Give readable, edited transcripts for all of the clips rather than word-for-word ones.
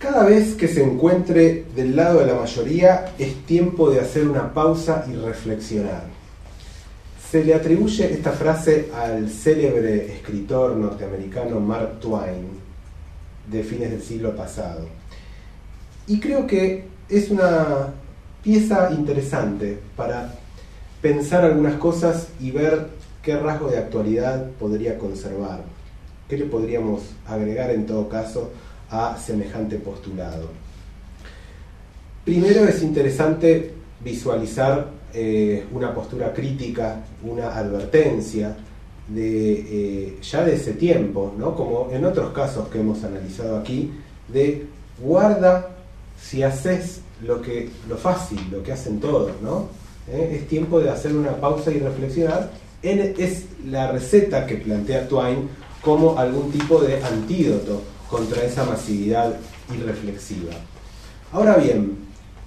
Cada vez que se encuentre del lado de la mayoría es tiempo de hacer una pausa y reflexionar. Se le atribuye esta frase al célebre escritor norteamericano Mark Twain de fines del siglo pasado. Y creo que es una pieza interesante para pensar algunas cosas y ver qué rasgo de actualidad podría conservar, qué le podríamos agregar en todo caso a semejante postulado. Primero es interesante visualizar una postura crítica, una advertencia ya de ese tiempo, ¿no? Como en otros casos que hemos analizado aquí, de guarda si haces lo fácil, lo que hacen todos, ¿no? Es tiempo de hacer una pausa y reflexionar. Es la receta que plantea Twain como algún tipo de antídoto contra esa masividad irreflexiva. Ahora bien,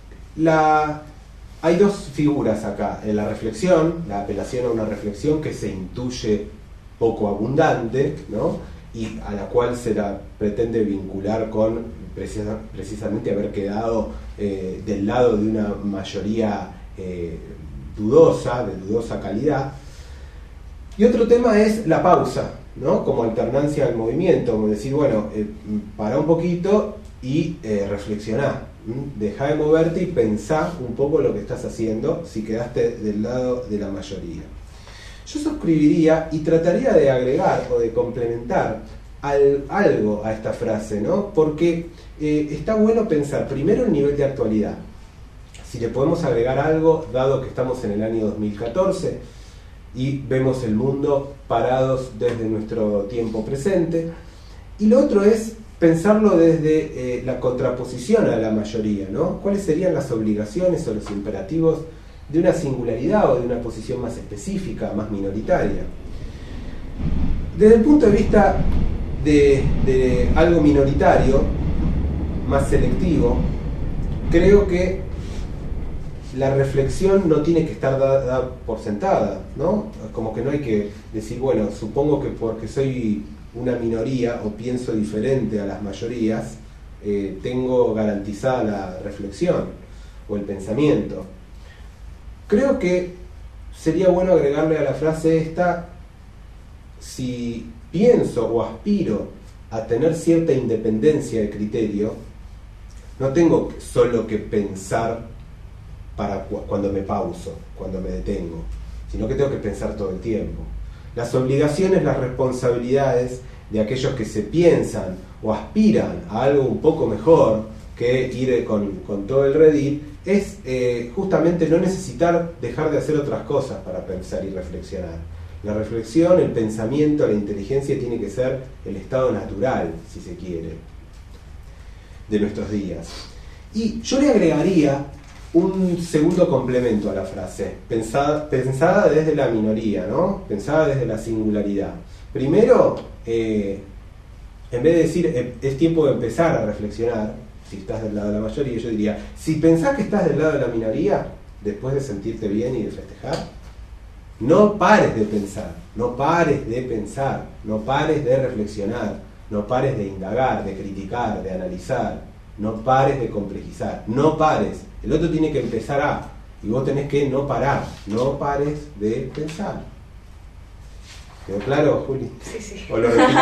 hay dos figuras acá, en la reflexión, la apelación a una reflexión que se intuye poco abundante, ¿no? Y a la cual se la pretende vincular con precisamente haber quedado del lado de una mayoría dudosa, de dudosa calidad. Y otro tema es la pausa, ¿no? Como alternancia al movimiento, como decir, bueno, para un poquito y reflexioná, dejá de moverte y pensá un poco lo que estás haciendo si quedaste del lado de la mayoría. Yo suscribiría y trataría de agregar o de complementar algo a esta frase, ¿no? Porque está bueno pensar primero el nivel de actualidad, si le podemos agregar algo, dado que estamos en el año 2014 y vemos el mundo parados desde nuestro tiempo presente. Y lo otro es pensarlo desde la contraposición a la mayoría, ¿no? ¿Cuáles serían las obligaciones o los imperativos de una singularidad o de una posición más específica, más minoritaria? Desde el punto de vista de algo minoritario, más selectivo, creo que la reflexión no tiene que estar dada por sentada, ¿no? Como que no hay que decir, bueno, supongo que porque soy una minoría o pienso diferente a las mayorías, tengo garantizada la reflexión o el pensamiento. Creo que sería bueno agregarle a la frase esta: si pienso o aspiro a tener cierta independencia de criterio, no tengo solo que pensar para cuando me pauso, cuando me detengo, sino que tengo que pensar todo el tiempo. Las obligaciones, las responsabilidades de aquellos que se piensan o aspiran a algo un poco mejor que ir con todo el redil, es justamente no necesitar dejar de hacer otras cosas para pensar y reflexionar. La reflexión, el pensamiento, la inteligencia tiene que ser el estado natural, si se quiere, de nuestros días. Y yo le agregaría un segundo complemento a la frase, pensada desde la minoría, ¿no? Pensada desde la singularidad. Primero, en vez de decir es tiempo de empezar a reflexionar, si estás del lado de la mayoría, yo diría, si pensás que estás del lado de la minoría, después de sentirte bien y de festejar, no pares de pensar, no pares de pensar, no pares de reflexionar, no pares de indagar, de criticar, de analizar, no pares de complejizar, no pares. El otro tiene que empezar y vos tenés que no parar, no pares de pensar. ¿Quedó claro, Juli? Sí. ¿O lo repito?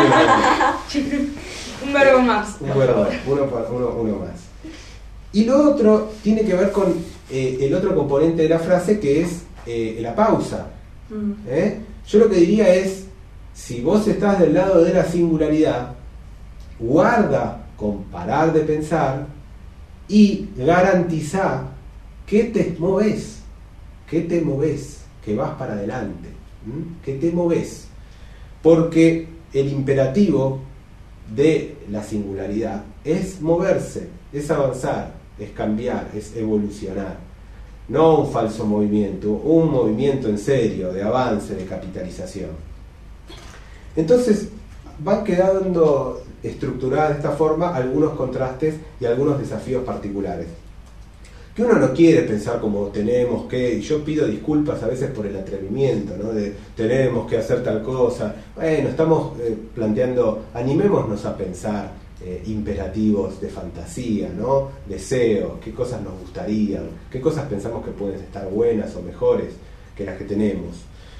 Un verbo más. Un verbo, uno más. Y lo otro tiene que ver con el otro componente de la frase, que es la pausa. Yo lo que diría es, si vos estás del lado de la singularidad, guarda con parar de pensar y garantiza que te movés, que vas para adelante, que te movés, porque el imperativo de la singularidad es moverse, es avanzar, es cambiar, es evolucionar, no un falso movimiento, un movimiento en serio, de avance, de capitalización. Entonces van quedando estructuradas de esta forma algunos contrastes y algunos desafíos particulares, que uno no quiere pensar como tenemos que, y yo pido disculpas a veces por el atrevimiento, ¿no? De tenemos que hacer tal cosa. Bueno, estamos planteando, animémonos a pensar imperativos de fantasía, ¿no? Deseos, qué cosas nos gustarían, qué cosas pensamos que pueden estar buenas o mejores que las que tenemos.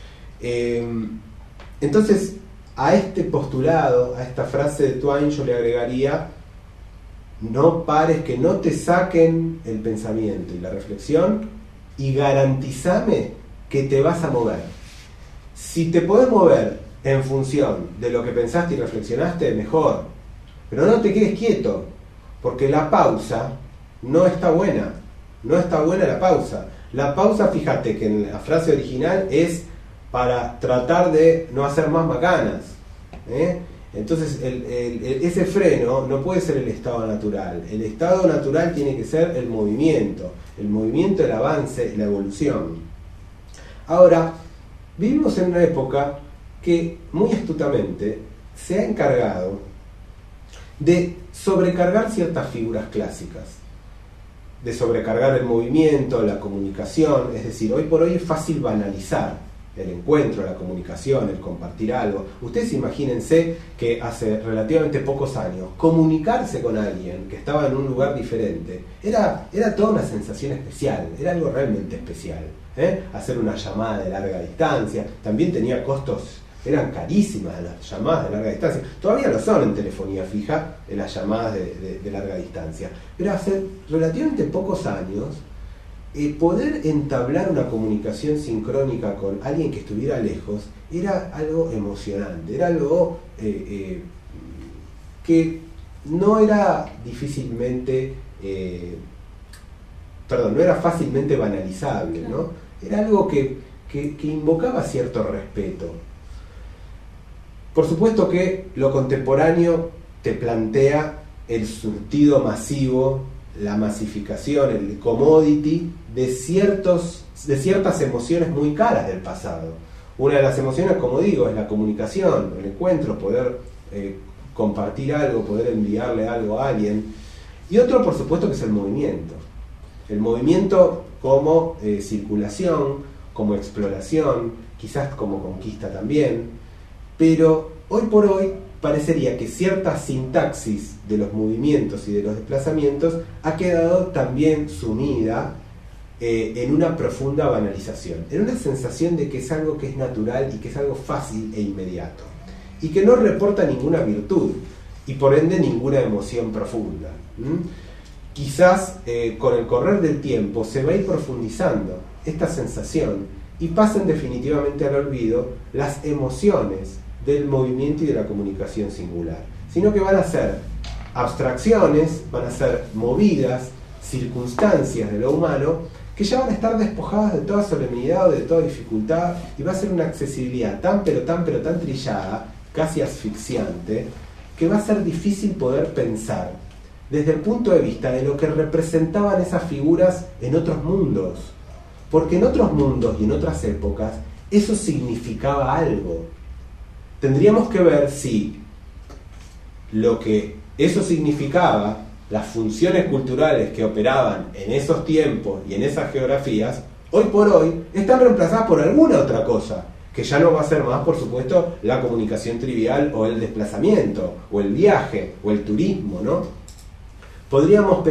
Entonces, a este postulado, a esta frase de Twain, yo le agregaría: no pares, que no te saquen el pensamiento y la reflexión, y garantizame que te vas a mover. Si te podés mover en función de lo que pensaste y reflexionaste, mejor. Pero no te quedes quieto, porque la pausa no está buena. No está buena la pausa. La pausa, fíjate que en la frase original es para tratar de no hacer más macanas, ¿eh? Entonces ese freno no puede ser el estado natural. El estado natural tiene que ser el movimiento, el avance, la evolución. Ahora, vivimos en una época que muy astutamente se ha encargado de sobrecargar ciertas figuras clásicas, de sobrecargar el movimiento, la comunicación. Es decir, hoy por hoy es fácil banalizar el encuentro, la comunicación, el compartir algo. Ustedes imagínense que hace relativamente pocos años comunicarse con alguien que estaba en un lugar diferente era toda una sensación especial, era algo realmente especial, ¿eh? Hacer una llamada de larga distancia también tenía costos, eran carísimas las llamadas de larga distancia. Todavía lo son en telefonía fija, en las llamadas de larga distancia, pero hace relativamente pocos años poder entablar una comunicación sincrónica con alguien que estuviera lejos era algo emocionante, era algo que no era no era fácilmente banalizable, ¿no? Era algo que invocaba cierto respeto. Por supuesto que lo contemporáneo te plantea el surtido masivo, la masificación, el commodity de ciertas emociones muy caras del pasado. Una de las emociones, como digo, es la comunicación, el encuentro, poder compartir algo, poder enviarle algo a alguien. Y otro, por supuesto, que es el movimiento. El movimiento como circulación, como exploración, quizás como conquista también. Pero hoy por hoy parecería que cierta sintaxis de los movimientos y de los desplazamientos ha quedado también sumida en una profunda banalización, en una sensación de que es algo que es natural y que es algo fácil e inmediato, y que no reporta ninguna virtud y por ende ninguna emoción profunda. Quizás con el correr del tiempo se va a ir profundizando esta sensación y pasen definitivamente al olvido las emociones del movimiento y de la comunicación singular, sino que van a ser abstracciones, van a ser movidas, circunstancias de lo humano que ya van a estar despojadas de toda solemnidad o de toda dificultad, y va a ser una accesibilidad tan trillada, casi asfixiante, que va a ser difícil poder pensar desde el punto de vista de lo que representaban esas figuras en otros mundos, porque en otros mundos y en otras épocas eso significaba algo. Tendríamos que ver si lo que eso significaba, las funciones culturales que operaban en esos tiempos y en esas geografías, hoy por hoy están reemplazadas por alguna otra cosa, que ya no va a ser más, por supuesto, la comunicación trivial o el desplazamiento, o el viaje, o el turismo, ¿no? Podríamos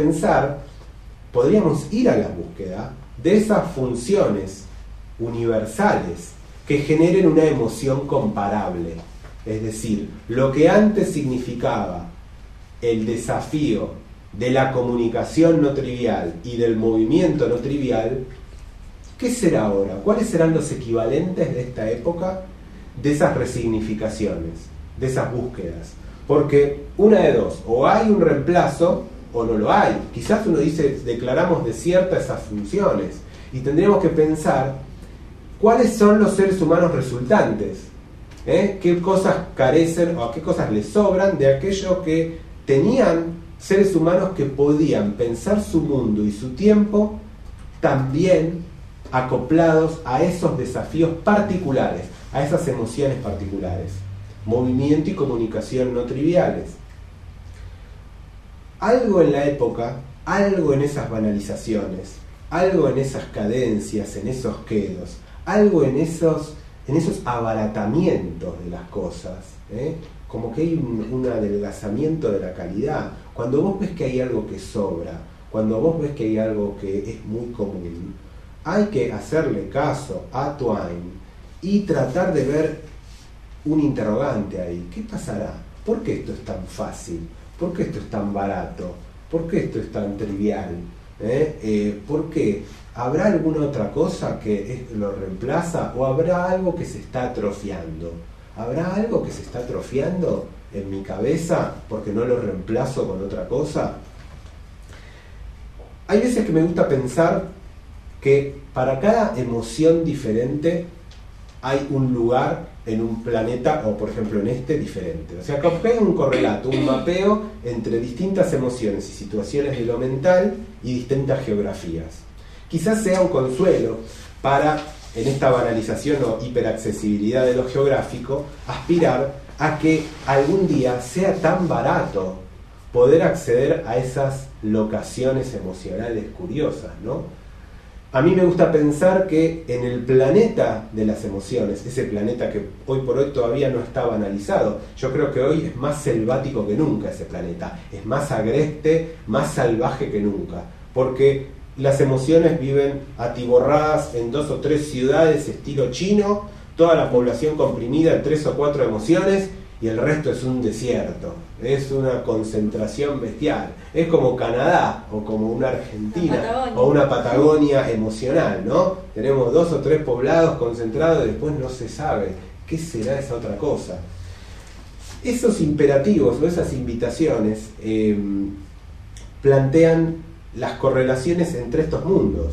ir a la búsqueda de esas funciones universales que generen una emoción comparable. Es decir, lo que antes significaba el desafío de la comunicación no trivial y del movimiento no trivial, ¿qué será ahora? ¿Cuáles serán los equivalentes de esta época de esas resignificaciones, de esas búsquedas? Porque una de dos, o hay un reemplazo o no lo hay. Quizás uno dice, declaramos desiertas esas funciones, y tendríamos que pensar cuáles son los seres humanos resultantes, qué cosas carecen o a qué cosas les sobran de aquello que tenían seres humanos que podían pensar su mundo y su tiempo también acoplados a esos desafíos particulares, a esas emociones particulares, movimiento y comunicación no triviales. Algo en la época, algo en esas banalizaciones, algo en esas cadencias, en esos quedos, algo en esos abaratamientos de las cosas, como que hay un adelgazamiento de la calidad. Cuando vos ves que hay algo que sobra, cuando vos ves que hay algo que es muy común, hay que hacerle caso a Twain y tratar de ver un interrogante ahí. ¿Qué pasará? ¿Por qué esto es tan fácil? ¿Por qué esto es tan barato? ¿Por qué esto es tan trivial? ¿Por qué? ¿Habrá alguna otra cosa que lo reemplaza o habrá algo que se está atrofiando? ¿Habrá algo que se está atrofiando en mi cabeza porque no lo reemplazo con otra cosa? Hay veces que me gusta pensar que para cada emoción diferente hay un lugar en un planeta, o por ejemplo en este, diferente. O sea, que hay un correlato, un mapeo entre distintas emociones y situaciones de lo mental y distintas geografías. Quizás sea un consuelo para, en esta banalización o hiperaccesibilidad de lo geográfico, aspirar a que algún día sea tan barato poder acceder a esas locaciones emocionales curiosas, ¿no? A mí me gusta pensar que en el planeta de las emociones, ese planeta que hoy por hoy todavía no está banalizado, yo creo que hoy es más selvático que nunca ese planeta, es más agreste, más salvaje que nunca, porque las emociones viven atiborradas en 2 o 3 ciudades estilo chino, toda la población comprimida en 3 o 4 emociones y el resto es un desierto, es una concentración bestial, es como Canadá o como una Argentina o una Patagonia emocional, ¿no? Tenemos 2 o 3 poblados concentrados y después no se sabe qué será esa otra cosa. Esos imperativos o esas invitaciones plantean las correlaciones entre estos mundos.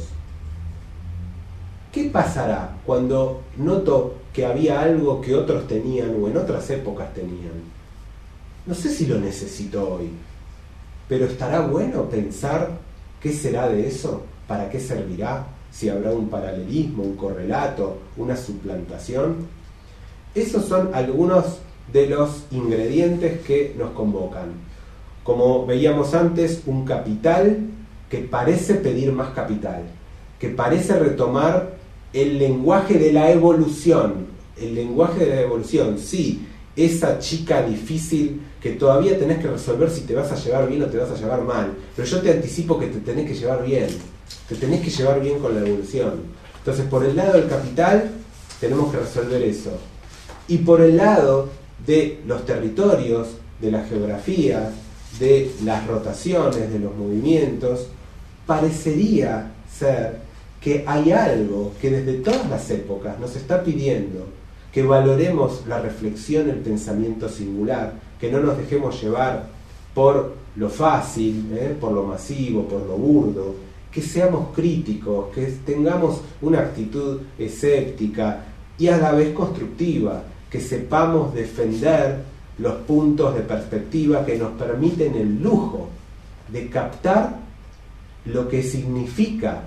¿Qué pasará cuando noto que había algo que otros tenían o en otras épocas tenían? No sé si lo necesito hoy, pero ¿estará bueno pensar qué será de eso? ¿Para qué servirá? ¿Si habrá un paralelismo, un correlato, una suplantación? Esos son algunos de los ingredientes que nos convocan. Como veíamos antes, un capital que parece pedir más capital, que parece retomar el lenguaje de la evolución. El lenguaje de la evolución, sí, esa chica difícil que todavía tenés que resolver si te vas a llevar bien o te vas a llevar mal, pero yo te anticipo que te tenés que llevar bien, te tenés que llevar bien con la evolución. Entonces, por el lado del capital tenemos que resolver eso, y por el lado de los territorios, de las geografías, de las rotaciones, de los movimientos, parecería ser que hay algo que desde todas las épocas nos está pidiendo que valoremos la reflexión, el pensamiento singular, que no nos dejemos llevar por lo fácil, por lo masivo, por lo burdo, que seamos críticos, que tengamos una actitud escéptica y a la vez constructiva, que sepamos defender los puntos de perspectiva que nos permiten el lujo de captar lo que significa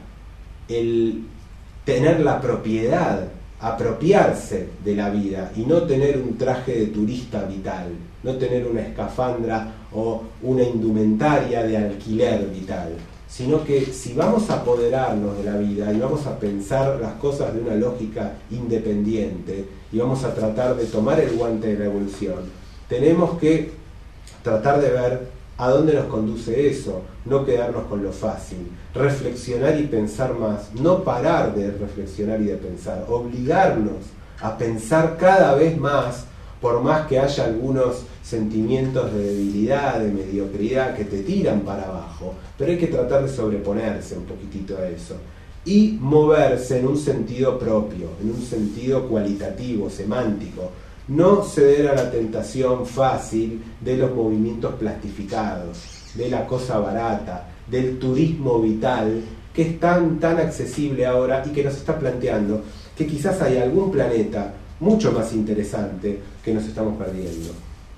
el tener la propiedad, apropiarse de la vida y no tener un traje de turista vital, no tener una escafandra o una indumentaria de alquiler vital, sino que si vamos a apoderarnos de la vida y vamos a pensar las cosas de una lógica independiente y vamos a tratar de tomar el guante de la evolución, tenemos que tratar de ver a dónde nos conduce eso, no quedarnos con lo fácil, reflexionar y pensar más, no parar de reflexionar y de pensar, obligarnos a pensar cada vez más, por más que haya algunos sentimientos de debilidad, de mediocridad que te tiran para abajo, pero hay que tratar de sobreponerse un poquitito a eso y moverse en un sentido propio, en un sentido cualitativo, semántico. No ceder a la tentación fácil de los movimientos plastificados, de la cosa barata, del turismo vital, que es tan accesible ahora y que nos está planteando que quizás hay algún planeta mucho más interesante que nos estamos perdiendo.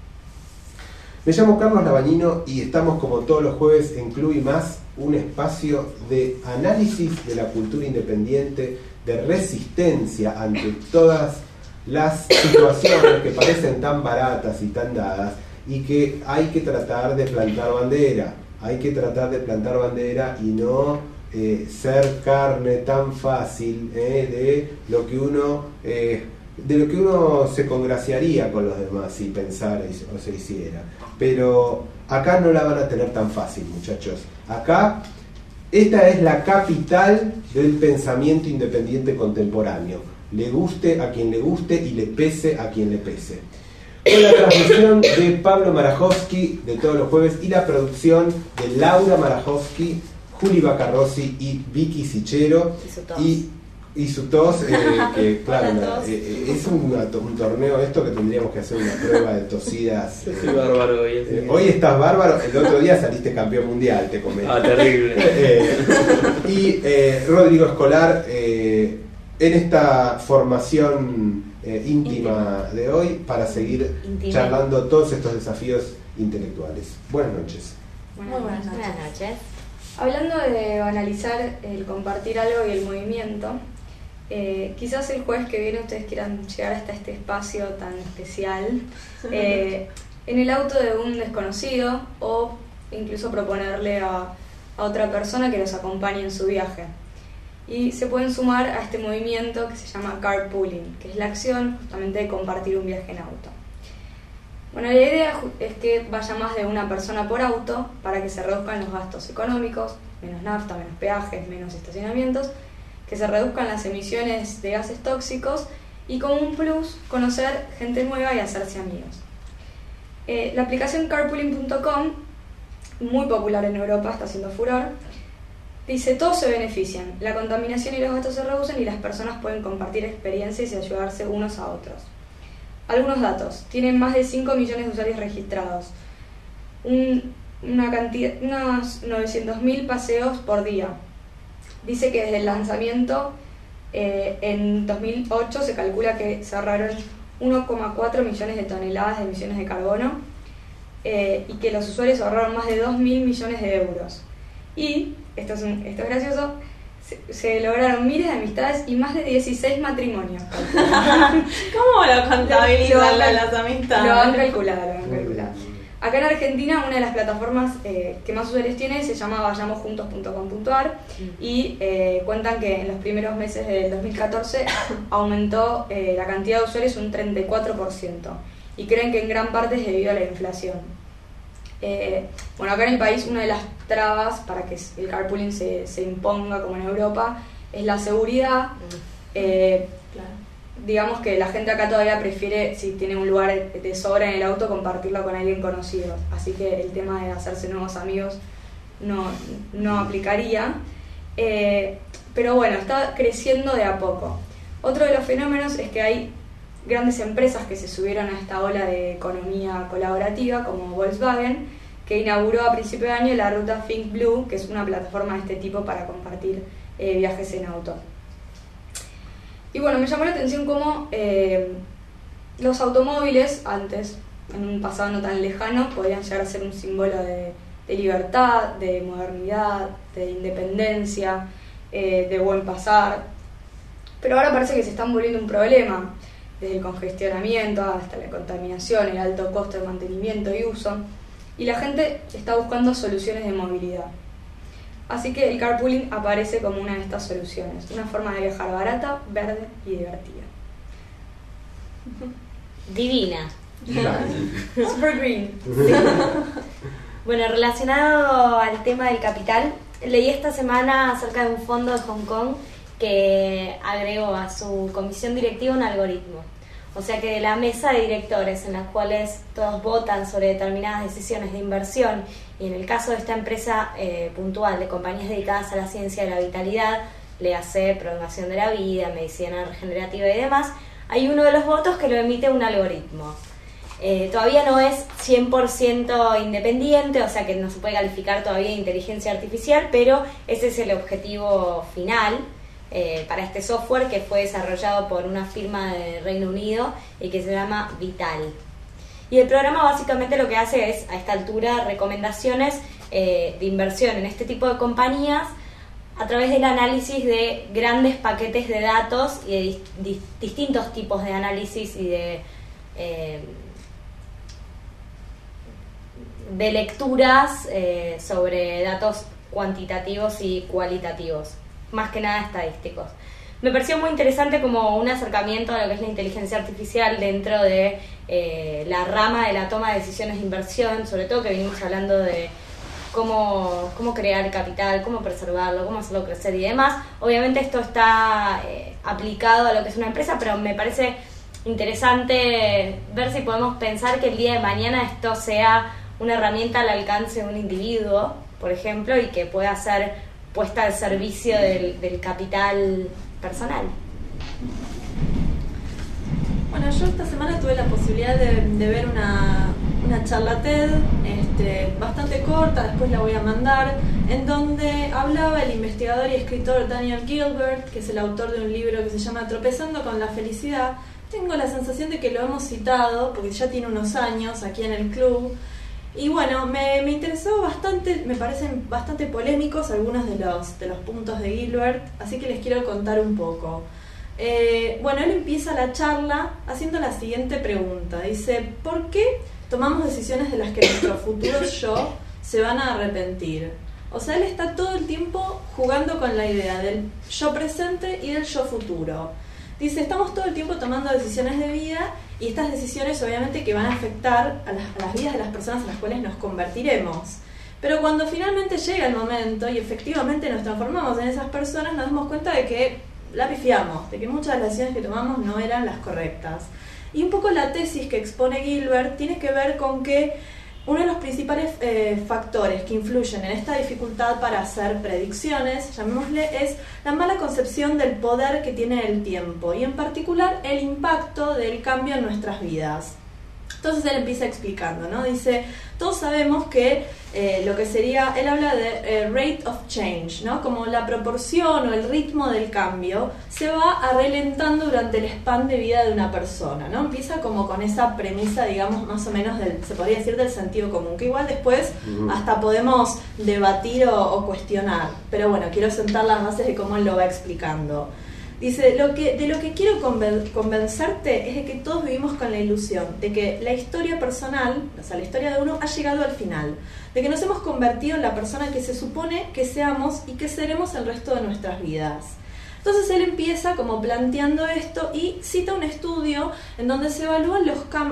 Me llamo Carlos Labañino y estamos como todos los jueves en Club y Más, un espacio de análisis de la cultura independiente, de resistencia ante todas las situaciones que parecen tan baratas y tan dadas y que hay que tratar de plantar bandera, y no ser carne tan fácil de lo que uno de lo que uno se congraciaría con los demás si pensara o se hiciera. Pero acá no la van a tener tan fácil, muchachos. Acá, esta es la capital del pensamiento independiente contemporáneo. Le guste a quien le guste y le pese a quien le pese. Con la transmisión de Pablo Marajowski de todos los jueves y la producción de Laura Marajowski, Juli Bacarrossi y Vicky Sichero. Y su tos, que claro, es un torneo esto que tendríamos que hacer una prueba de tosidas. Yo soy bárbaro hoy. Hoy estás bárbaro, el otro día saliste campeón mundial, te comento. Ah, terrible. Y Rodrigo Escolar, en esta formación íntima de hoy, para seguir charlando todos estos desafíos intelectuales. Buenas noches. Muy buenas noches. Buenas noches. Hablando de banalizar el compartir algo y el movimiento, quizás el jueves que viene ustedes quieran llegar hasta este espacio tan especial en el auto de un desconocido o incluso proponerle a otra persona que los acompañe en su viaje. Y se pueden sumar a este movimiento que se llama carpooling, que es la acción justamente de compartir un viaje en auto. Bueno, la idea es que vaya más de una persona por auto para que se reduzcan los gastos económicos, menos nafta, menos peajes, menos estacionamientos, que se reduzcan las emisiones de gases tóxicos y como un plus, conocer gente nueva y hacerse amigos. La aplicación carpooling.com, muy popular en Europa, está haciendo furor, dice: todos se benefician, la contaminación y los gastos se reducen y las personas pueden compartir experiencias y ayudarse unos a otros. Algunos datos: tienen más de 5 millones de usuarios registrados, unos 900.000 paseos por día. Dice que desde el lanzamiento en 2008 se calcula que se ahorraron 1,4 millones de toneladas de emisiones de carbono y que los usuarios ahorraron más de 2.000 millones de euros. Y, esto es gracioso, se lograron miles de amistades y más de 16 matrimonios. ¿Cómo lo contabilizan las amistades? Lo han calculado. Acá en Argentina, una de las plataformas que más usuarios tiene se llama vayamosjuntos.com.ar y cuentan que en los primeros meses del 2014 aumentó la cantidad de usuarios un 34% y creen que en gran parte es debido a la inflación. Bueno, acá en el país una de las trabas para que el carpooling se imponga como en Europa es la seguridad. Claro. Digamos que la gente acá todavía prefiere, si tiene un lugar de sobra en el auto, compartirlo con alguien conocido. Así que el tema de hacerse nuevos amigos no aplicaría. Pero bueno, está creciendo de a poco. Otro de los fenómenos es que hay grandes empresas que se subieron a esta ola de economía colaborativa, como Volkswagen, que inauguró a principio de año la ruta Think Blue, que es una plataforma de este tipo para compartir viajes en auto. Y bueno, me llamó la atención cómo los automóviles antes, en un pasado no tan lejano, podían llegar a ser un símbolo de libertad, de modernidad, de independencia, de buen pasar. Pero ahora parece que se están volviendo un problema, desde el congestionamiento hasta la contaminación, el alto costo de mantenimiento y uso, y la gente está buscando soluciones de movilidad. Así que el carpooling aparece como una de estas soluciones, una forma de viajar barata, verde y divertida. Divina. Super green. Bueno, relacionado al tema del capital, leí esta semana acerca de un fondo de Hong Kong que agregó a su comisión directiva un algoritmo. O sea que de la mesa de directores en las cuales todos votan sobre determinadas decisiones de inversión, y en el caso de esta empresa puntual de compañías dedicadas a la ciencia de la vitalidad, le hace prolongación de la vida, medicina regenerativa y demás, hay uno de los votos que lo emite un algoritmo. Todavía no es 100% independiente, o sea que no se puede calificar todavía de inteligencia artificial, pero ese es el objetivo final para este software que fue desarrollado por una firma de Reino Unido y que se llama Vital. Y el programa básicamente lo que hace es, a esta altura, recomendaciones de inversión en este tipo de compañías a través del análisis de grandes paquetes de datos y de distintos tipos de análisis y de lecturas sobre datos cuantitativos y cualitativos, más que nada estadísticos. me pareció muy interesante como un acercamiento a lo que es la inteligencia artificial dentro de la rama de la toma de decisiones de inversión, sobre todo que venimos hablando de cómo crear capital, cómo preservarlo, cómo hacerlo crecer y demás. Obviamente esto está aplicado a lo que es una empresa, pero me parece interesante ver si podemos pensar que el día de mañana esto sea una herramienta al alcance de un individuo, por ejemplo, y que pueda ser puesta al servicio del capital personal. Bueno, yo esta semana tuve la posibilidad de ver una charla TED bastante corta, después la voy a mandar, en donde hablaba el investigador y escritor Daniel Gilbert, que es el autor de un libro que se llama Tropezando con la felicidad. Tengo la sensación de que lo hemos citado, porque ya tiene unos años aquí en el club, y bueno, me interesó bastante, me parecen bastante polémicos algunos de los puntos de Gilbert, así que les quiero contar un poco. Bueno, él empieza la charla haciendo la siguiente pregunta. Dice, ¿por qué tomamos decisiones de las que nuestros futuros yo se van a arrepentir? O sea, él está todo el tiempo jugando con la idea del yo presente y del yo futuro. Dice, estamos todo el tiempo tomando decisiones de vida y estas decisiones obviamente que van a afectar a las vidas de las personas en las cuales nos convertiremos. Pero cuando finalmente llega el momento y efectivamente nos transformamos en esas personas, nos damos cuenta de que la pifiamos, de que muchas de las decisiones que tomamos no eran las correctas. Y un poco la tesis que expone Gilbert tiene que ver con que uno de los principales factores que influyen en esta dificultad para hacer predicciones, llamémosle, es la mala concepción del poder que tiene el tiempo y en particular el impacto del cambio en nuestras vidas. Entonces él empieza explicando, ¿no? Dice, todos sabemos que lo que sería, él habla de rate of change, ¿no? Como la proporción o el ritmo del cambio se va arrelentando durante el span de vida de una persona, ¿no? Empieza como con esa premisa, digamos, más o menos se podría decir del sentido común, que igual después hasta podemos debatir o cuestionar, pero bueno, quiero sentar las bases de cómo él lo va explicando. Dice, de lo que quiero convencerte es de que todos vivimos con la ilusión de que la historia personal, o sea, la historia de uno, ha llegado al final, de que nos hemos convertido en la persona que se supone que seamos y que seremos el resto de nuestras vidas. Entonces él empieza como planteando esto y cita un estudio en donde se evalúan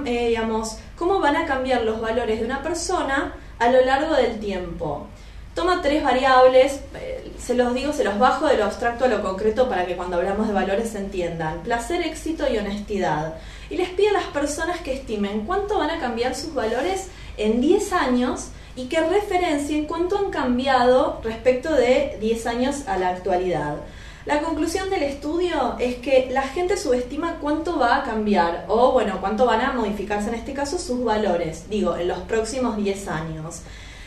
cómo van a cambiar los valores de una persona a lo largo del tiempo. Toma 3 variables, se los bajo de lo abstracto a lo concreto para que cuando hablamos de valores se entiendan. Placer, éxito y honestidad. Y les pide a las personas que estimen cuánto van a cambiar sus valores en 10 años y que referencien cuánto han cambiado respecto de 10 años a la actualidad. La conclusión del estudio es que la gente subestima cuánto va a cambiar o, bueno, cuánto van a modificarse en este caso sus valores, en los próximos 10 años.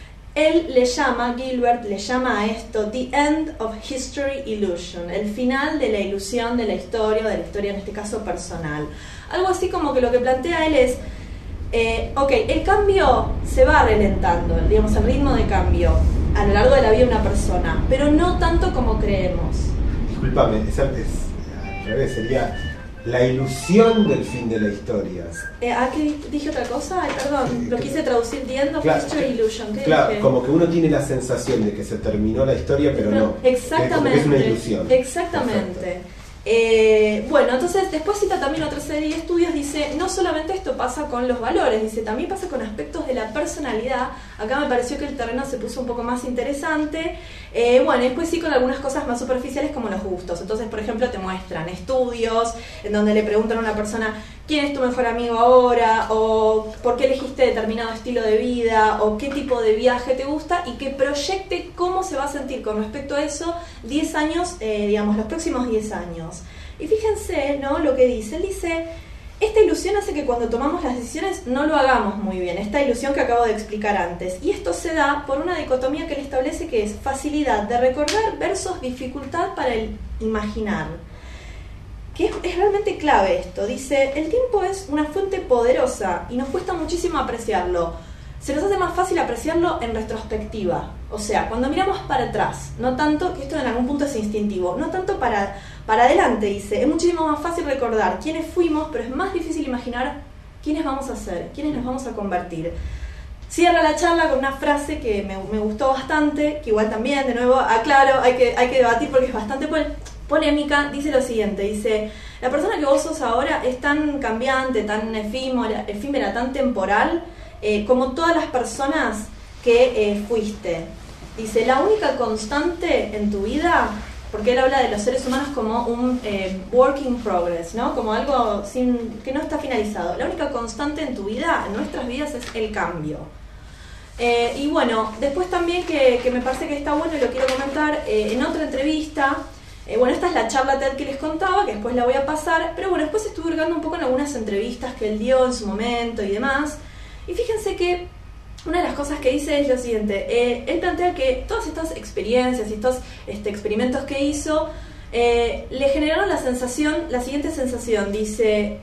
Gilbert le llama a esto The End of History Illusion, el final de la ilusión de la historia en este caso personal. Algo así como que lo que plantea él es, el cambio se va ralentando, el ritmo de cambio a lo largo de la vida de una persona, pero no tanto como creemos. Discúlpame, es al revés, sería la ilusión del fin de la historia. ¿Qué dije otra cosa? Ay, perdón, lo quise traducir, The End of History Illusion. Claro, dije? Como que uno tiene la sensación de que se terminó la historia, pero no. Exactamente. Es una ilusión. Exactamente. Bueno, entonces después cita también otra serie de estudios, dice, no solamente esto pasa con los valores, dice, también pasa con aspectos de la personalidad. Acá me pareció que el terreno se puso un poco más interesante. Bueno, después sí con algunas cosas más superficiales como los gustos. Entonces, por ejemplo, te muestran estudios en donde le preguntan a una persona quién es tu mejor amigo ahora, o por qué elegiste determinado estilo de vida, o qué tipo de viaje te gusta, y que proyecte cómo se va a sentir con respecto a eso 10 años, los próximos 10 años. Y fíjense, ¿no?, lo que dice. Él dice, esta ilusión hace que cuando tomamos las decisiones no lo hagamos muy bien, esta ilusión que acabo de explicar antes. Y esto se da por una dicotomía que él establece, que es facilidad de recordar versus dificultad para el imaginar. Que es realmente clave esto. Dice, el tiempo es una fuente poderosa y nos cuesta muchísimo apreciarlo. Se nos hace más fácil apreciarlo en retrospectiva. O sea, cuando miramos para atrás, no tanto, que esto en algún punto es instintivo, no tanto para adelante, dice. Es muchísimo más fácil recordar quiénes fuimos, pero es más difícil imaginar quiénes vamos a ser, quiénes nos vamos a convertir. Cierra la charla con una frase que me gustó bastante, que igual también, de nuevo, aclaro, hay que debatir porque es bastante polémica, dice lo siguiente, dice: la persona que vos sos ahora es tan cambiante, tan efímera, tan temporal, como todas las personas que fuiste. Dice, la única constante en tu vida, porque él habla de los seres humanos como un work in progress, ¿no? Como algo que no está finalizado. La única constante en tu vida, en nuestras vidas, es el cambio. Y bueno, después también que me parece que está bueno y lo quiero comentar, en otra entrevista, bueno, esta es la charla TED que les contaba, que después la voy a pasar, pero bueno, después estuve hurgando un poco en algunas entrevistas que él dio en su momento y demás, y fíjense que una de las cosas que dice es lo siguiente, él plantea que todas estas experiencias y estos experimentos que hizo le generaron la siguiente sensación, dice,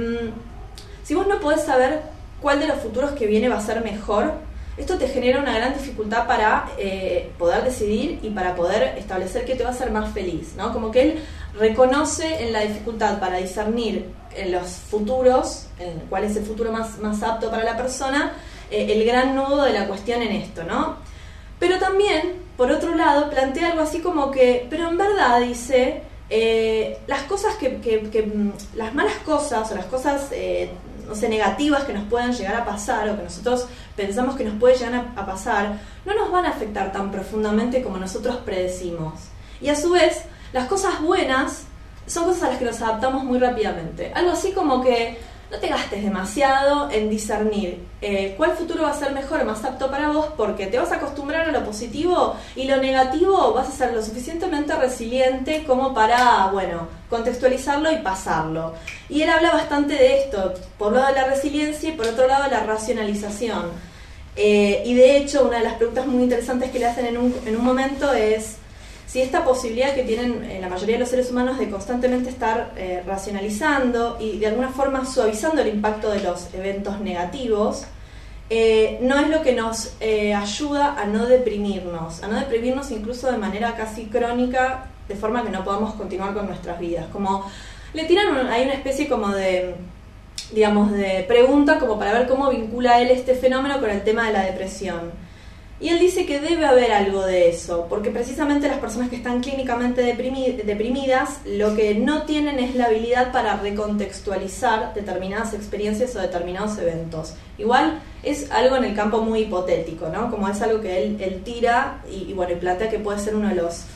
si vos no podés saber cuál de los futuros que viene va a ser mejor, esto te genera una gran dificultad para poder decidir y para poder establecer qué te va a hacer más feliz, ¿no? Como que él reconoce en la dificultad para discernir en los futuros, en cuál es el futuro más apto para la persona, el gran nudo de la cuestión en esto, ¿no? Pero también, por otro lado, plantea algo así como que, pero en verdad, dice, las cosas las malas cosas o las cosas no sé, negativas que nos puedan llegar a pasar o que nosotros pensamos que nos puede llegar a pasar, no nos van a afectar tan profundamente como nosotros predecimos. Y a su vez, las cosas buenas son cosas a las que nos adaptamos muy rápidamente. Algo así como que no te gastes demasiado en discernir cuál futuro va a ser mejor o más apto para vos, porque te vas a acostumbrar a lo positivo y lo negativo vas a ser lo suficientemente resiliente como para, bueno, contextualizarlo y pasarlo. Y él habla bastante de esto, por un lado de la resiliencia y por otro lado de la racionalización. Y de hecho, una de las preguntas muy interesantes que le hacen en un momento es si esta posibilidad que tienen la mayoría de los seres humanos de constantemente estar racionalizando y de alguna forma suavizando el impacto de los eventos negativos, no es lo que nos ayuda a no deprimirnos incluso de manera casi crónica, de forma que no podamos continuar con nuestras vidas. Como le tiran hay una especie como de, digamos, de pregunta como para ver cómo vincula él este fenómeno con el tema de la depresión. Y él dice que debe haber algo de eso, porque precisamente las personas que están clínicamente deprimidas lo que no tienen es la habilidad para recontextualizar determinadas experiencias o determinados eventos. Igual es algo en el campo muy hipotético, ¿no? Como es algo que él tira y bueno, y plantea que puede ser una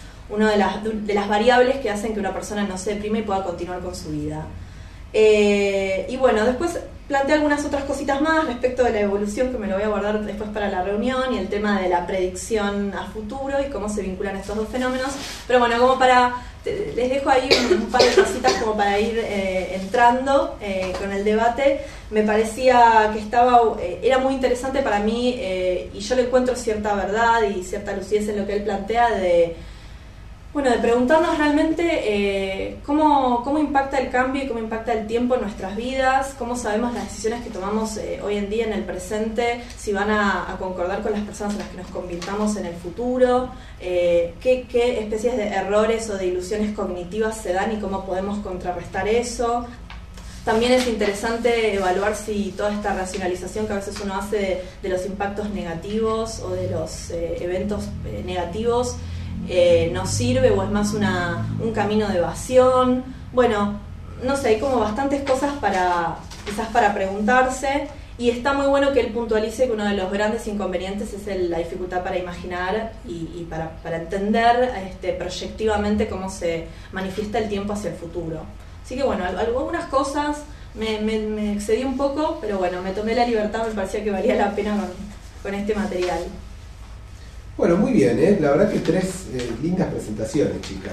de las variables que hacen que una persona no se deprime y pueda continuar con su vida. Y bueno, después plantea algunas otras cositas más respecto de la evolución, que me lo voy a guardar después para la reunión, y el tema de la predicción a futuro y cómo se vinculan estos dos fenómenos. Pero bueno, como les dejo ahí un par de cositas como para ir entrando con el debate. Me parecía que era muy interesante para mí, y yo le encuentro cierta verdad y cierta lucidez en lo que él plantea de preguntarnos realmente cómo impacta el cambio y cómo impacta el tiempo en nuestras vidas, cómo sabemos las decisiones que tomamos hoy en día en el presente, si van a concordar con las personas en las que nos convirtamos en el futuro, qué especies de errores o de ilusiones cognitivas se dan y cómo podemos contrarrestar eso. También es interesante evaluar si toda esta racionalización que a veces uno hace de los impactos negativos o de los eventos negativos nos sirve o es más un camino de evasión. Bueno, no sé, hay como bastantes cosas quizás para preguntarse, y está muy bueno que él puntualice que uno de los grandes inconvenientes es la dificultad para imaginar y para entender proyectivamente cómo se manifiesta el tiempo hacia el futuro. Así que bueno, algunas cosas me excedí un poco, pero bueno, me tomé la libertad, me parecía que valía la pena con este material. Bueno, muy bien, la verdad que 3 lindas presentaciones, chicas.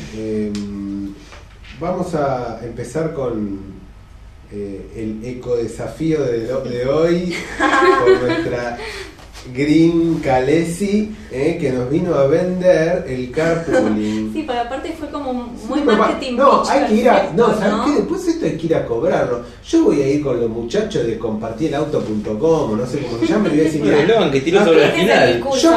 Vamos a empezar con el ecodesafío de hoy por nuestra Green Calesi, que nos vino a vender el carpooling. Sí, porque aparte fue como muy marketing. No, hay que ir ¿sabes ¿no? qué? Después esto hay que ir a cobrarlo. Yo voy a ir con los muchachos de compartirelauto.com, o no sé cómo se llama, y voy a decir, mira, el eslogan que tiró sobre el final. Yo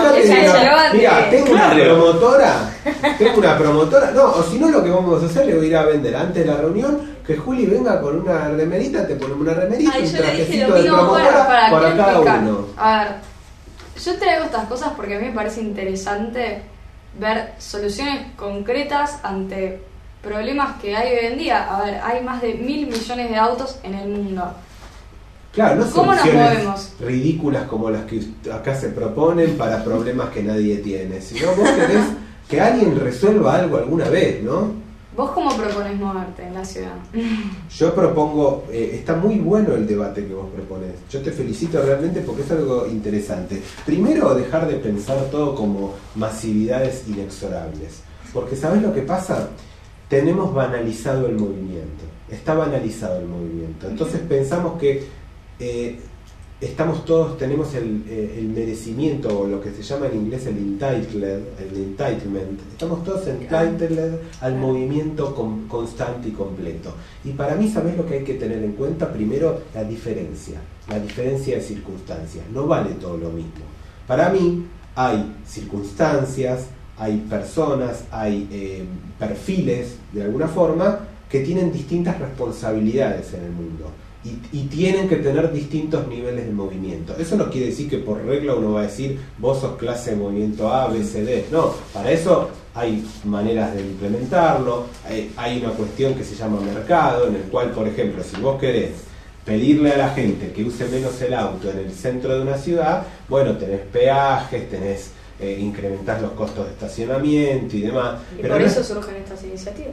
tengo una promotora, no, o si no, lo que vamos a hacer, le voy a ir a vender antes de la reunión, que Juli venga con una remerita, te ponemos una remerita, un trajecito de promotora para cada uno. A ver, yo traigo estas cosas porque a mí me parece interesante ver soluciones concretas ante problemas que hay hoy en día. A ver, hay más de 1.000 millones de autos en el mundo. Claro, no ¿Cómo nos soluciones movemos? ridículas como las que acá se proponen para problemas que nadie tiene, sino vos querés que alguien resuelva algo alguna vez, ¿no? ¿Vos cómo propones moverte en la ciudad? Yo propongo, está muy bueno el debate que vos proponés. Yo te felicito realmente porque es algo interesante. Primero, dejar de pensar todo como masividades inexorables. Porque ¿sabés lo que pasa? Tenemos banalizado el movimiento. Está banalizado el movimiento. Entonces pensamos que tenemos el merecimiento, o lo que se llama en inglés el entitlement. Estamos todos entitled al movimiento constante y completo. Y para mí, ¿sabés lo que hay que tener en cuenta? Primero, la diferencia de circunstancias. No vale todo lo mismo. Para mí, hay circunstancias, hay personas, hay perfiles, de alguna forma, que tienen distintas responsabilidades en el mundo. Y tienen que tener distintos niveles de movimiento. Eso no quiere decir que por regla uno va a decir vos sos clase de movimiento A, B, C, D. No, para eso hay maneras de implementarlo. Hay una cuestión que se llama mercado, en el cual, por ejemplo, si vos querés pedirle a la gente que use menos el auto en el centro de una ciudad, bueno, tenés peajes, incrementás los costos de estacionamiento y demás. Y pero por no eso surgen estas iniciativas.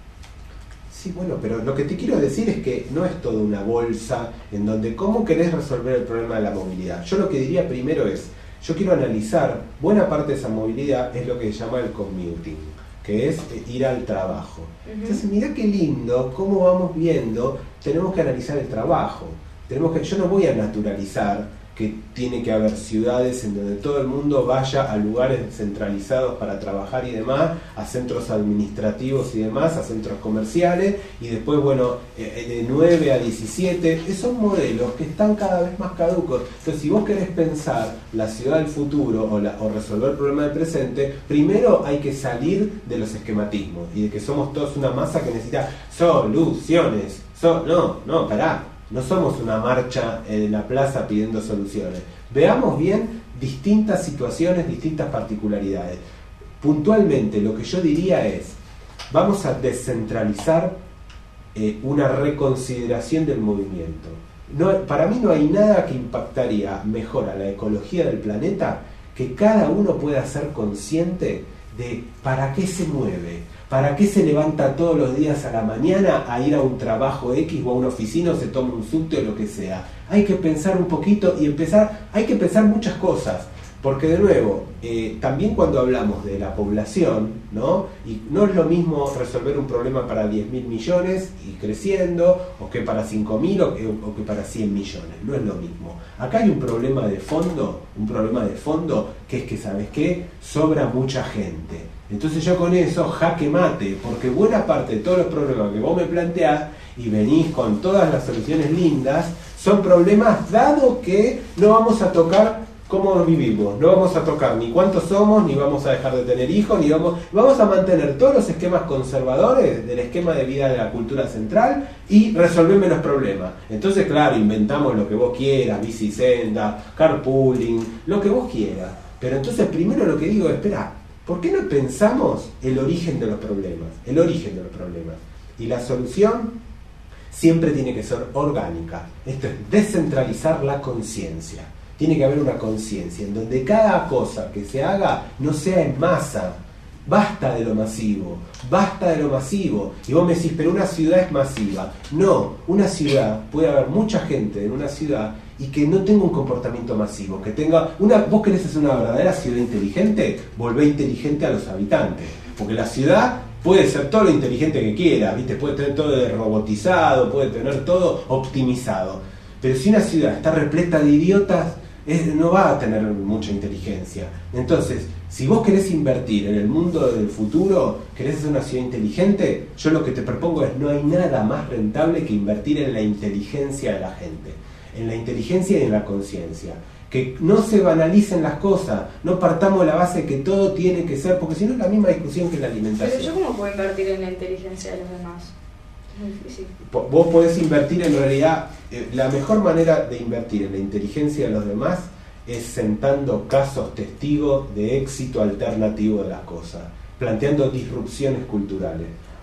Sí, bueno, pero lo que te quiero decir es que no es toda una bolsa en donde cómo querés resolver el problema de la movilidad. Yo lo que diría primero es, yo quiero analizar, buena parte de esa movilidad es lo que se llama el commuting, que es ir al trabajo. Entonces, mirá qué lindo, cómo vamos viendo, tenemos que analizar el trabajo. Yo no voy a naturalizar que tiene que haber ciudades en donde todo el mundo vaya a lugares centralizados para trabajar y demás, a centros administrativos y demás, a centros comerciales, y después, bueno, de 9 a 17, esos modelos que están cada vez más caducos. Entonces, si vos querés pensar la ciudad del futuro o resolver el problema del presente, primero hay que salir de los esquematismos y de que somos todos una masa que necesita soluciones. No, pará. No somos una marcha en la plaza pidiendo soluciones. Veamos bien distintas situaciones, distintas particularidades. Puntualmente, lo que yo diría es, vamos a descentralizar una reconsideración del movimiento. Para mí no hay nada que impactaría mejor a la ecología del planeta que cada uno pueda ser consciente de para qué se mueve. ¿Para qué se levanta todos los días a la mañana a ir a un trabajo X o a una oficina o se toma un subte o lo que sea? Hay que pensar un poquito y hay que pensar muchas cosas. Porque de nuevo, también cuando hablamos de la población, ¿no? Y no es lo mismo resolver un problema para 10.000 millones y creciendo, o que para 5.000 o que para 100 millones. No es lo mismo. Acá hay un problema de fondo que es que, ¿sabes qué? Sobra mucha gente. Entonces yo con eso jaque mate, porque buena parte de todos los problemas que vos me planteás y venís con todas las soluciones lindas, son problemas dado que no vamos a tocar cómo vivimos, no vamos a tocar ni cuántos somos, ni vamos a dejar de tener hijos, ni vamos a mantener todos los esquemas conservadores del esquema de vida de la cultura central y resolverme los problemas. Entonces, claro, inventamos lo que vos quieras, bicisenda, carpooling, lo que vos quieras. Pero entonces primero lo que digo es, espera, ¿por qué no pensamos el origen de los problemas? El origen de los problemas. Y la solución siempre tiene que ser orgánica. Esto es descentralizar la conciencia. Tiene que haber una conciencia en donde cada cosa que se haga no sea en masa. Basta de lo masivo, basta de lo masivo. Y vos me decís, pero una ciudad es masiva. No, una ciudad, puede haber mucha gente en una ciudad y que no tenga un comportamiento masivo, que tenga vos querés hacer una verdadera ciudad inteligente, volvé inteligente a los habitantes, porque la ciudad puede ser todo lo inteligente que quiera, ¿viste? Puede tener todo robotizado, puede tener todo optimizado, pero si una ciudad está repleta de idiotas, no va a tener mucha inteligencia. Entonces, si vos querés invertir en el mundo del futuro, querés hacer una ciudad inteligente, yo lo que te propongo es, no hay nada más rentable que invertir en la inteligencia de la gente, en la inteligencia y en la conciencia. Que no se banalicen las cosas, no partamos de la base de que todo tiene que ser, porque si no es la misma discusión que la alimentación. Pero yo, ¿cómo puedo invertir en la inteligencia de los demás? Muy difícil. Vos podés invertir en realidad, la mejor manera de invertir en la inteligencia de los demás es sentando casos testigos de éxito alternativo de las cosas, planteando disrupciones culturales.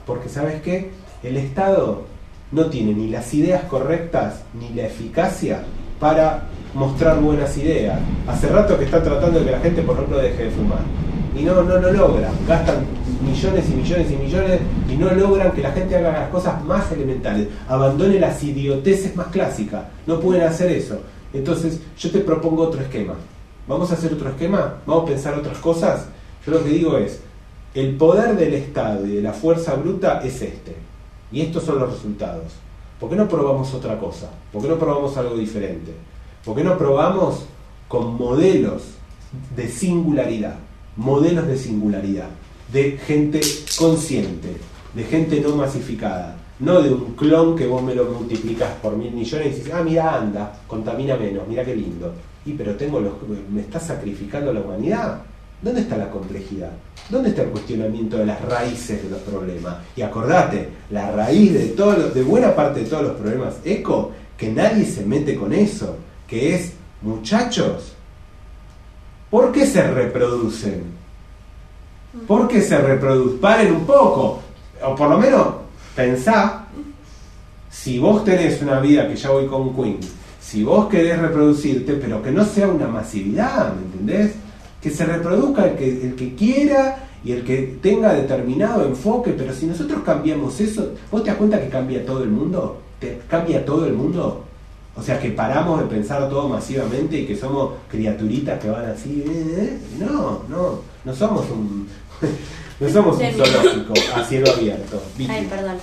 Porque ¿sabes qué? El Estado no tiene ni las ideas correctas ni la eficacia para mostrar buenas ideas. Hace rato que está tratando de que la gente, por ejemplo, deje de fumar. Y no lo logran. Gastan millones y millones y millones y no logran que la gente haga las cosas más elementales. Abandone las idioteces más clásicas. No pueden hacer eso. Entonces, yo te propongo otro esquema. ¿Vamos a hacer otro esquema? ¿Vamos a pensar otras cosas? Yo lo que digo es, el poder del Estado y de la fuerza bruta es este. Y estos son los resultados. ¿Por qué no probamos otra cosa? ¿Por qué no probamos algo diferente? ¿Por qué no probamos con modelos de singularidad? Modelos de singularidad, de gente consciente, de gente no masificada, no de un clon que vos me lo multiplicás por 1.000 millones y dices, mira, anda, contamina menos, mira qué lindo. Pero me estás sacrificando la humanidad. ¿Dónde está la complejidad? ¿Dónde está el cuestionamiento de las raíces de los problemas? Y acordate, la raíz de buena parte de todos los problemas eco, que nadie se mete con eso, que es, muchachos, ¿por qué se reproducen? ¿Por qué se reproducen? Paren un poco. O por lo menos pensá, si vos tenés una vida, que ya voy con Queen, si vos querés reproducirte, pero que no sea una masividad, ¿me entendés? Que se reproduzca el que quiera y el que tenga determinado enfoque, pero si nosotros cambiamos eso, ¿vos te das cuenta que cambia todo el mundo? ¿Cambia todo el mundo? O sea, que paramos de pensar todo masivamente y que somos criaturitas que van así, no somos un zoológico a cielo abierto. Ay, perdón.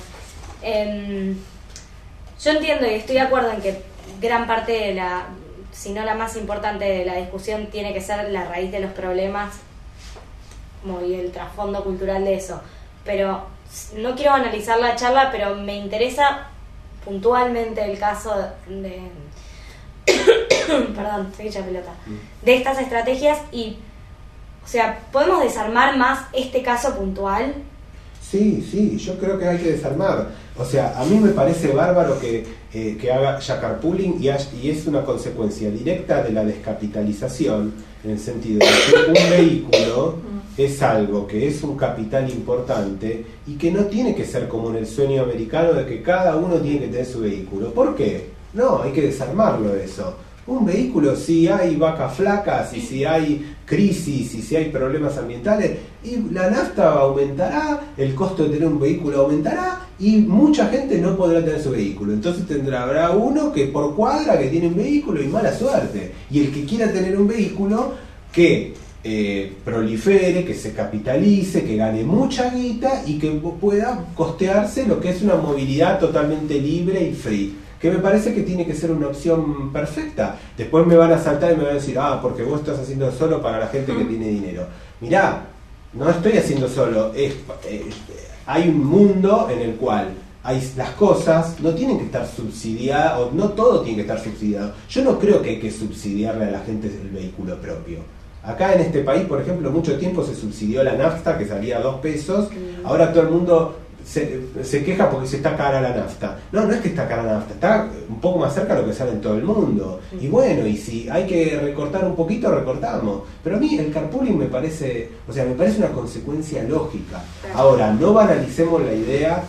Yo entiendo y estoy de acuerdo en que gran parte de si no la más importante de la discusión tiene que ser la raíz de los problemas y el trasfondo cultural de eso. Pero no quiero analizar la charla, pero me interesa puntualmente el caso de perdón, estoy hecha pelota, de estas estrategias y, o sea, ¿podemos desarmar más este caso puntual? Sí, yo creo que hay que desarmar. O sea, a mí me parece bárbaro que haga carpooling y es una consecuencia directa de la descapitalización, en el sentido de que un vehículo es algo que es un capital importante y que no tiene que ser como en el sueño americano de que cada uno tiene que tener su vehículo. ¿Por qué? No, hay que desarmarlo eso. Un vehículo, si hay vacas flacas y si hay crisis y si hay problemas ambientales, y la nafta aumentará, el costo de tener un vehículo aumentará y mucha gente no podrá tener su vehículo. Entonces habrá uno que por cuadra que tiene un vehículo y mala suerte. Y el que quiera tener un vehículo que prolifere, que se capitalice, que gane mucha guita y que pueda costearse lo que es una movilidad totalmente libre y free. Que me parece que tiene que ser una opción perfecta. Después me van a saltar y me van a decir, porque vos estás haciendo solo para la gente que tiene dinero. Mirá, no estoy haciendo solo, hay un mundo en el cual las cosas no tienen que estar subsidiadas, o no todo tiene que estar subsidiado. Yo no creo que hay que subsidiarle a la gente el vehículo propio. Acá en este país, por ejemplo, mucho tiempo se subsidió la nafta, que salía a 2 pesos. Ahora todo el mundo se queja porque se está cara la nafta. No es que está cara la nafta, está un poco más cerca de lo que sale en todo el mundo. Y bueno, y si hay que recortar un poquito, recortamos. Pero a mí el carpooling me parece una consecuencia lógica. Ahora, no banalicemos la idea,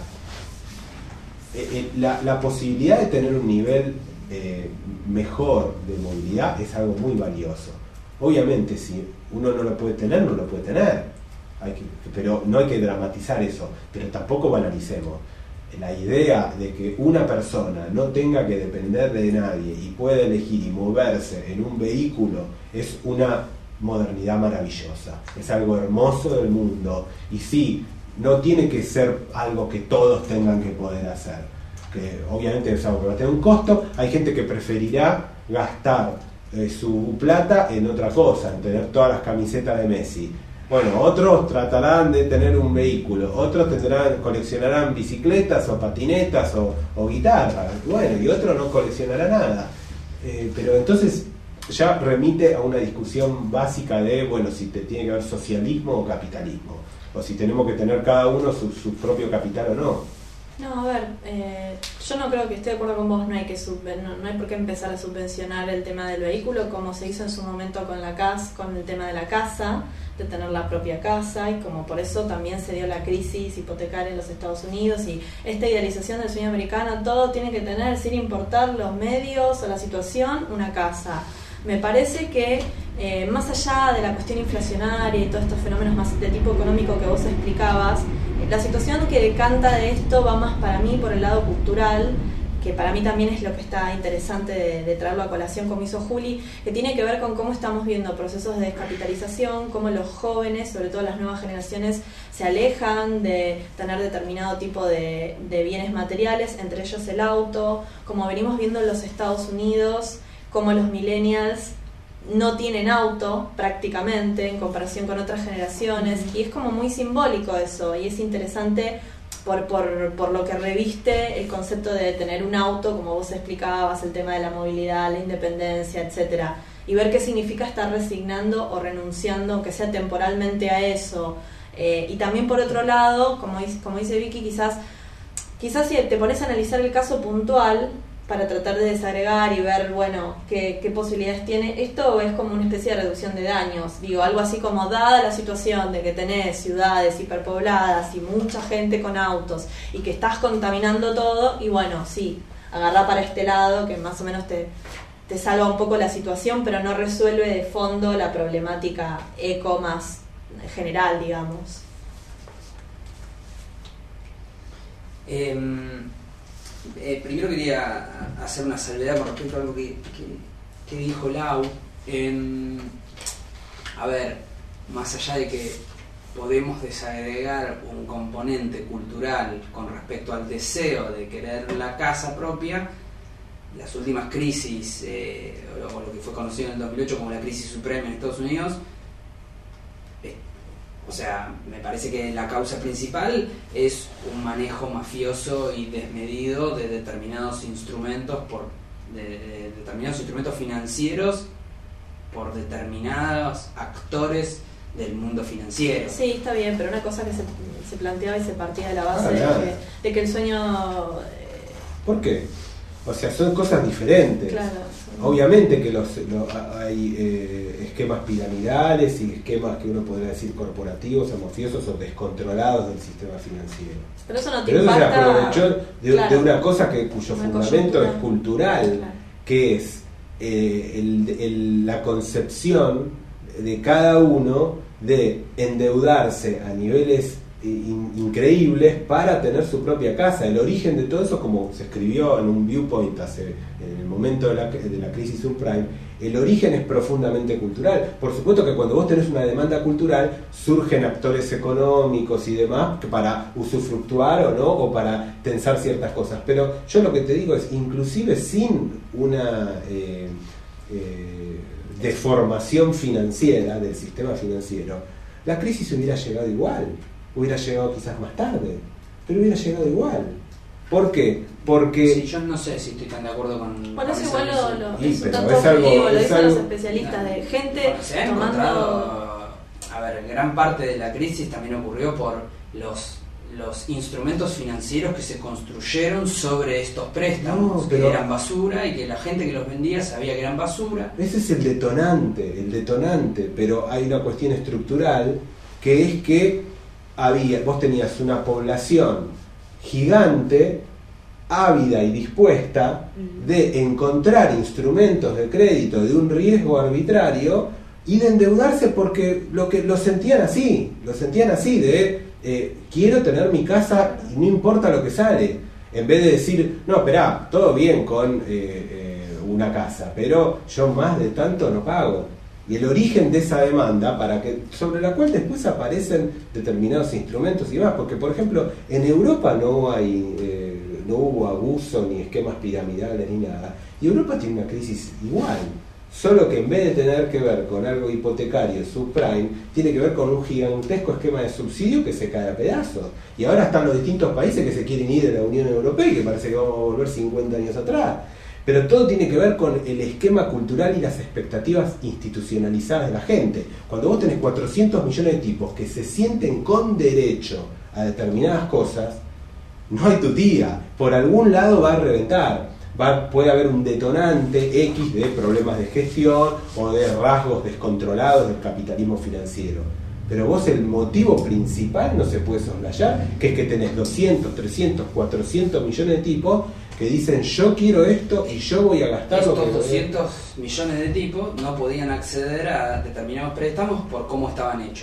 la posibilidad de tener un nivel mejor de movilidad es algo muy valioso. Obviamente, si uno no lo puede tener, no lo puede tener. Pero no hay que dramatizar eso, pero tampoco banalicemos. La idea de que una persona no tenga que depender de nadie y pueda elegir y moverse en un vehículo es una modernidad maravillosa, es algo hermoso del mundo. Y sí, no tiene que ser algo que todos tengan que poder hacer, que obviamente es algo que va a tener un costo. Hay gente que preferirá gastar su plata en otra cosa, en tener todas las camisetas de Messi. Bueno, otros tratarán de tener un vehículo, otros coleccionarán bicicletas o patinetas o guitarras, bueno, y otros no coleccionarán nada. Pero entonces ya remite a una discusión básica de, bueno, si tiene que haber socialismo o capitalismo, o si tenemos que tener cada uno su propio capital o no. No, a ver, yo no creo que esté de acuerdo con vos, no hay por qué empezar a subvencionar el tema del vehículo como se hizo en su momento con el tema de la casa, de tener la propia casa, y como por eso también se dio la crisis hipotecaria en los Estados Unidos y esta idealización del sueño americano. Todo tiene que tener, sin importar los medios o la situación, una casa. Me parece que más allá de la cuestión inflacionaria y todos estos fenómenos más de tipo económico que vos explicabas, la situación que decanta de esto va más para mí por el lado cultural, que para mí también es lo que está interesante de traerlo a colación como hizo Juli, que tiene que ver con cómo estamos viendo procesos de descapitalización, cómo los jóvenes, sobre todo las nuevas generaciones, se alejan de tener determinado tipo de bienes materiales, entre ellos el auto, como venimos viendo en los Estados Unidos, cómo los millennials no tienen auto prácticamente en comparación con otras generaciones, y es como muy simbólico eso, y es interesante por lo que reviste el concepto de tener un auto, como vos explicabas, el tema de la movilidad, la independencia, etcétera, y ver qué significa estar resignando o renunciando, aunque sea temporalmente, a eso. Y también por otro lado, como dice Vicky, quizás si te pones a analizar el caso puntual para tratar de desagregar y ver, bueno, qué posibilidades tiene, esto es como una especie de reducción de daños, digo, algo así como, dada la situación de que tenés ciudades hiperpobladas y mucha gente con autos y que estás contaminando todo, y bueno, sí, agarrá para este lado que más o menos te salva un poco la situación, pero no resuelve de fondo la problemática eco más general, digamos. Primero quería hacer una salvedad con respecto a algo que dijo Lau. A ver, más allá de que podemos desagregar un componente cultural con respecto al deseo de querer la casa propia, las últimas crisis, o lo que fue conocido en el 2008 como la crisis suprema en Estados Unidos, o sea, me parece que la causa principal es un manejo mafioso y desmedido de determinados instrumentos de determinados instrumentos financieros por determinados actores del mundo financiero. Sí, está bien, pero una cosa que se planteaba y se partía de la base de que el sueño... ¿Por qué? O sea, son cosas diferentes. Claro. Obviamente que hay esquemas piramidales y esquemas que uno podría decir corporativos o mafiosos o descontrolados del sistema financiero. Pero eso no te Pero eso impacta... se aprovechó de Claro. una cosa cuyo fundamento es cultural, claro, que es la concepción de cada uno de endeudarse a niveles increíbles para tener su propia casa. El origen de todo eso, como se escribió en un Viewpoint en el momento de la crisis subprime, el origen es profundamente cultural. Por supuesto que cuando vos tenés una demanda cultural surgen actores económicos y demás para usufructuar o no, o para tensar ciertas cosas, pero yo lo que te digo es, inclusive sin una deformación financiera del sistema financiero, la crisis hubiera llegado igual. Hubiera llegado quizás más tarde, pero hubiera llegado igual. ¿Por qué? Porque... Sí, yo no sé si estoy tan de acuerdo con... Bueno, eso igual Sí, es un pero tanto es algo- objetivo, lo es dicen algo- los especialistas, de gente Bueno, se ha tomando... encontrado... A ver, gran parte de la crisis también ocurrió por los instrumentos financieros que se construyeron sobre estos préstamos, No, pero- que eran basura y que la gente que los vendía sabía que eran basura. Ese es el detonante, pero hay una cuestión estructural que es que vos tenías una población gigante, ávida y dispuesta de encontrar instrumentos de crédito de un riesgo arbitrario y de endeudarse porque lo sentían así de quiero tener mi casa y no importa lo que sale, en vez de decir, no, esperá, todo bien con una casa, pero yo más de tanto no pago. Y el origen de esa demanda, sobre la cual después aparecen determinados instrumentos y demás, porque por ejemplo en Europa no hubo abuso ni esquemas piramidales ni nada, y Europa tiene una crisis igual, solo que en vez de tener que ver con algo hipotecario, subprime, tiene que ver con un gigantesco esquema de subsidio que se cae a pedazos. Y ahora están los distintos países que se quieren ir de la Unión Europea y que parece que vamos a volver 50 años atrás. Pero todo tiene que ver con el esquema cultural y las expectativas institucionalizadas de la gente. Cuando vos tenés 400 millones de tipos que se sienten con derecho a determinadas cosas, no hay tutía, por algún lado va a reventar. Puede haber un detonante X de problemas de gestión o de rasgos descontrolados del capitalismo financiero. Pero vos el motivo principal no se puede soslayar, que es que tenés 200, 300, 400 millones de tipos que dicen yo quiero esto y yo voy a gastar lo que... Estos 200 millones de tipos no podían acceder a determinados préstamos por cómo estaban hechos.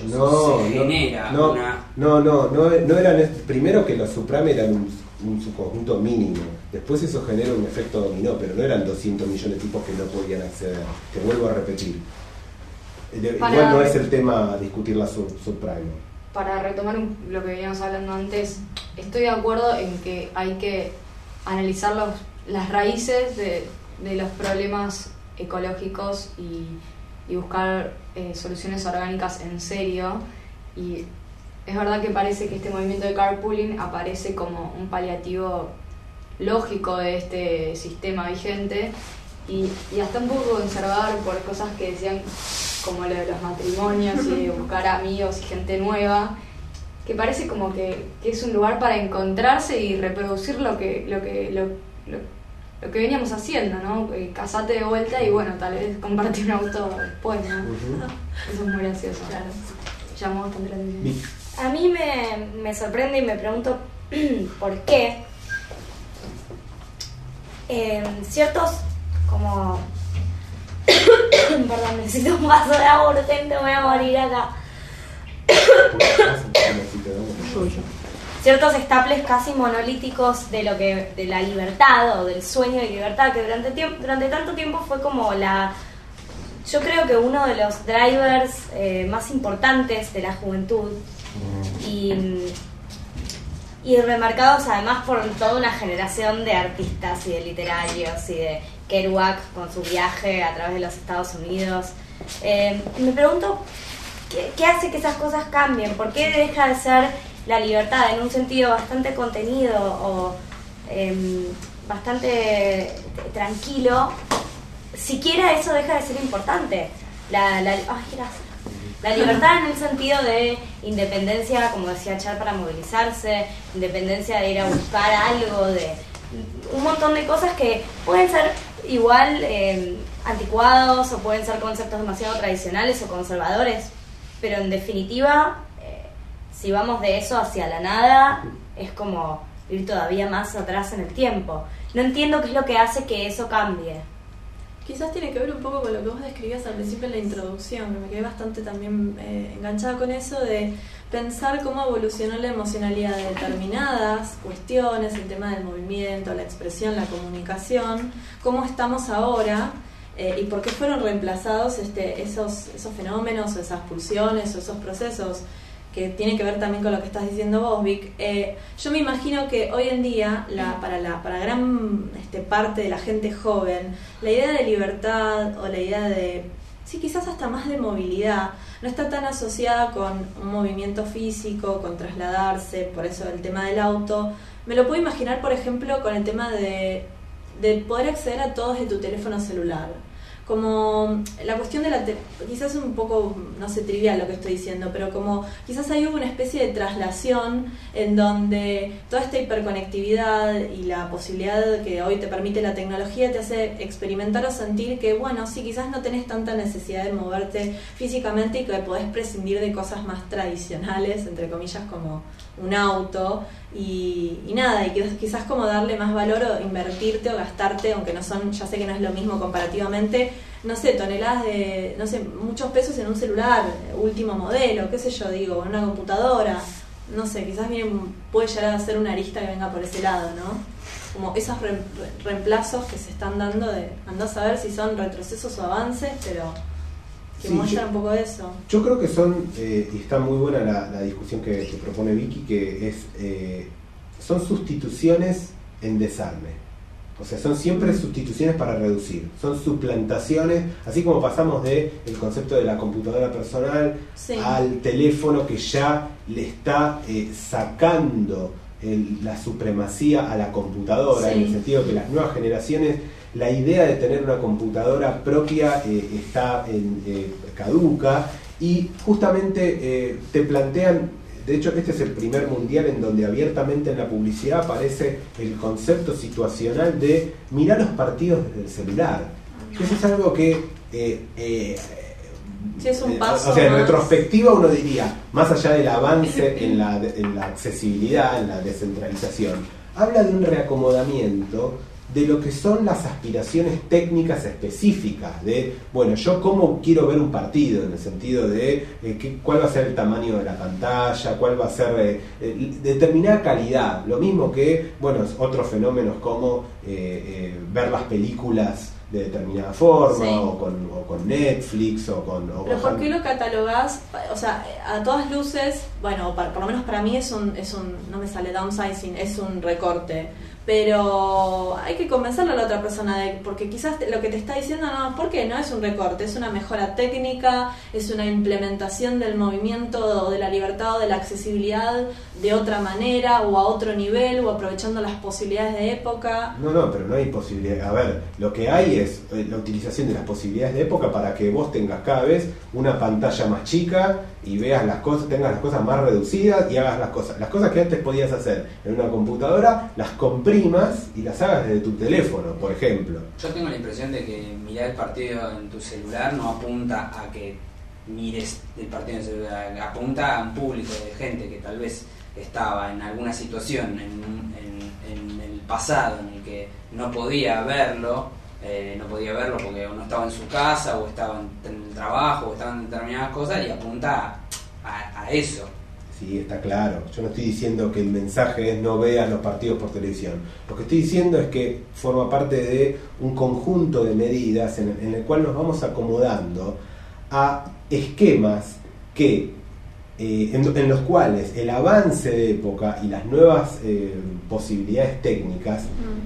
No eran... Primero que los subprime eran un subconjunto mínimo. Después eso genera un efecto dominó, pero no eran 200 millones de tipos que no podían acceder. Te vuelvo a repetir. Igual no es el tema discutir la subprime. Para retomar lo que veníamos hablando antes, estoy de acuerdo en que hay que analizar las raíces de los problemas ecológicos y buscar soluciones orgánicas en serio. Y es verdad que parece que este movimiento de carpooling aparece como un paliativo lógico de este sistema vigente y hasta un poco conservador por cosas que decían como lo de los matrimonios y de buscar amigos y gente nueva, que parece como que es un lugar para encontrarse y reproducir lo que veníamos haciendo, ¿no? Casate de vuelta y bueno, tal vez compartir un auto después, ¿no? Eso es muy gracioso. Claro. Llamó bastante la atención. A mí me sorprende y me pregunto por qué ciertos como perdón, necesito un vaso de agua urgente, me voy a morir acá. Ciertos estaples casi monolíticos de la libertad o del sueño de libertad que durante tanto tiempo fue como yo creo que uno de los drivers más importantes de la juventud y remarcados además por toda una generación de artistas y de literarios y de Kerouac con su viaje a través de los Estados Unidos. Me pregunto ¿qué hace que esas cosas cambien? ¿Por qué deja de ser la libertad en un sentido bastante contenido o bastante tranquilo? Siquiera eso deja de ser importante. La libertad en el sentido de independencia, como decía Char, para movilizarse, independencia de ir a buscar algo, de un montón de cosas que pueden ser igual anticuados o pueden ser conceptos demasiado tradicionales o conservadores, pero en definitiva, si vamos de eso hacia la nada, es como ir todavía más atrás en el tiempo. No entiendo qué es lo que hace que eso cambie. Quizás tiene que ver un poco con lo que vos describías al principio en la introducción, que me quedé bastante también enganchada con eso de pensar cómo evolucionó la emocionalidad de determinadas cuestiones, el tema del movimiento, la expresión, la comunicación, cómo estamos ahora y por qué fueron reemplazados esos fenómenos o esas pulsiones o esos procesos que tiene que ver también con lo que estás diciendo vos, Vic. Yo me imagino que hoy en día, para gran parte de la gente joven, la idea de libertad o la idea de, sí, quizás hasta más de movilidad, no está tan asociada con un movimiento físico, con trasladarse, por eso el tema del auto. Me lo puedo imaginar, por ejemplo, con el tema de poder acceder a todo desde tu teléfono celular. Como la cuestión de quizás es un poco, no sé, trivial lo que estoy diciendo, pero como quizás hay una especie de traslación en donde toda esta hiperconectividad y la posibilidad que hoy te permite la tecnología te hace experimentar o sentir que, bueno, sí, quizás no tenés tanta necesidad de moverte físicamente y que podés prescindir de cosas más tradicionales, entre comillas, como un auto y nada, y quizás como darle más valor o invertirte o gastarte, aunque no son, ya sé que no es lo mismo comparativamente, no sé, toneladas de, no sé, muchos pesos en un celular, último modelo, qué sé yo, digo, en una computadora, no sé, quizás puede llegar a ser una arista que venga por ese lado, ¿no? Como esos reemplazos que se están dando andá a saber si son retrocesos o avances, pero que sí, muestran un poco de eso. Yo creo que y está muy buena la discusión que propone Vicky, que son sustituciones en desarme. O sea, son siempre sustituciones para reducir, son suplantaciones, así como pasamos del concepto de la computadora personal, sí, al teléfono que ya le está sacando la supremacía a la computadora, sí, en el sentido que las nuevas generaciones, la idea de tener una computadora propia está caduca, y justamente te plantean de hecho este es el primer mundial en donde abiertamente en la publicidad aparece el concepto situacional de mirar los partidos desde el celular. Eso es algo que sí, es un paso o sea, en más. retrospectiva uno diría, más allá del avance en la accesibilidad, en la descentralización, habla de un reacomodamiento de lo que son las aspiraciones técnicas específicas de, bueno, yo cómo quiero ver un partido, en el sentido de cuál va a ser el tamaño de la pantalla, cuál va a ser determinada calidad, lo mismo que, bueno, otros fenómenos como ver las películas de determinada forma, sí. o con Netflix, Pero ¿por qué lo catalogás? O sea, a todas luces, bueno, por lo menos para mí es un, no me sale downsizing, es un recorte. Pero hay que convencerle a la otra persona porque quizás lo que te está diciendo no, ¿por qué? No es un recorte, es una mejora técnica, es una implementación del movimiento o de la libertad o de la accesibilidad de otra manera o a otro nivel o aprovechando las posibilidades de época. No, pero no hay posibilidad. A ver, lo que hay es la utilización de las posibilidades de época para que vos tengas cada vez una pantalla más chica y veas las cosas, tengas las cosas más reducidas y hagas las cosas que antes podías hacer en una computadora, las comprimas y las hagas desde tu teléfono, por ejemplo. Yo tengo la impresión de que mirar el partido en tu celular no apunta a que mires el partido en el celular, apunta a un público de gente que tal vez estaba en alguna situación en el pasado en el que no podía verlo porque uno estaba en su casa o estaba en el trabajo o estaban en determinadas cosas, y apunta a eso. Sí, está claro. Yo no estoy diciendo que el mensaje es no veas los partidos por televisión. Lo que estoy diciendo es que forma parte de un conjunto de medidas en el cual nos vamos acomodando a esquemas que en los cuales el avance de época y las nuevas posibilidades técnicas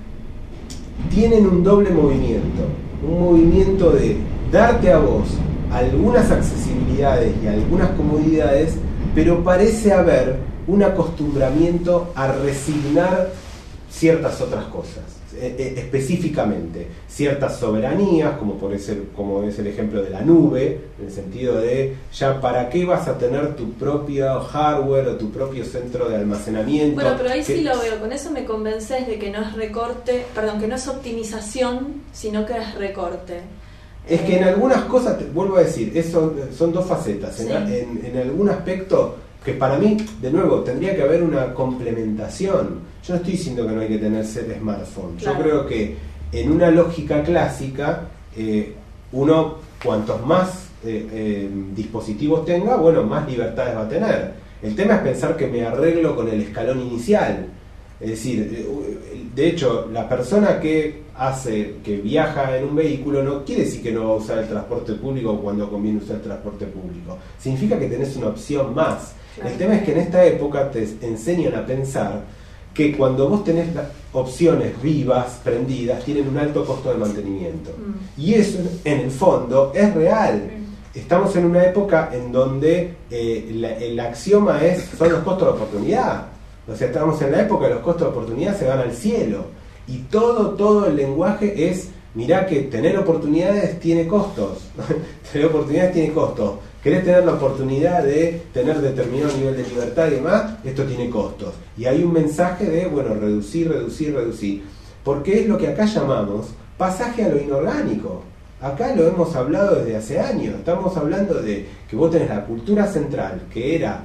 tienen un doble movimiento. Un movimiento de darte a vos algunas accesibilidades y algunas comodidades, pero parece haber un acostumbramiento a resignar ciertas otras cosas, específicamente ciertas soberanías, como es el ejemplo de la nube, en el sentido de ya para qué vas a tener tu propio hardware o tu propio centro de almacenamiento. Bueno, pero ahí sí lo veo, con eso me convences de que no es recorte, perdón, que no es optimización, sino que es recorte. Es que en algunas cosas, vuelvo a decir, eso son dos facetas. Sí. En algún aspecto que para mí, de nuevo, tendría que haber una complementación. Yo no estoy diciendo que no hay que tener el smartphone. Claro. Yo creo que en una lógica clásica, uno cuantos más dispositivos tenga, bueno, más libertades va a tener. El tema es pensar que me arreglo con el escalón inicial. Es decir, de hecho, la persona que viaja en un vehículo no quiere decir que no va a usar el transporte público cuando conviene usar el transporte público. Significa que tenés una opción más. Claro. El tema es que en esta época te enseñan a pensar que cuando vos tenés las opciones vivas, prendidas, tienen un alto costo de mantenimiento. Y eso, en el fondo, es real. Estamos en una época en donde el axioma son los costos de oportunidad. O sea, estamos en la época de los costos de oportunidad se van al cielo. Y todo el lenguaje es, mirá que tener oportunidades tiene costos. Tener oportunidades tiene costos. ¿Querés tener la oportunidad de tener determinado nivel de libertad y demás? Esto tiene costos. Y hay un mensaje de, bueno, reducir. Porque es lo que acá llamamos pasaje a lo inorgánico. Acá lo hemos hablado desde hace años. Estamos hablando de que vos tenés la cultura central, que era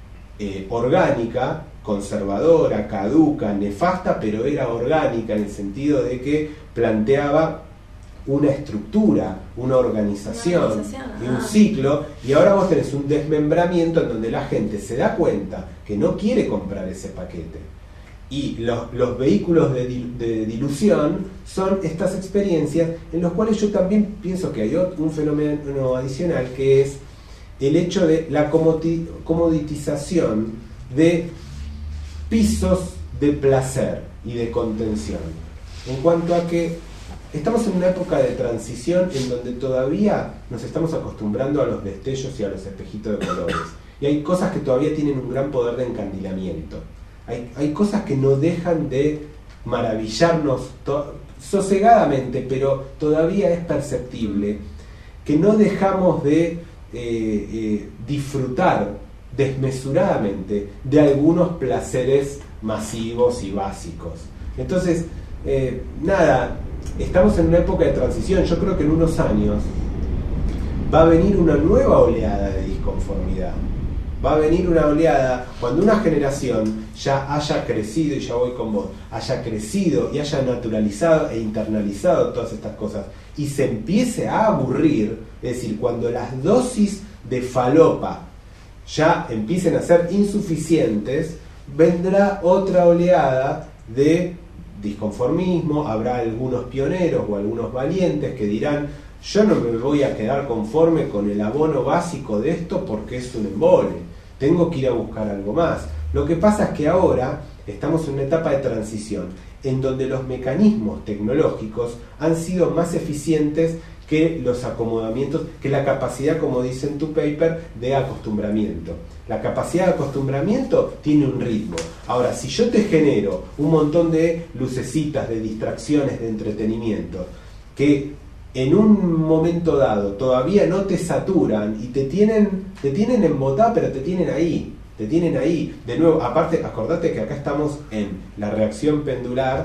orgánica, conservadora, caduca, nefasta, pero era orgánica en el sentido de que planteaba una estructura, una organización y un ciclo, y ahora vos tenés un desmembramiento en donde la gente se da cuenta que no quiere comprar ese paquete. Y los vehículos de dilución son estas experiencias en los cuales yo también pienso que hay un fenómeno adicional, que es el hecho de la comoditización de pisos de placer y de contención, en cuanto a que estamos en una época de transición en donde todavía nos estamos acostumbrando a los destellos y a los espejitos de colores, y hay cosas que todavía tienen un gran poder de encandilamiento, hay cosas que no dejan de maravillarnos sosegadamente, pero todavía es perceptible que no dejamos de disfrutar desmesuradamente de algunos placeres masivos y básicos. Entonces, nada, estamos en una época de transición. Yo creo que en unos años va a venir una nueva oleada de disconformidad. Va a venir una oleada cuando una generación ya haya crecido, y ya voy con vos, haya crecido y haya naturalizado e internalizado todas estas cosas y se empiece a aburrir, es decir, cuando las dosis de falopa ya empiecen a ser insuficientes, vendrá otra oleada de disconformismo. Habrá algunos pioneros o algunos valientes que dirán: yo no me voy a quedar conforme con el abono básico de esto porque es un embole, tengo que ir a buscar algo más. Lo que pasa es que ahora estamos en una etapa de transición en donde los mecanismos tecnológicos han sido más eficientes que los acomodamientos, que la capacidad, como dice en tu paper, de acostumbramiento. La capacidad de acostumbramiento tiene un ritmo. Ahora, si yo te genero un montón de lucecitas, de distracciones, de entretenimiento, que en un momento dado todavía no te saturan y te tienen embotada, pero te tienen ahí. De nuevo, aparte, acordate que acá estamos en la reacción pendular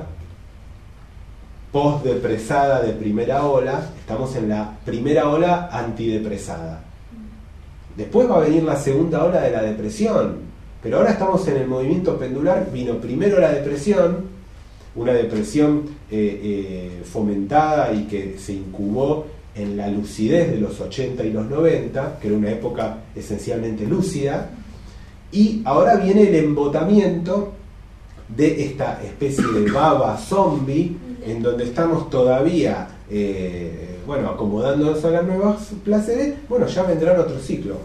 postdepresada de primera ola, estamos en la primera ola antidepresada. Después va a venir la segunda ola de la depresión, pero ahora estamos en el movimiento pendular. Vino primero la depresión, una depresión fomentada y que se incubó en la lucidez de los 80 y los 90, que era una época esencialmente lúcida, y ahora viene el embotamiento de esta especie de baba zombie, en donde estamos todavía acomodándonos a los nuevos placeres. Bueno, ya vendrán otros ciclos.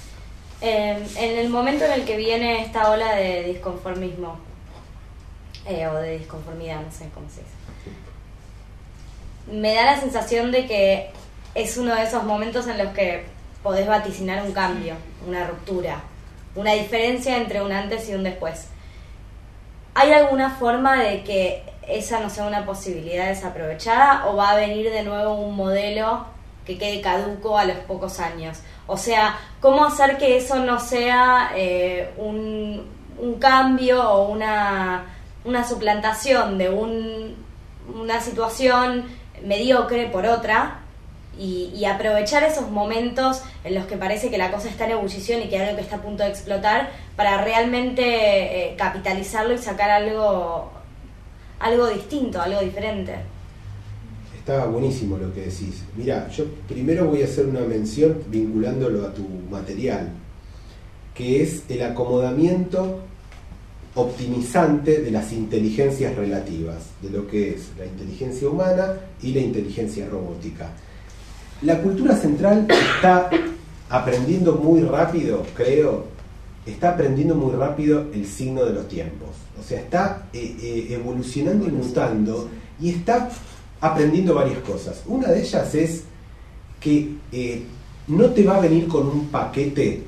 En el momento en el que viene esta ola de disconformismo, o de disconformidad, no sé cómo se dice, me da la sensación de que es uno de esos momentos en los que podés vaticinar un cambio, una ruptura, una diferencia entre un antes y un después. ¿Hay alguna forma de que esa no sea una posibilidad desaprovechada, o va a venir de nuevo un modelo que quede caduco a los pocos años? O sea, ¿cómo hacer que eso no sea un cambio o una suplantación de una situación mediocre por otra, y aprovechar esos momentos en los que parece que la cosa está en ebullición y que hay algo que está a punto de explotar, para realmente capitalizarlo y sacar algo distinto, algo diferente? Está buenísimo lo que decís. Mira, yo primero voy a hacer una mención vinculándolo a tu material, que es el acomodamiento optimizante de las inteligencias relativas, de lo que es la inteligencia humana y la inteligencia robótica. La cultura central está aprendiendo muy rápido, está aprendiendo muy rápido el signo de los tiempos. O sea, está evolucionando y mutando, y está aprendiendo varias cosas. Una de ellas es que no te va a venir con un paquete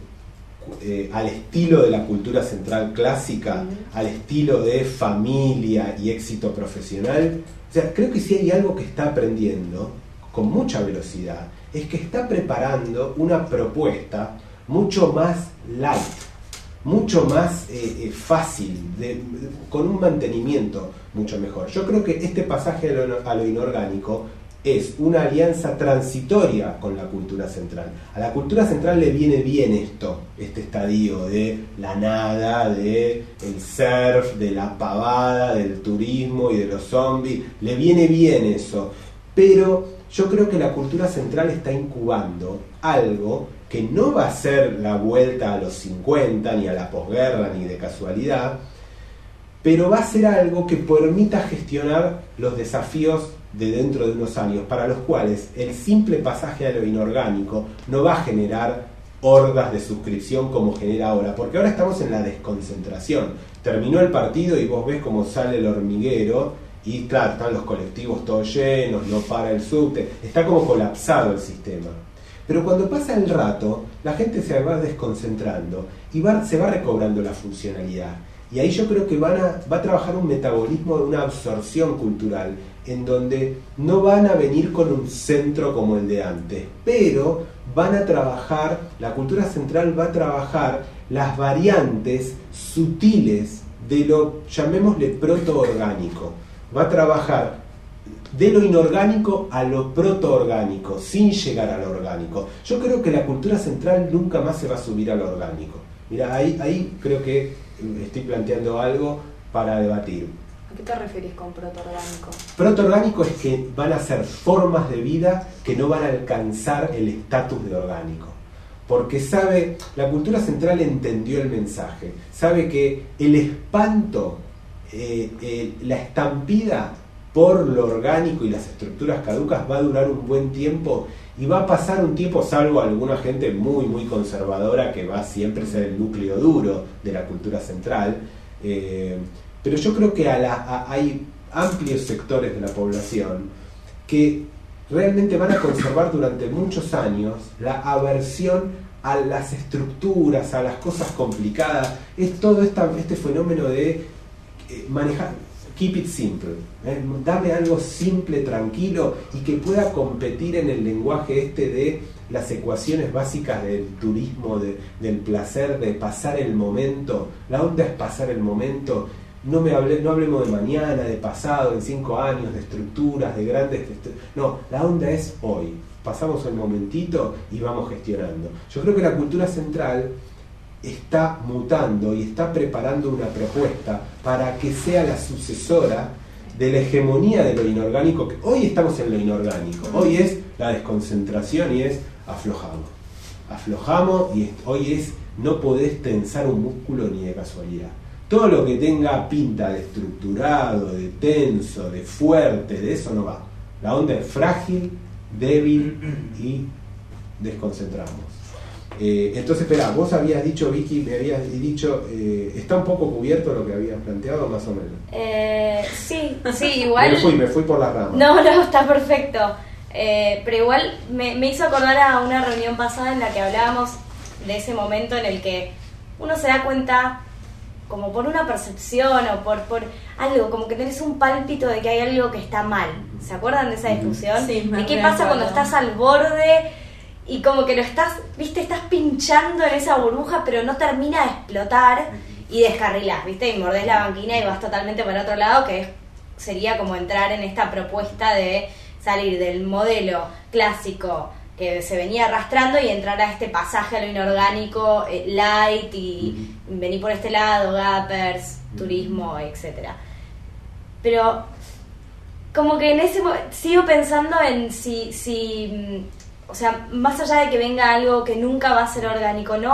al estilo de la cultura central clásica, al estilo de familia y éxito profesional. O sea, creo que si hay algo que está aprendiendo con mucha velocidad, es que está preparando una propuesta mucho más light, mucho más fácil, con un mantenimiento mucho mejor. Yo creo que este pasaje a lo inorgánico es una alianza transitoria con la cultura central. A la cultura central le viene bien este estadio de la nada, de el surf, de la pavada, del turismo y de los zombies. Le viene bien eso, pero yo creo que la cultura central está incubando algo que no va a ser la vuelta a los 50, ni a la posguerra, ni de casualidad, pero va a ser algo que permita gestionar los desafíos de dentro de unos años, para los cuales el simple pasaje a lo inorgánico no va a generar hordas de suscripción como genera ahora, porque ahora estamos en la desconcentración. Terminó el partido y vos ves cómo sale el hormiguero, y claro, están los colectivos todos llenos, no para el subte, está como colapsado el sistema. Pero cuando pasa el rato, la gente se va desconcentrando y se va recobrando la funcionalidad. Y ahí yo creo que va a trabajar un metabolismo de una absorción cultural, en donde no van a venir con un centro como el de antes, pero van a trabajar, la cultura central va a trabajar las variantes sutiles de lo, llamémosle, protoorgánico. Va a trabajar de lo inorgánico a lo protoorgánico, sin llegar a lo orgánico. Yo creo que la cultura central nunca más se va a subir a lo orgánico. Mira, ahí creo que estoy planteando algo para debatir. ¿A qué te referís con protoorgánico? Protoorgánico es que van a ser formas de vida que no van a alcanzar el estatus de orgánico. Porque la cultura central entendió el mensaje, sabe que el espanto, la estampida por lo orgánico y las estructuras caducas va a durar un buen tiempo y va a pasar un tiempo, salvo alguna gente muy muy conservadora que va siempre a ser el núcleo duro de la cultura central, pero yo creo que hay amplios sectores de la población que realmente van a conservar durante muchos años la aversión a las estructuras, a las cosas complicadas. Es todo este fenómeno de manejar, keep it simple, dame algo simple, tranquilo y que pueda competir en el lenguaje de las ecuaciones básicas del turismo, del placer, de pasar el momento. La onda es pasar el momento. No hablemos de mañana, de pasado, en 5 años, de estructuras, de grandes... No, la onda es hoy. Pasamos el momentito y vamos gestionando. Yo creo que la cultura central está mutando y está preparando una propuesta para que sea la sucesora de la hegemonía de lo inorgánico. Que hoy estamos en lo inorgánico. Hoy es la desconcentración y es aflojamos y hoy es no podés tensar un músculo ni de casualidad. Todo lo que tenga pinta de estructurado, de tenso, de fuerte, de eso no va. La onda es frágil, débil y desconcentramos. Entonces, espera, vos habías dicho, Vicky, me habías dicho, ¿está un poco cubierto lo que habías planteado, más o menos? Sí, igual... Me fui por las ramas. No, está perfecto. Pero igual me hizo acordar a una reunión pasada en la que hablábamos de ese momento en el que uno se da cuenta, como por una percepción o por algo, como que tenés un pálpito de que hay algo que está mal. ¿Se acuerdan de esa discusión? Sí, ¿De qué pasa cuando estás al borde y como que lo estás pinchando en esa burbuja, pero no termina de explotar y descarrilás, ¿viste? Y mordés la banquina y vas totalmente para otro lado, que sería como entrar en esta propuesta de salir del modelo clásico que se venía arrastrando y entrar a este pasaje a lo inorgánico, light, y venir por este lado, gappers, turismo, etcétera. Pero como que en ese sigo pensando en si o sea, más allá de que venga algo que nunca va a ser orgánico, no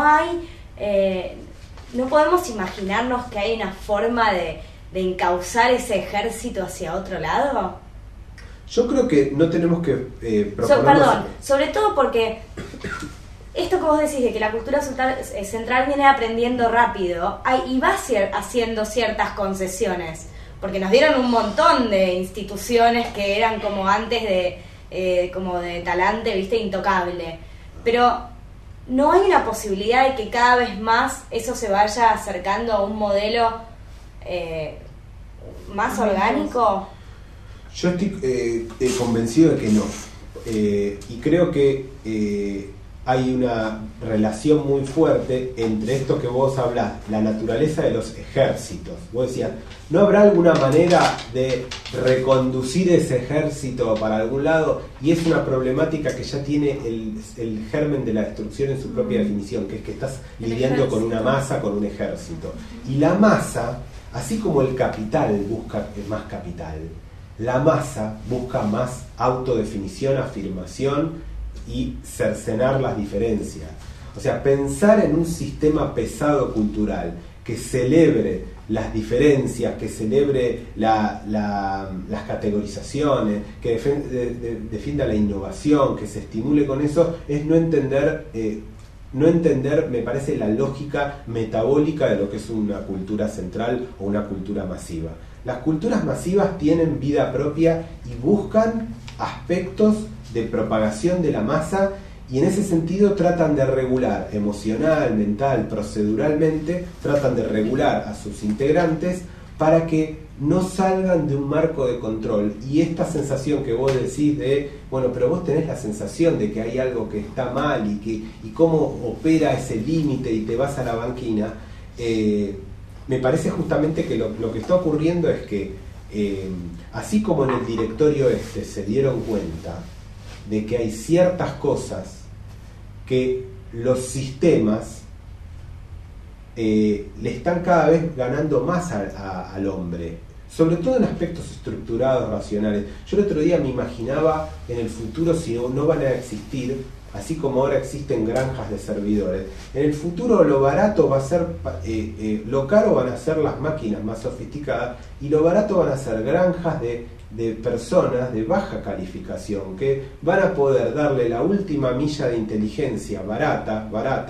podemos imaginarnos que hay una forma de encauzar ese ejército hacia otro lado. Yo creo que no tenemos que proponernos... sobre todo porque esto que vos decís de que la cultura central viene aprendiendo rápido y va haciendo ciertas concesiones, porque nos dieron un montón de instituciones que eran como antes como de talante, viste, intocable, pero no hay una posibilidad de que cada vez más eso se vaya acercando a un modelo más orgánico. Yo estoy convencido de que no. Y creo que hay una relación muy fuerte entre esto que vos hablás, la naturaleza de los ejércitos. Vos decías, ¿no habrá alguna manera de reconducir ese ejército para algún lado? Y es una problemática que ya tiene el germen de la destrucción en su propia definición, que es que estás lidiando con una masa, con un ejército. Y la masa, así como el capital busca más capital, la masa busca más autodefinición, afirmación y cercenar las diferencias. O sea, pensar en un sistema pesado cultural que celebre las diferencias, que celebre las categorizaciones, que defienda la innovación, que se estimule con eso, es no entender, me parece, la lógica metabólica de lo que es una cultura central o una cultura masiva. Las culturas masivas tienen vida propia y buscan aspectos de propagación de la masa, y en ese sentido tratan de regular emocional, mental, proceduralmente, tratan de regular a sus integrantes para que no salgan de un marco de control. Y esta sensación que vos decís de, bueno, pero vos tenés la sensación de que hay algo que está mal y cómo opera ese límite y te vas a la banquina, me parece justamente que lo que está ocurriendo es que así como en el directorio se dieron cuenta de que hay ciertas cosas que los sistemas le están cada vez ganando más al hombre, sobre todo en aspectos estructurados, racionales. Yo el otro día me imaginaba en el futuro, si no van a existir, así como ahora existen granjas de servidores, en el futuro lo barato va a ser, lo caro van a ser las máquinas más sofisticadas y lo barato van a ser granjas de personas de baja calificación que van a poder darle la última milla de inteligencia barata,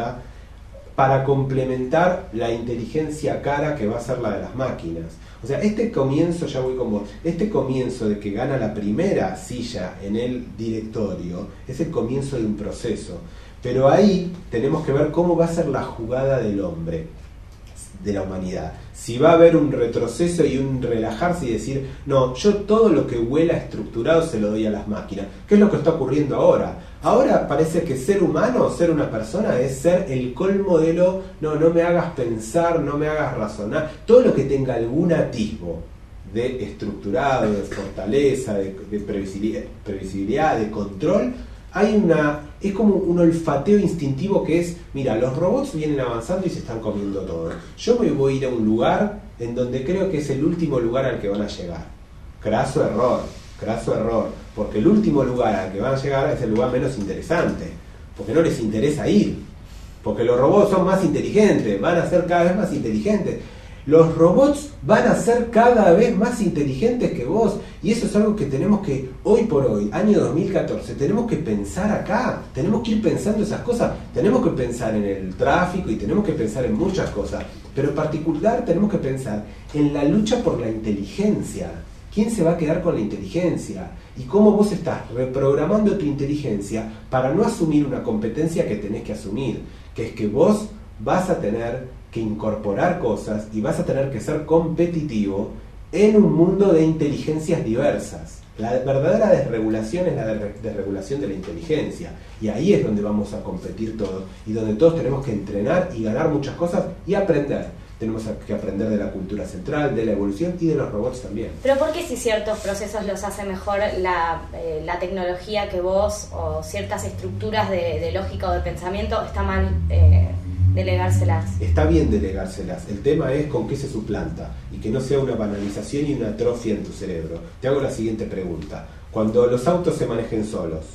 para complementar la inteligencia cara que va a ser la de las máquinas. O sea, este comienzo, ya voy con vos, este comienzo de que gana la primera silla en el directorio es el comienzo de un proceso. Pero ahí tenemos que ver cómo va a ser la jugada del hombre, de la humanidad. Si va a haber un retroceso y un relajarse y decir, no, yo todo lo que huela estructurado se lo doy a las máquinas. ¿Qué es lo que está ocurriendo ahora? Ahora parece que ser humano, ser una persona, es ser el colmo de no me hagas pensar, no me hagas razonar. Todo lo que tenga algún atisbo de estructurado, de fortaleza, de previsibilidad, de control, es como un olfateo instintivo que es, mira, los robots vienen avanzando y se están comiendo todo. Yo me voy a ir a un lugar en donde creo que es el último lugar al que van a llegar. Craso error, porque el último lugar al que van a llegar es el lugar menos interesante, porque no les interesa ir, porque los robots son más inteligentes, van a ser cada vez más inteligentes. Los robots van a ser cada vez más inteligentes que vos, y eso es algo que tenemos que, hoy por hoy, año 2014, tenemos que pensar acá, tenemos que ir pensando esas cosas, tenemos que pensar en el tráfico y tenemos que pensar en muchas cosas, pero en particular tenemos que pensar en la lucha por la inteligencia. ¿Quién se va a quedar con la inteligencia? Y cómo vos estás reprogramando tu inteligencia para no asumir una competencia que tenés que asumir, que es que vos vas a tener que incorporar cosas y vas a tener que ser competitivo en un mundo de inteligencias diversas. La verdadera desregulación es la desregulación de la inteligencia, y ahí es donde vamos a competir todos y donde todos tenemos que entrenar y ganar muchas cosas y aprender. Tenemos que aprender de la cultura central, de la evolución y de los robots también. Pero ¿por qué si ciertos procesos los hace mejor la tecnología que vos, o ciertas estructuras de lógica o de pensamiento, está mal delegárselas? Está bien delegárselas. El tema es con qué se suplanta y que no sea una banalización y una atrofia en tu cerebro. Te hago la siguiente pregunta. Cuando los autos se manejen solos,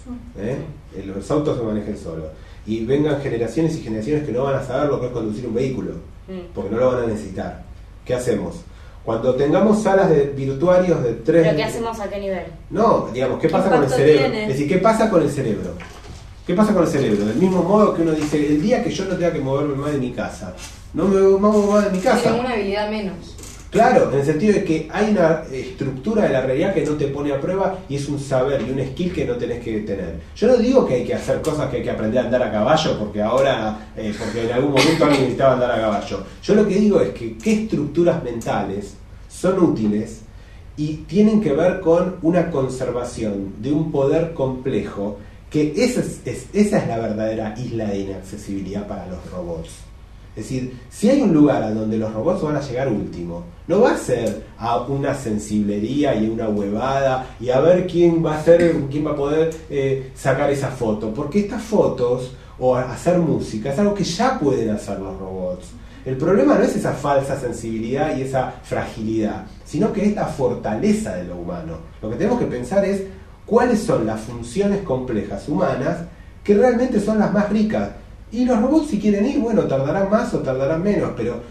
los autos se manejen solos, y vengan generaciones y generaciones que no van a saber lo que es conducir un vehículo, porque no lo van a necesitar, ¿qué hacemos? Cuando tengamos salas de virtuarios de 3... ¿Pero qué hacemos a qué nivel? No, digamos, ¿qué pasa con el cerebro? Es decir, ¿qué pasa con el cerebro? ¿Qué pasa con el cerebro? Del mismo modo que uno dice, el día que yo no tenga que moverme más de mi casa, no me muevo más de mi casa. Tiene una habilidad menos. Claro, en el sentido de que hay una estructura de la realidad que no te pone a prueba y es un saber y un skill que no tenés que tener. Yo no digo que hay que hacer cosas que hay que aprender a andar a caballo porque ahora, porque en algún momento alguien necesitaba andar a caballo. Yo lo que digo es que qué estructuras mentales son útiles y tienen que ver con una conservación de un poder complejo, que esa es la verdadera isla de inaccesibilidad para los robots. Es decir, si hay un lugar a donde los robots van a llegar último, no va a ser a una sensiblería y una huevada y a ver quién va a poder sacar esa foto, porque estas fotos o hacer música es algo que ya pueden hacer los robots. El problema no es esa falsa sensibilidad y esa fragilidad, sino que es la fortaleza de lo humano. Lo que tenemos que pensar es cuáles son las funciones complejas humanas que realmente son las más ricas. Y los robots, si quieren ir, bueno, tardarán más o tardarán menos, pero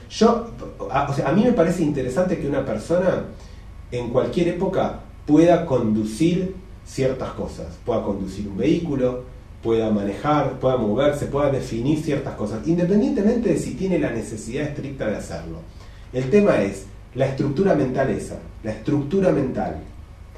a mí me parece interesante que una persona en cualquier época pueda conducir ciertas cosas, pueda conducir un vehículo, pueda manejar, pueda moverse, pueda definir ciertas cosas, independientemente de si tiene la necesidad estricta de hacerlo. El tema es la estructura mental esa, la estructura mental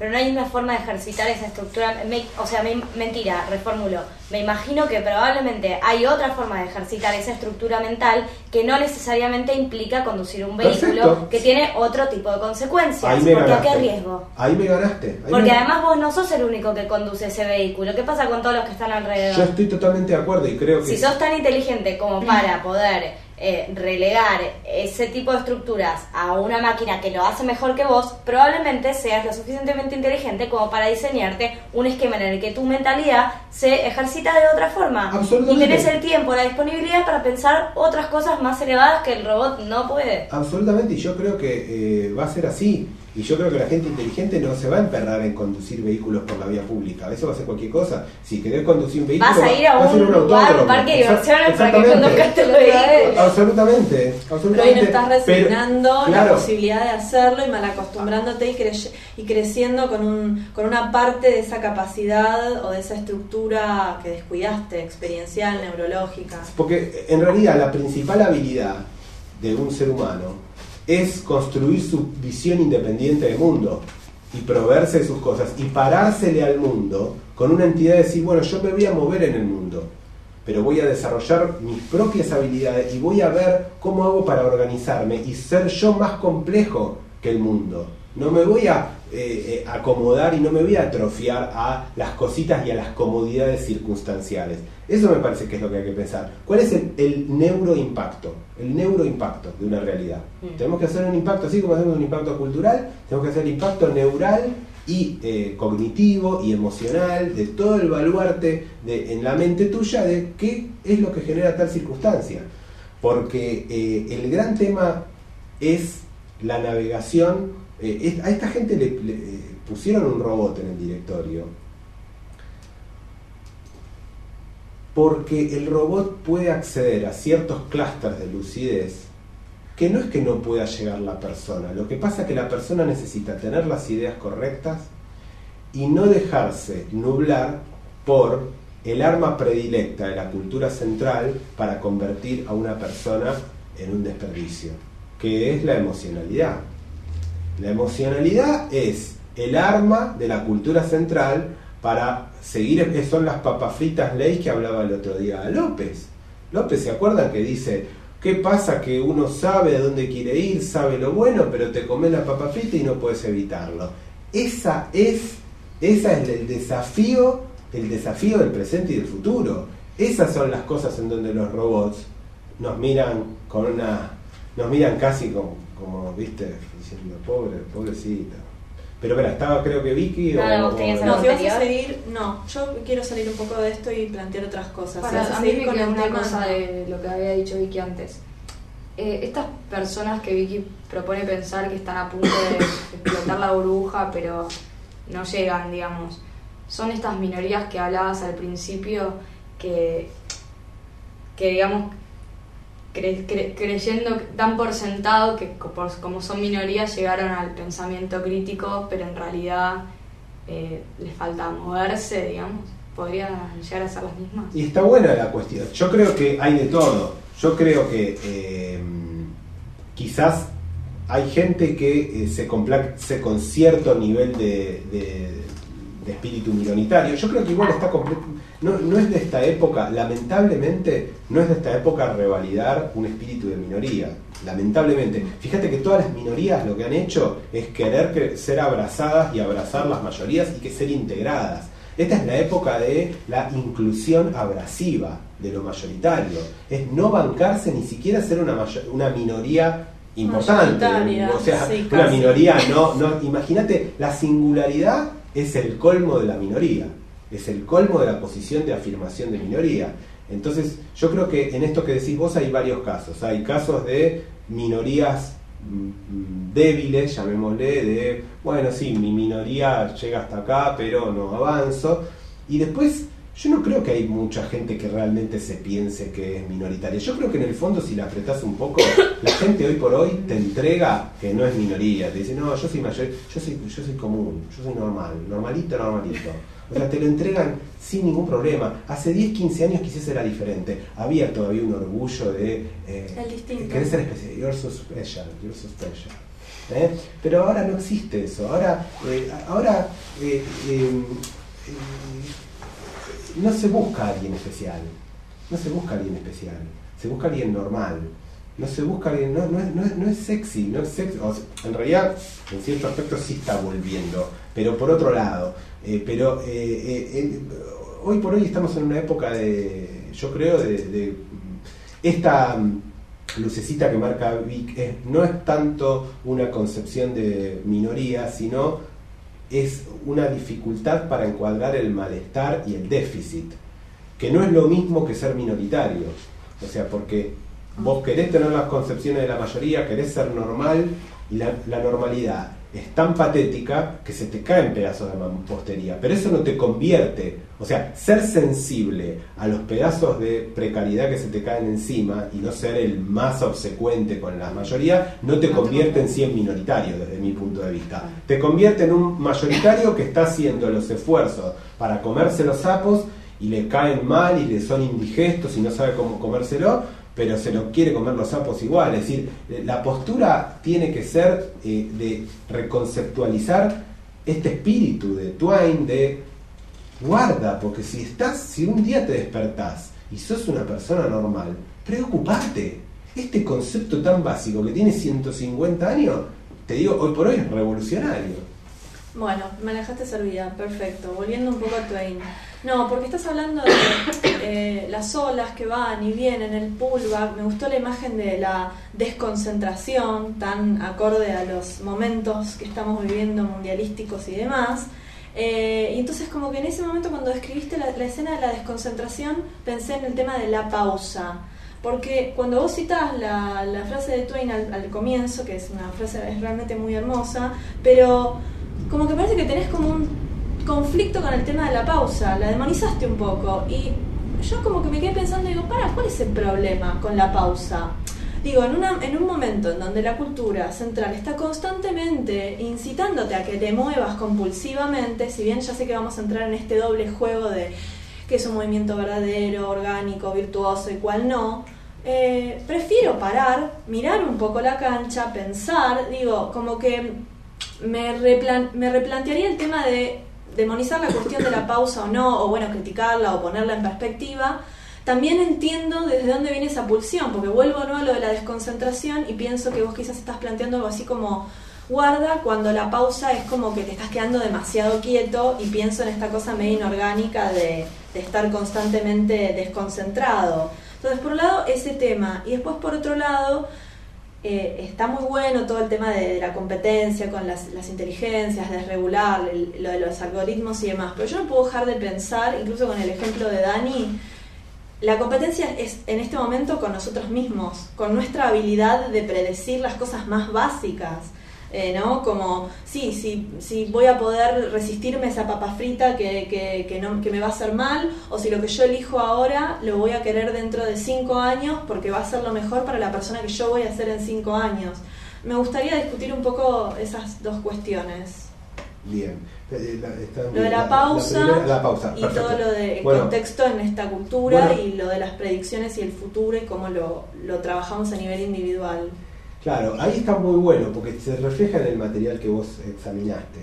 pero no hay una forma de ejercitar esa estructura. Mentira, reformulo. Me imagino que probablemente hay otra forma de ejercitar esa estructura mental que no necesariamente implica conducir un vehículo que tiene otro tipo de consecuencias. Porque ¿a qué riesgo? Ahí me ganaste. Porque además vos no sos el único que conduce ese vehículo. ¿Qué pasa con todos los que están alrededor? Yo estoy totalmente de acuerdo y creo que... Si sos tan inteligente como para poder relegar ese tipo de estructuras a una máquina que lo hace mejor que vos, probablemente seas lo suficientemente inteligente como para diseñarte un esquema en el que tu mentalidad se ejercita de otra forma. Y tenés el tiempo, la disponibilidad para pensar otras cosas más elevadas que el robot no puede. Absolutamente, y yo creo que va a ser así. Y yo creo que la gente inteligente no se va a emperrar en conducir vehículos por la vía pública. Eso va a ser cualquier cosa. Si querés conducir un vehículo... Vas a ir a un lugar, un parque de diversiones para que conduzcas tu vehículo. Absolutamente. Pero ahí no estás resignando la posibilidad de hacerlo y malacostumbrándote y creciendo con una parte de esa capacidad o de esa estructura que descuidaste, experiencial, neurológica. Porque en realidad la principal habilidad de un ser humano es construir su visión independiente del mundo y proveerse de sus cosas y parársele al mundo con una entidad de decir, bueno, yo me voy a mover en el mundo, pero voy a desarrollar mis propias habilidades y voy a ver cómo hago para organizarme y ser yo más complejo que el mundo. No me voy a acomodar y no me voy a atrofiar a las cositas y a las comodidades circunstanciales. Eso me parece que es lo que hay que pensar. ¿Cuál es el neuroimpacto? El neuroimpacto de una realidad. Tenemos que hacer un impacto, así como hacemos un impacto cultural, tenemos que hacer el impacto neural y cognitivo y emocional de todo el baluarte en la mente tuya de qué es lo que genera tal circunstancia. Porque el gran tema es la navegación. A esta gente le pusieron un robot en el directorio porque el robot puede acceder a ciertos clústeres de lucidez que no es que no pueda llegar la persona. Lo que pasa es que la persona necesita tener las ideas correctas y no dejarse nublar por el arma predilecta de la cultura central para convertir a una persona en un desperdicio, que es la emocionalidad. La emocionalidad es el arma de la cultura central para seguir, son las papas fritas ley que hablaba el otro día López. López, ¿se acuerdan que dice, qué pasa que uno sabe de dónde quiere ir, sabe lo bueno, pero te comes la papa frita y no puedes evitarlo? Esa es el desafío del presente y del futuro. Esas son las cosas en donde los robots nos miran casi como viste, diciendo pobrecita. Pero espera, estaba creo que Vicky si vas a seguir, yo quiero salir un poco de esto y plantear otras cosas. A mí me queda una cosa de lo que había dicho Vicky antes. Estas personas que Vicky propone pensar que están a punto de explotar la burbuja, pero no llegan, digamos. Son estas minorías que hablabas al principio que digamos, creyendo, dan por sentado que como son minorías llegaron al pensamiento crítico, pero en realidad les falta moverse, digamos. Podrían llegar a ser las mismas. Y está buena la cuestión. Yo creo que hay de todo. Yo creo que quizás hay gente que se complace con cierto nivel de espíritu minoritario. Yo creo que igual está completo. No es de esta época, lamentablemente, no es de esta época revalidar un espíritu de minoría. Lamentablemente. Fíjate que todas las minorías lo que han hecho es querer ser abrazadas y abrazar las mayorías y que ser integradas. Esta es la época de la inclusión abrasiva de lo mayoritario. Es no bancarse ni siquiera ser una minoría importante. O sea, sí, una minoría no. Imagínate, la singularidad es el colmo de la minoría. Es el colmo de la posición de afirmación de minoría. Entonces, yo creo que en esto que decís vos hay varios casos. Hay casos de minorías débiles, llamémosle, bueno, sí, mi minoría llega hasta acá, pero no avanzo. Y después, yo no creo que hay mucha gente que realmente se piense que es minoritaria. Yo creo que en el fondo, si la apretás un poco, la gente hoy por hoy te entrega que no es minoría. Te dice, no, yo soy mayor, yo soy común, yo soy normal, normalito. O sea, te lo entregan sin ningún problema. Hace 10, 15 años quizás era diferente. Había todavía un orgullo de... el distinto. Querés ser especial. You're so special. Pero ahora no existe eso. Ahora no se busca a alguien especial. No se busca a alguien especial. Se busca a alguien normal. No se busca a alguien... No es sexy. No es sexy. O sea, en realidad, en cierto aspecto sí está volviendo. Pero por otro lado. Hoy por hoy estamos en una época yo creo, de esta lucecita que marca Vic no es tanto una concepción de minoría, sino es una dificultad para encuadrar el malestar y el déficit, que no es lo mismo que ser minoritario. O sea, porque vos querés tener las concepciones de la mayoría, querés ser normal, y la normalidad es tan patética que se te caen pedazos de mampostería, pero eso no te convierte, o sea, ser sensible a los pedazos de precariedad que se te caen encima y no ser el más obsecuente con la mayoría, no te convierte en sí en minoritario desde mi punto de vista. Te convierte en un mayoritario que está haciendo los esfuerzos para comerse los sapos y le caen mal y le son indigestos y no sabe cómo comérselo, pero se lo quiere comer los sapos igual. Es decir, la postura tiene que ser de reconceptualizar este espíritu de Twain, de guarda, porque si un día te despertás y sos una persona normal, preocupate. Este concepto tan básico que tiene 150 años, te digo, hoy por hoy es revolucionario. Bueno, me dejaste servida, perfecto. Volviendo un poco a Twain. No, porque estás hablando de las olas que van y vienen, el pullback. Me gustó la imagen de la desconcentración, tan acorde a los momentos que estamos viviendo mundialísticos y demás. Y entonces como que en ese momento cuando describiste la escena de la desconcentración, pensé en el tema de la pausa. Porque cuando vos citás la frase de Twain al comienzo, que es una frase es realmente muy hermosa, pero como que parece que tenés como un conflicto con el tema de la pausa, la demonizaste un poco, y yo como que me quedé pensando, digo, ¿cuál es el problema con la pausa? Digo, en un momento en donde la cultura central está constantemente incitándote a que te muevas compulsivamente, si bien ya sé que vamos a entrar en este doble juego de que es un movimiento verdadero, orgánico, virtuoso y cuál no, prefiero parar, mirar un poco la cancha, pensar, digo, como que me replantearía el tema de demonizar la cuestión de la pausa o no, o bueno, criticarla o ponerla en perspectiva. También entiendo desde dónde viene esa pulsión, porque vuelvo no a lo de la desconcentración y pienso que vos quizás estás planteando algo así como guarda cuando la pausa es como que te estás quedando demasiado quieto, y pienso en esta cosa medio inorgánica de estar constantemente desconcentrado. Entonces, por un lado, ese tema, y después por otro lado, está muy bueno todo el tema de la competencia con las inteligencias, de regular lo de los algoritmos y demás, pero yo no puedo dejar de pensar, incluso con el ejemplo de Dani, la competencia es en este momento con nosotros mismos, con nuestra habilidad de predecir las cosas más básicas, ¿no? Como, si voy a poder resistirme a esa papa frita que me va a hacer mal, o si lo que yo elijo ahora lo voy a querer dentro de 5 años porque va a ser lo mejor para la persona que yo voy a ser en 5 años. Me gustaría discutir un poco esas dos cuestiones. Bien. Lo de la pausa, la pausa, y perfecto. todo lo de contexto en esta cultura, y lo de las predicciones y el futuro y cómo lo trabajamos a nivel individual. Claro, ahí está muy bueno porque se refleja en el material que vos examinaste.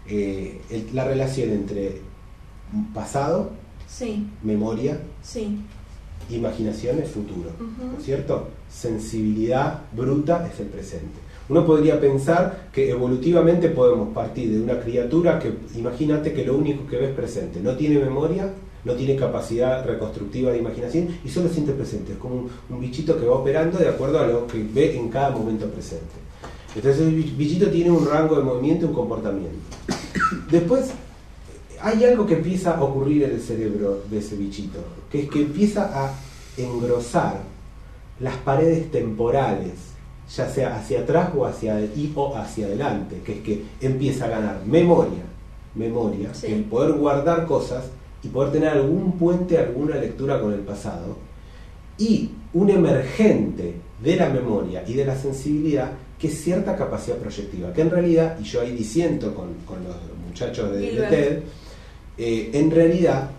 La relación entre pasado, sí, memoria, sí, imaginación es futuro, ¿no es cierto? Sensibilidad bruta es el presente. Uno podría pensar que evolutivamente podemos partir de una criatura que, imagínate que lo único que ve es presente, no tiene memoria, no tiene capacidad reconstructiva de imaginación y solo siente presente. Es como un bichito que va operando de acuerdo a lo que ve en cada momento presente. Entonces el bichito tiene un rango de movimiento y un comportamiento. Después hay algo que empieza a ocurrir en el cerebro de ese bichito, que es que empieza a engrosar las paredes temporales, ya sea hacia atrás o hacia adelante, que es que empieza a ganar memoria, sí, que es poder guardar cosas y poder tener algún puente, alguna lectura con el pasado, y un emergente de la memoria y de la sensibilidad que es cierta capacidad proyectiva, que en realidad, y yo ahí disiento con los muchachos de TED, en realidad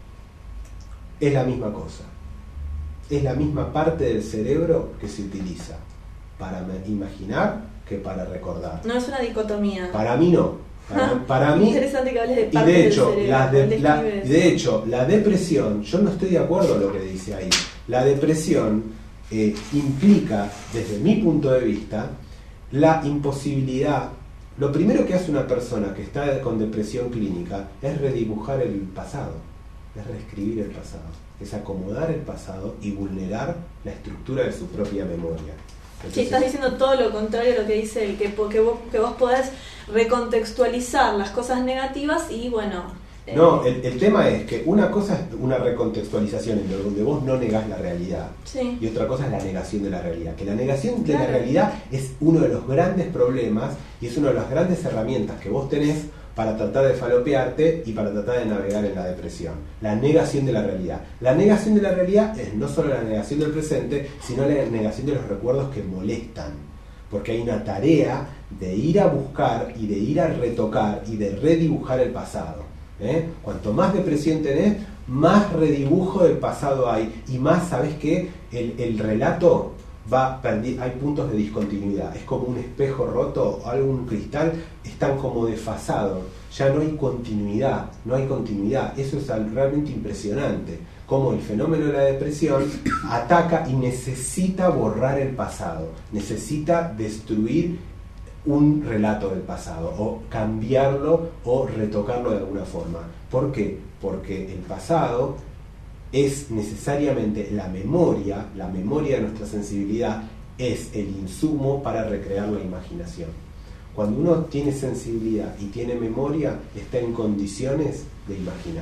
es la misma cosa, es la misma parte del cerebro que se utiliza para imaginar que para recordar. No es una dicotomía. Para mí no. Para mí, interesante que hables de y partes de hecho, del cerebro, de hecho, la depresión, yo no estoy de acuerdo en lo que dice ahí. La depresión implica, desde mi punto de vista, la imposibilidad. Lo primero que hace una persona que está con depresión clínica es redibujar el pasado, es reescribir el pasado, es acomodar el pasado y vulnerar la estructura de su propia memoria. Entonces, sí, estás diciendo todo lo contrario a lo que dice el que vos podés recontextualizar las cosas negativas y bueno... No, el tema es que una cosa es una recontextualización en donde vos no negás la realidad, sí. Y otra cosa es la negación de la realidad. Que la negación de la realidad es uno de los grandes problemas y es una de las grandes herramientas que vos tenés para tratar de falopearte y para tratar de navegar en la depresión. La negación de la realidad. La negación de la realidad es no solo la negación del presente, sino la negación de los recuerdos que molestan. Porque hay una tarea de ir a buscar y de ir a retocar y de redibujar el pasado. Cuanto más depresión tenés, más redibujo del pasado hay y más, ¿sabés qué? El relato va perdiendo, hay puntos de discontinuidad, es como un espejo roto, algún cristal, están como desfasados, ya no hay continuidad, eso es realmente impresionante, como el fenómeno de la depresión ataca y necesita borrar el pasado, necesita destruir un relato del pasado, o cambiarlo o retocarlo de alguna forma. ¿Por qué? Porque el pasado es necesariamente la memoria de nuestra sensibilidad, es el insumo para recrear la imaginación. Cuando uno tiene sensibilidad y tiene memoria, está en condiciones de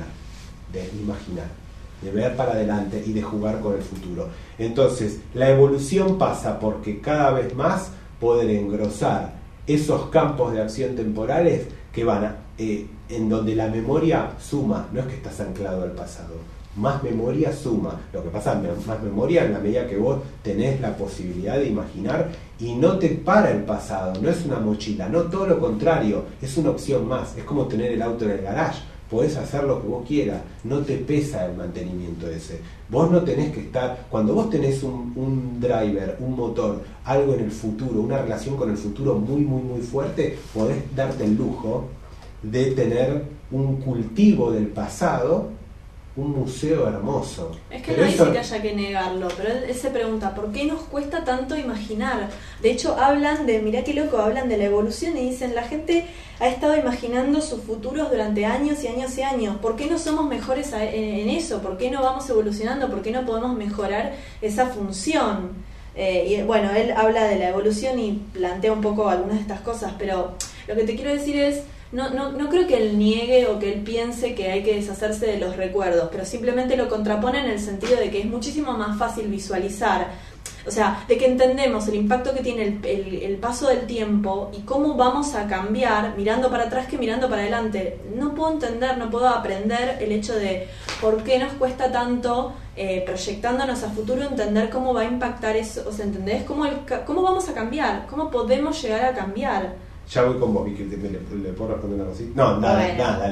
imaginar, de ver para adelante y de jugar con el futuro. Entonces, la evolución pasa porque cada vez más poder engrosar esos campos de acción temporales que van en donde la memoria suma, no es que estás anclado al pasado, más memoria suma. Lo que pasa es más memoria en la medida que vos tenés la posibilidad de imaginar y no te para el pasado, no es una mochila, no, todo lo contrario, es una opción más, es como tener el auto en el garage. Podés hacer lo que vos quieras, no te pesa el mantenimiento ese. Vos no tenés que estar, cuando vos tenés un driver, un motor, algo en el futuro, una relación con el futuro muy, muy, muy fuerte, podés darte el lujo de tener un cultivo del pasado, un museo hermoso. Es que pero no dice que haya que negarlo, pero él se pregunta, ¿por qué nos cuesta tanto imaginar? De hecho, hablan de, mirá qué loco, hablan de la evolución y dicen, la gente ha estado imaginando sus futuros durante años y años y años. ¿Por qué no somos mejores en eso? ¿Por qué no vamos evolucionando? ¿Por qué no podemos mejorar esa función? Y bueno, él habla de la evolución y plantea un poco algunas de estas cosas, pero lo que te quiero decir es, no creo que él niegue o que él piense que hay que deshacerse de los recuerdos, pero simplemente lo contrapone en el sentido de que es muchísimo más fácil visualizar, o sea, de que entendemos el impacto que tiene el paso del tiempo y cómo vamos a cambiar mirando para atrás que mirando para adelante. No puedo entender, no puedo aprender el hecho de por qué nos cuesta tanto proyectándonos a futuro entender cómo va a impactar eso, o sea, ¿entendés? ¿Cómo vamos a cambiar? ¿Cómo podemos llegar a cambiar? Ya voy con vos, Vicky, ¿le puedo responder una cosita? No, dale.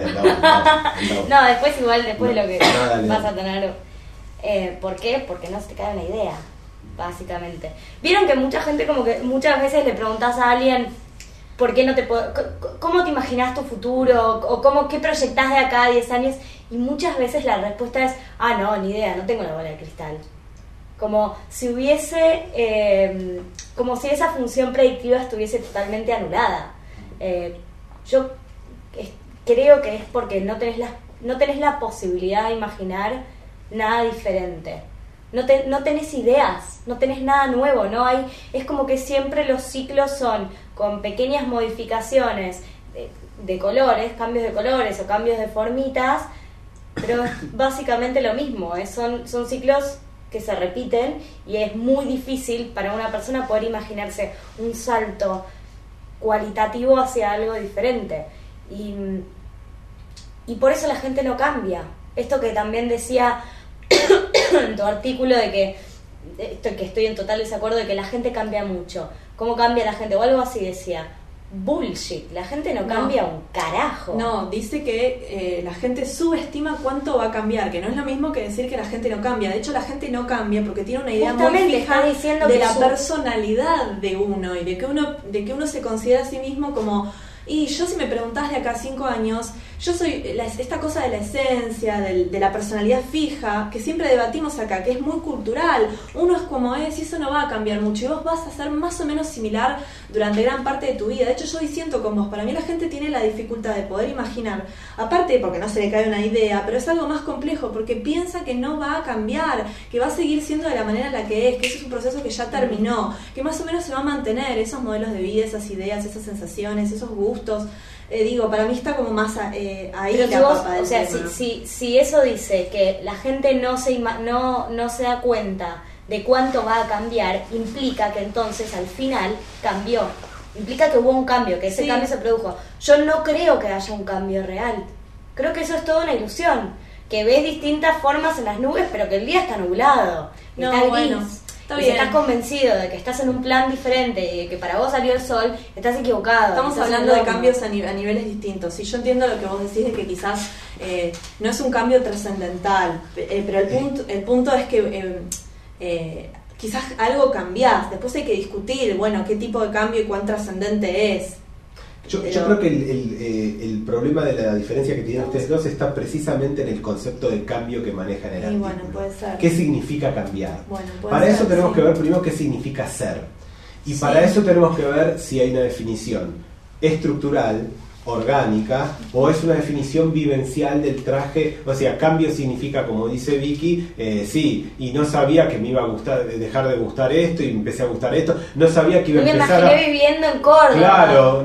No, después de lo que vas a tener. ¿Por qué? Porque no se te cae una idea, básicamente. Vieron que mucha gente, como que muchas veces le preguntás a alguien, ¿por qué no te cómo te imaginás tu futuro? O qué proyectás de acá a 10 años? Y muchas veces la respuesta es, no, ni idea, no tengo la bola de cristal. Como si esa función predictiva estuviese totalmente anulada. Yo creo que es porque no tenés la posibilidad de imaginar nada diferente. No tenés ideas, no tenés nada nuevo, es como que siempre los ciclos son con pequeñas modificaciones de colores, cambios de colores o cambios de formitas, pero es básicamente lo mismo, son ciclos que se repiten y es muy difícil para una persona poder imaginarse un salto cualitativo hacia algo diferente y por eso la gente no cambia. Esto que también decía en tu artículo de que estoy en total desacuerdo de que la gente cambia mucho. ¿Cómo cambia la gente? O algo así decía. bullshit. La gente no No. cambia un carajo. No, dice que la gente subestima cuánto va a cambiar, que no es lo mismo que decir que la gente no cambia. De hecho, la gente no cambia porque tiene una idea muy Justamente fija está diciendo de que la su- personalidad de uno y de que uno se considera a sí mismo como... Y yo, si me preguntás de acá a 5 años, yo soy esta cosa de la esencia, de la personalidad fija, que siempre debatimos acá, que es muy cultural. Uno es como es y eso no va a cambiar mucho. Y vos vas a ser más o menos similar durante gran parte de tu vida. De hecho, yo disiento con vos. Para mí la gente tiene la dificultad de poder imaginar, aparte porque no se le cae una idea, pero es algo más complejo, porque piensa que no va a cambiar, que va a seguir siendo de la manera en la que es, que eso es un proceso que ya terminó, que más o menos se va a mantener esos modelos de vida, esas ideas, esas sensaciones, esos gustos. Digo, para mí está como más ahí Pero la si vos, papa del o sea, tema. si eso dice que la gente no se da cuenta de cuánto va a cambiar, implica que entonces al final cambió. Implica que hubo un cambio, que ese Sí. cambio se produjo. Yo no creo que haya un cambio real. Creo que eso es toda una ilusión. Que ves distintas formas en las nubes, pero que el día está nublado. No, Está gris. bueno, está Y bien. si estás convencido de que estás en un plan diferente y de que para vos salió el sol, estás equivocado. Estamos Estás hablando de loco. cambios a niveles distintos. Y yo entiendo lo que vos decís de que quizás no es un cambio trascendental, pero el punto es que quizás algo cambiás. Después hay que discutir, bueno, qué tipo de cambio y cuán trascendente es. Yo Pero- creo que el problema de la diferencia que tienen ustedes dos está precisamente en el concepto de cambio que manejan el Y artículo. bueno, puede ser. ¿Qué significa cambiar? Bueno, puede Para eso ser, tenemos sí. que ver primero qué significa ser. Y Sí. para eso tenemos que ver si hay una definición estructural, orgánica, o es una definición vivencial del traje. O sea, cambio significa, como dice Vicky, sí, y no sabía que me iba a gustar, dejar de gustar esto y empecé a gustar esto. No sabía que iba No a me empezar imaginé viviendo en Córdoba. Claro,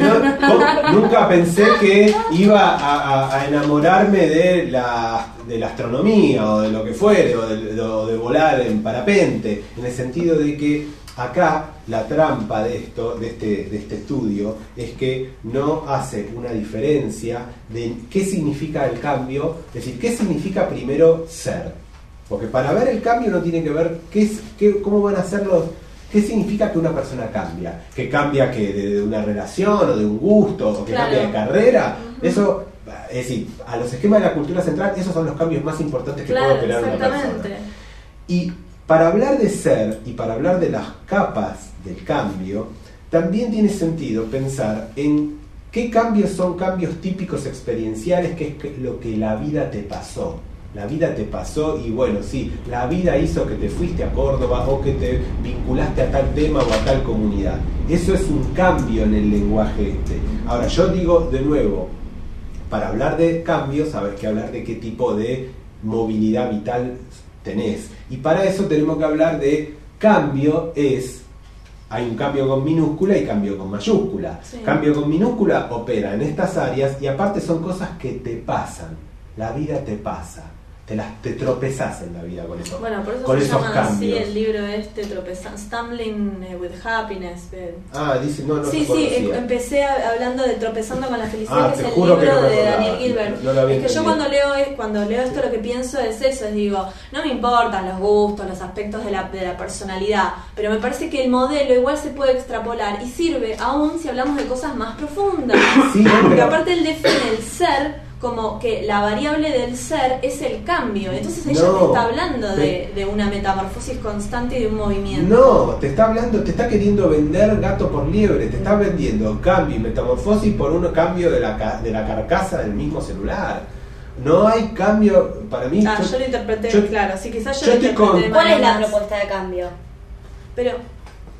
nunca pensé que iba a enamorarme de la astronomía o de lo que fuere, o de volar en parapente, en el sentido de que acá la trampa de este estudio es que no hace una diferencia de qué significa el cambio, es decir, qué significa primero ser. Porque para ver el cambio uno tiene que ver cómo van a ser ¿qué significa que una persona cambia? ¿Que cambia de una relación o de un gusto o que Claro. cambia de carrera? Eso, es decir, a los esquemas de la cultura central, esos son los cambios más importantes que puede Claro, operar una exactamente. persona. Y para hablar de ser y para hablar de las capas del cambio, también tiene sentido pensar en qué cambios son cambios típicos experienciales, que es lo que la vida te pasó. La vida te pasó y bueno, sí, la vida hizo que te fuiste a Córdoba o que te vinculaste a tal tema o a tal comunidad. Eso es un cambio en el lenguaje Ahora, yo digo de nuevo, para hablar de cambios, hay que hablar de qué tipo de movilidad vital tenés. Y para eso tenemos que hablar de cambio hay un cambio con minúscula y cambio con mayúscula. Sí. Cambio con minúscula opera en estas áreas y aparte son cosas que te pasan. La vida te pasa. Te tropezás en la vida con eso. Bueno, por eso con se esos llama cambios. así el libro Stumbling with Happiness. Dice, no Sí, conocía. empecé hablando de Tropezando con la Felicidad, que te es el juro que libro no me de acordaba. Daniel Gilbert. No lo había Es que yo entendido. cuando leo esto lo que pienso es eso, digo, no me importan los gustos, los aspectos de la personalidad, pero me parece que el modelo igual se puede extrapolar y sirve aún si hablamos de cosas más profundas. Sí, Porque pero- aparte él define el ser como que la variable del ser es el cambio. Entonces ella No, te está hablando de una metamorfosis constante y de un movimiento. No, te está queriendo vender gato por liebre, te está vendiendo cambio y metamorfosis por un cambio de la carcasa del mismo celular. No hay cambio, para mí. Yo lo interpreté, claro, sí, quizás yo yo lo estoy interpreté con- de ¿Cuál es la manera más- propuesta de cambio? Pero,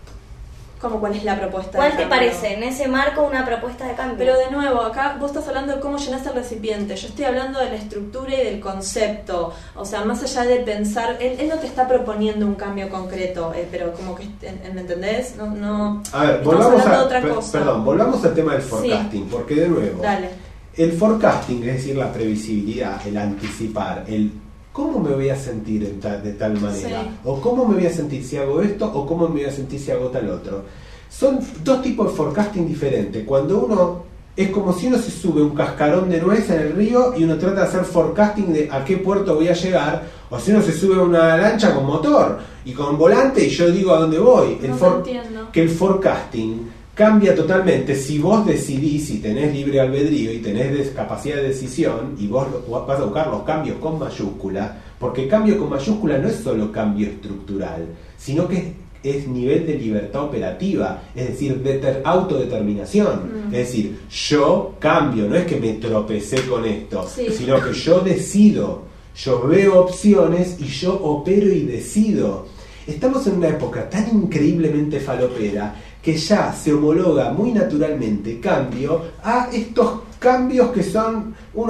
¿cómo cuál es la propuesta? ¿Cuál de te cambio? parece en ese marco una propuesta de cambio? Pero de nuevo, acá vos estás hablando de cómo llenás el recipiente. Yo estoy hablando de la estructura y del concepto. O sea, más allá de pensar, él no te está proponiendo un cambio concreto, pero como que, ¿me entendés? No. A ver, estamos volvamos hablando de otra cosa. volvamos al tema del forecasting, porque de nuevo, Dale. el forecasting, es decir, la previsibilidad, el anticipar, el cómo me voy a sentir de tal manera, Sí. o cómo me voy a sentir si hago esto, o cómo me voy a sentir si hago tal otro. Son dos tipos de forecasting diferentes. Cuando uno es como si uno se sube un cascarón de nuez en el río y uno trata de hacer forecasting de a qué puerto voy a llegar, o si uno se sube a una lancha con motor y con volante y yo digo a dónde voy. No te entiendo. Que el forecasting cambia totalmente si vos decidís, si tenés libre albedrío y tenés capacidad de decisión, y vos vas a buscar los cambios con mayúscula, porque cambio con mayúscula no es solo cambio estructural, sino que es nivel de libertad operativa, es decir, autodeterminación. Es decir, yo cambio, no es que me tropecé con esto, sino que yo decido, yo veo opciones y yo opero y decido. Estamos en una época tan increíblemente falopera que ya se homologa muy naturalmente cambio a estos cambios que son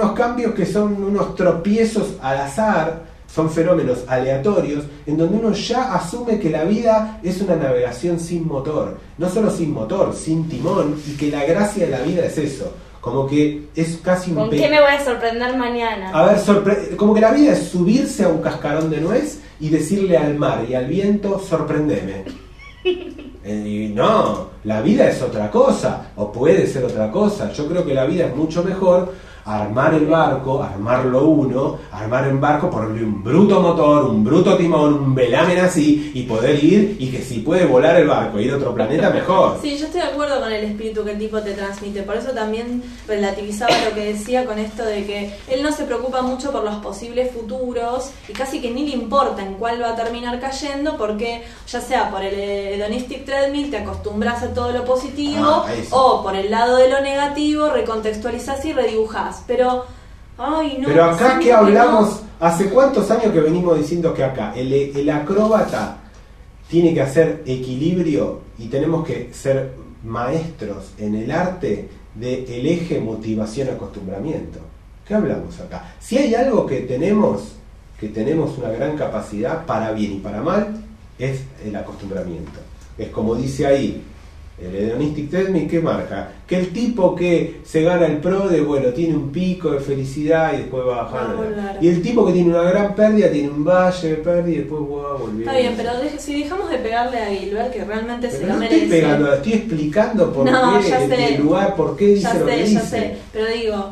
unos tropiezos al azar, son fenómenos aleatorios, en donde uno ya asume que la vida es una navegación sin motor, no solo sin motor, sin timón, y que la gracia de la vida es eso, como que es casi un... ¿Con qué me voy a sorprender mañana? A ver, como que la vida es subirse a un cascarón de nuez y decirle al mar y al viento, sorprendeme. Y no, la vida es otra cosa, o puede ser otra cosa. Yo creo que la vida es mucho mejor armar el barco, armarlo uno, armar el barco, ponerle un bruto motor, un bruto timón, un velamen así, y poder ir, y que si puede volar el barco e ir a otro planeta, mejor. Sí, yo estoy de acuerdo con el espíritu que el tipo te transmite, por eso también relativizaba lo que decía con esto de que él no se preocupa mucho por los posibles futuros, y casi que ni le importa en cuál va a terminar cayendo, porque ya sea por el hedonistic treadmill te acostumbras a todo lo positivo, o por el lado de lo negativo recontextualizás y redibujás. Pero acá que hablamos, ¿hace cuántos años que venimos diciendo que acá el acróbata tiene que hacer equilibrio y tenemos que ser maestros en el arte del eje motivación-acostumbramiento? ¿Qué hablamos acá? Si hay algo que tenemos una gran capacidad, para bien y para mal, es el acostumbramiento. Es como dice ahí el hedonistic treadmill, ¿qué marca? Que el tipo que se gana el PRODE, bueno, tiene un pico de felicidad y después va bajando. Y el tipo que tiene una gran pérdida, tiene un valle de pérdida y después va volviendo. Está bien, pero si dejamos de pegarle a Gilbert, que realmente pero se no lo merece. Estoy pegando, estoy explicando por qué, el lugar, por qué dice lo que dice. Ya sé, pero digo,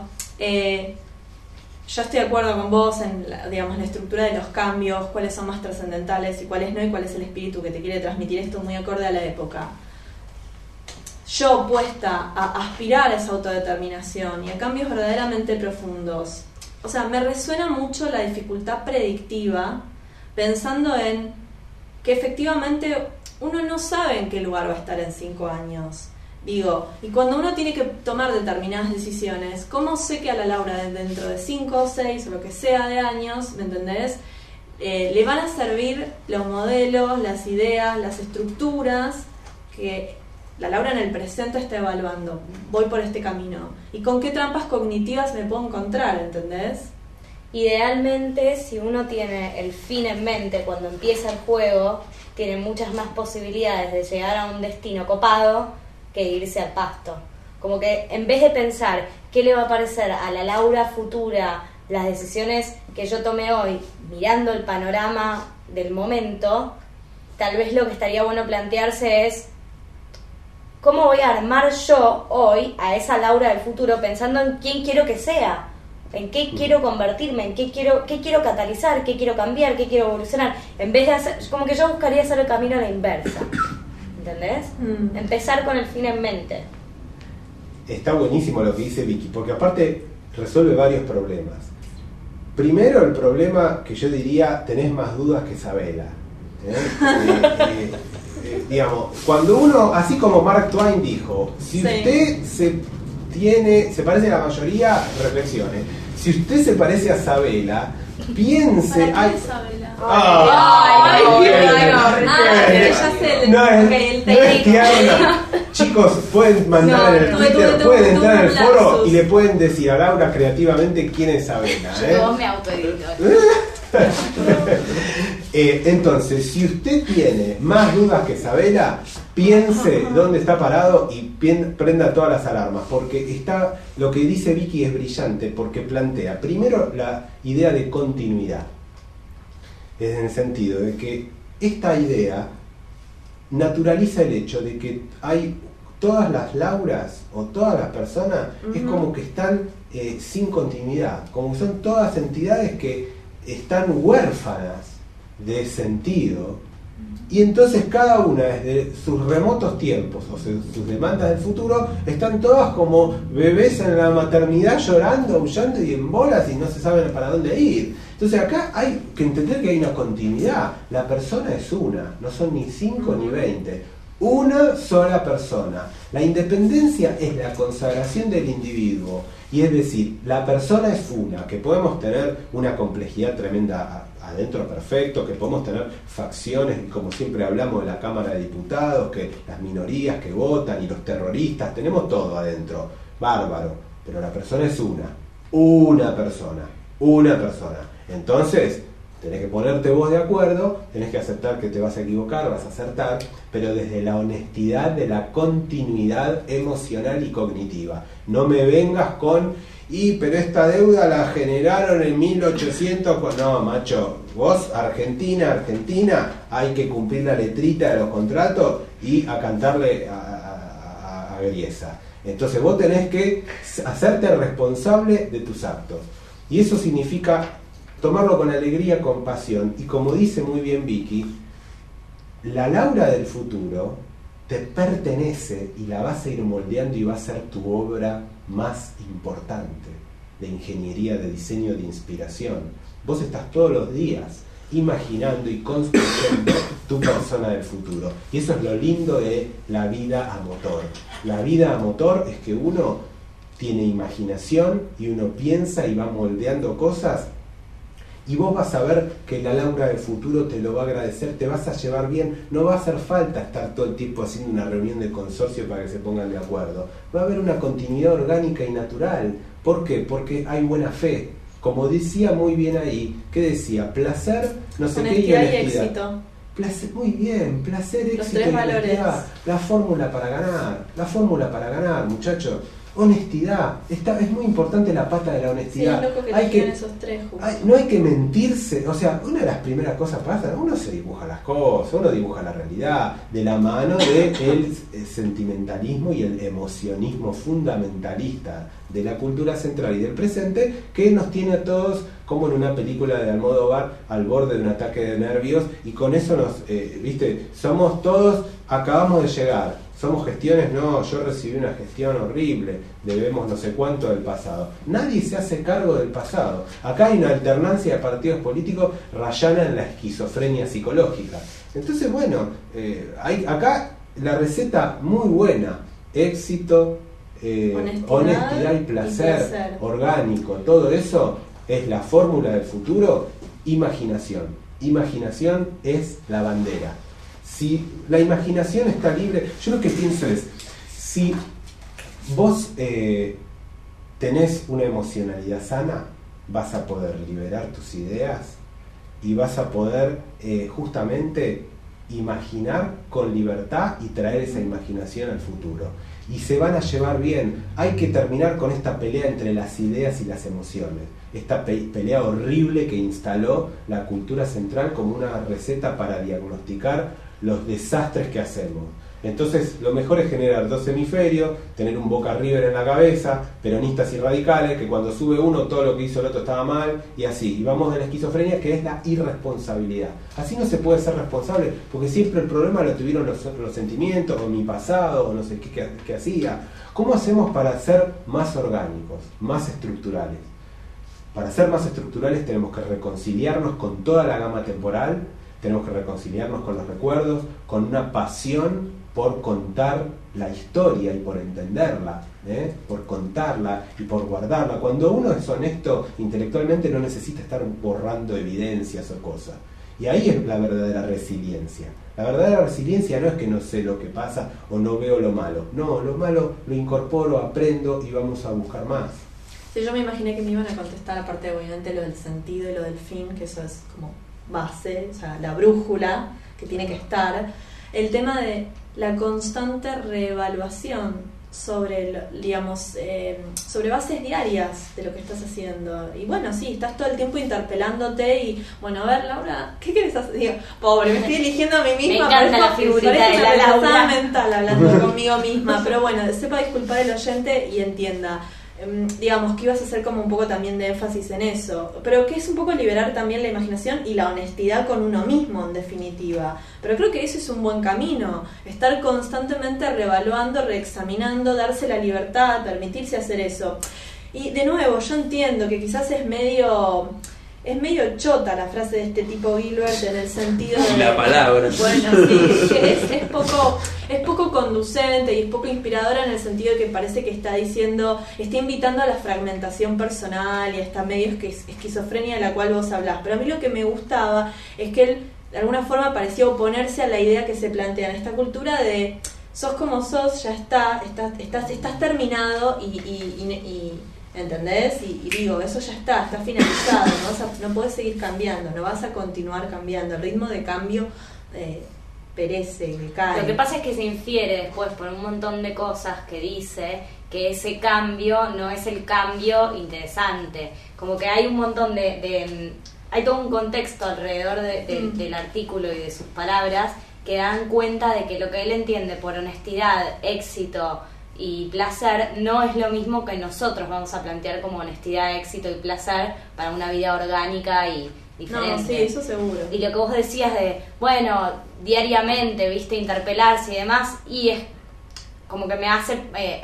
yo estoy de acuerdo con vos en la estructura de los cambios, cuáles son más trascendentales y cuáles no, y cuál es el espíritu que te quiere transmitir esto muy acorde a la época. Yo opuesta a aspirar a esa autodeterminación y a cambios verdaderamente profundos. O sea, me resuena mucho la dificultad predictiva, pensando en que efectivamente uno no sabe en qué lugar va a estar en 5 años. Digo, y cuando uno tiene que tomar determinadas decisiones, ¿cómo sé que a la Laura dentro de 5 o 6 o lo que sea de años, ¿me entendés? Le van a servir los modelos, las ideas, las estructuras que la Laura en el presente está evaluando. Voy por este camino. ¿Y con qué trampas cognitivas me puedo encontrar? ¿Entendés? Idealmente, si uno tiene el fin en mente cuando empieza el juego, tiene muchas más posibilidades de llegar a un destino copado que irse al pasto. Como que en vez de pensar qué le va a parecer a la Laura futura, las decisiones que yo tomé hoy, mirando el panorama del momento, tal vez lo que estaría bueno plantearse es ¿cómo voy a armar yo hoy a esa Laura del futuro pensando en quién quiero que sea? ¿En qué quiero convertirme? ¿En qué quiero catalizar? ¿Qué quiero cambiar? ¿Qué quiero evolucionar? En vez de hacer, como que yo buscaría hacer el camino a la inversa. ¿Entendés? Empezar con el fin en mente. Está buenísimo lo que dice Vicky, porque aparte resuelve varios problemas. Primero, el problema que yo diría, tenés más dudas que Sabela. Digamos, cuando uno, así como Mark Twain dijo, si usted se parece a la mayoría, reflexione. Si usted se parece a Sabela, piense. ¿Para qué es Sabela? Chicos, pueden mandar en el Twitter, pueden entrar en el foro y le pueden decir a Laura creativamente quién es Sabela. Yo me autoedito. Entonces, si usted tiene más dudas que Sabela, piense dónde está parado y prenda todas las alarmas, porque lo que dice Vicky es brillante, porque plantea primero la idea de continuidad, en el sentido de que esta idea naturaliza el hecho de que hay todas las Lauras o todas las personas, es como que están sin continuidad, como que son todas entidades que están huérfanas de sentido Y entonces cada una desde sus remotos tiempos o sus demandas del futuro están todas como bebés en la maternidad llorando, aullando y en bolas y no se saben para dónde ir. Entonces acá hay que entender que hay una continuidad. La persona es una, no son ni 5 ni 20. Una sola persona. La independencia es la consagración del individuo. Y es decir, la persona es una, que podemos tener una complejidad tremenda adentro perfecto, que podemos tener facciones, como siempre hablamos de la Cámara de Diputados, que las minorías que votan y los terroristas, tenemos todo adentro, bárbaro, pero la persona es una persona. Entonces, tenés que ponerte vos de acuerdo, tenés que aceptar que te vas a equivocar, vas a acertar, pero desde la honestidad de la continuidad emocional y cognitiva. No me vengas con, pero esta deuda la generaron en 1800, no, macho, vos, Argentina, hay que cumplir la letrita de los contratos y a cantarle a Griesa. Entonces vos tenés que hacerte responsable de tus actos. Y eso significa tomarlo con alegría, con pasión. Y como dice muy bien Vicky, la Laura del futuro te pertenece y la vas a ir moldeando y va a ser tu obra más importante de ingeniería, de diseño, de inspiración. Vos estás todos los días imaginando y construyendo tu persona del futuro. Y eso es lo lindo de la vida a motor. La vida a motor es que uno tiene imaginación y uno piensa y va moldeando cosas. Y vos vas a ver que la Laura del futuro te lo va a agradecer, te vas a llevar bien, no va a hacer falta estar todo el tiempo haciendo una reunión de consorcio para que se pongan de acuerdo. Va a haber una continuidad orgánica y natural. ¿Por qué? Porque hay buena fe. Como decía muy bien ahí, ¿qué decía? Placer, no sé qué, y honestidad. Y éxito. Placer, muy bien, placer, Los éxito tres y valores. honestidad. La fórmula para ganar, muchachos. Honestidad, es muy importante la pata de la honestidad. Sí, es loco que hay tengan esos tres justo. no hay que mentirse, o sea, una de las primeras cosas pasa, uno se dibuja las cosas, uno dibuja la realidad, de la mano del sentimentalismo y el emocionismo fundamentalista de la cultura central y del presente, que nos tiene a todos como en una película de Almodóvar al borde de un ataque de nervios, y con eso nos, viste, somos todos, acabamos de llegar. Somos gestiones, no, yo recibí una gestión horrible, debemos no sé cuánto del pasado. Nadie se hace cargo del pasado. Acá hay una alternancia de partidos políticos rayana en la esquizofrenia psicológica. Entonces, bueno, hay acá la receta muy buena, éxito, honestidad y placer orgánico, todo eso es la fórmula del futuro. Imaginación. Imaginación es la bandera. Si la imaginación está libre, yo lo que pienso es, si vos tenés una emocionalidad sana, vas a poder liberar tus ideas y vas a poder justamente imaginar con libertad y traer esa imaginación al futuro. Y se van a llevar bien. Hay que terminar con esta pelea entre las ideas y las emociones. Esta pelea horrible que instaló la cultura central como una receta para diagnosticar los desastres que hacemos. Entonces lo mejor es generar dos hemisferios, tener un Boca River en la cabeza, peronistas y radicales, que cuando sube uno todo lo que hizo el otro estaba mal, y así. Y vamos de la esquizofrenia, que es la irresponsabilidad. Así no se puede ser responsable, porque siempre el problema lo tuvieron los sentimientos, o mi pasado, o no sé qué hacía. ¿Cómo hacemos para ser más orgánicos, más estructurales? Para ser más estructurales tenemos que reconciliarnos con toda la gama temporal, tenemos que reconciliarnos con los recuerdos, con una pasión por contar la historia y por entenderla, por contarla y por guardarla. Cuando uno es honesto intelectualmente no necesita estar borrando evidencias o cosas. Y ahí es la verdadera resiliencia. La verdadera resiliencia no es que no sé lo que pasa o no veo lo malo. No, lo malo lo incorporo, aprendo y vamos a buscar más. Sí, yo me imaginé que me iban a contestar, aparte de obviamente lo del sentido y lo del fin, que eso es como base, o sea, la brújula que tiene que estar, el tema de la constante reevaluación sobre, digamos, sobre bases diarias de lo que estás haciendo. Y bueno, sí, estás todo el tiempo interpelándote y, bueno, a ver, Laura, ¿qué querés hacer? Digo, pobre, me estoy eligiendo a mí misma. Me encanta la figurita de la Laura mental hablando conmigo misma, pero bueno, sepa disculpar el oyente y entienda. digamos que ibas a hacer como un poco también de énfasis en eso, pero que es un poco liberar también la imaginación y la honestidad con uno mismo, en definitiva. Pero creo que eso es un buen camino, estar constantemente reevaluando, reexaminando, darse la libertad, permitirse hacer eso. Y de nuevo, yo entiendo que quizás es medio chota la frase de este tipo Gilbert, en el sentido de... La palabra. Bueno, sí, que es poco conducente y es poco inspiradora, en el sentido de que parece que está invitando a la fragmentación personal y hasta medio esquizofrenia de la cual vos hablás. Pero a mí lo que me gustaba es que él de alguna forma parecía oponerse a la idea que se plantea en esta cultura de sos como sos, ya estás terminado y ¿entendés? Y digo, eso ya está finalizado, no podés seguir cambiando, no vas a continuar cambiando, el ritmo de cambio perece, cae. Lo que pasa es que se infiere después por un montón de cosas que dice que ese cambio no es el cambio interesante, como que hay un montón hay todo un contexto alrededor del artículo y de sus palabras que dan cuenta de que lo que él entiende por honestidad, éxito y placer no es lo mismo que nosotros vamos a plantear como honestidad, éxito y placer para una vida orgánica y diferente. No, sí, eso seguro. Y lo que vos decías de, bueno, diariamente, viste, interpelarse y demás, y es como que me hace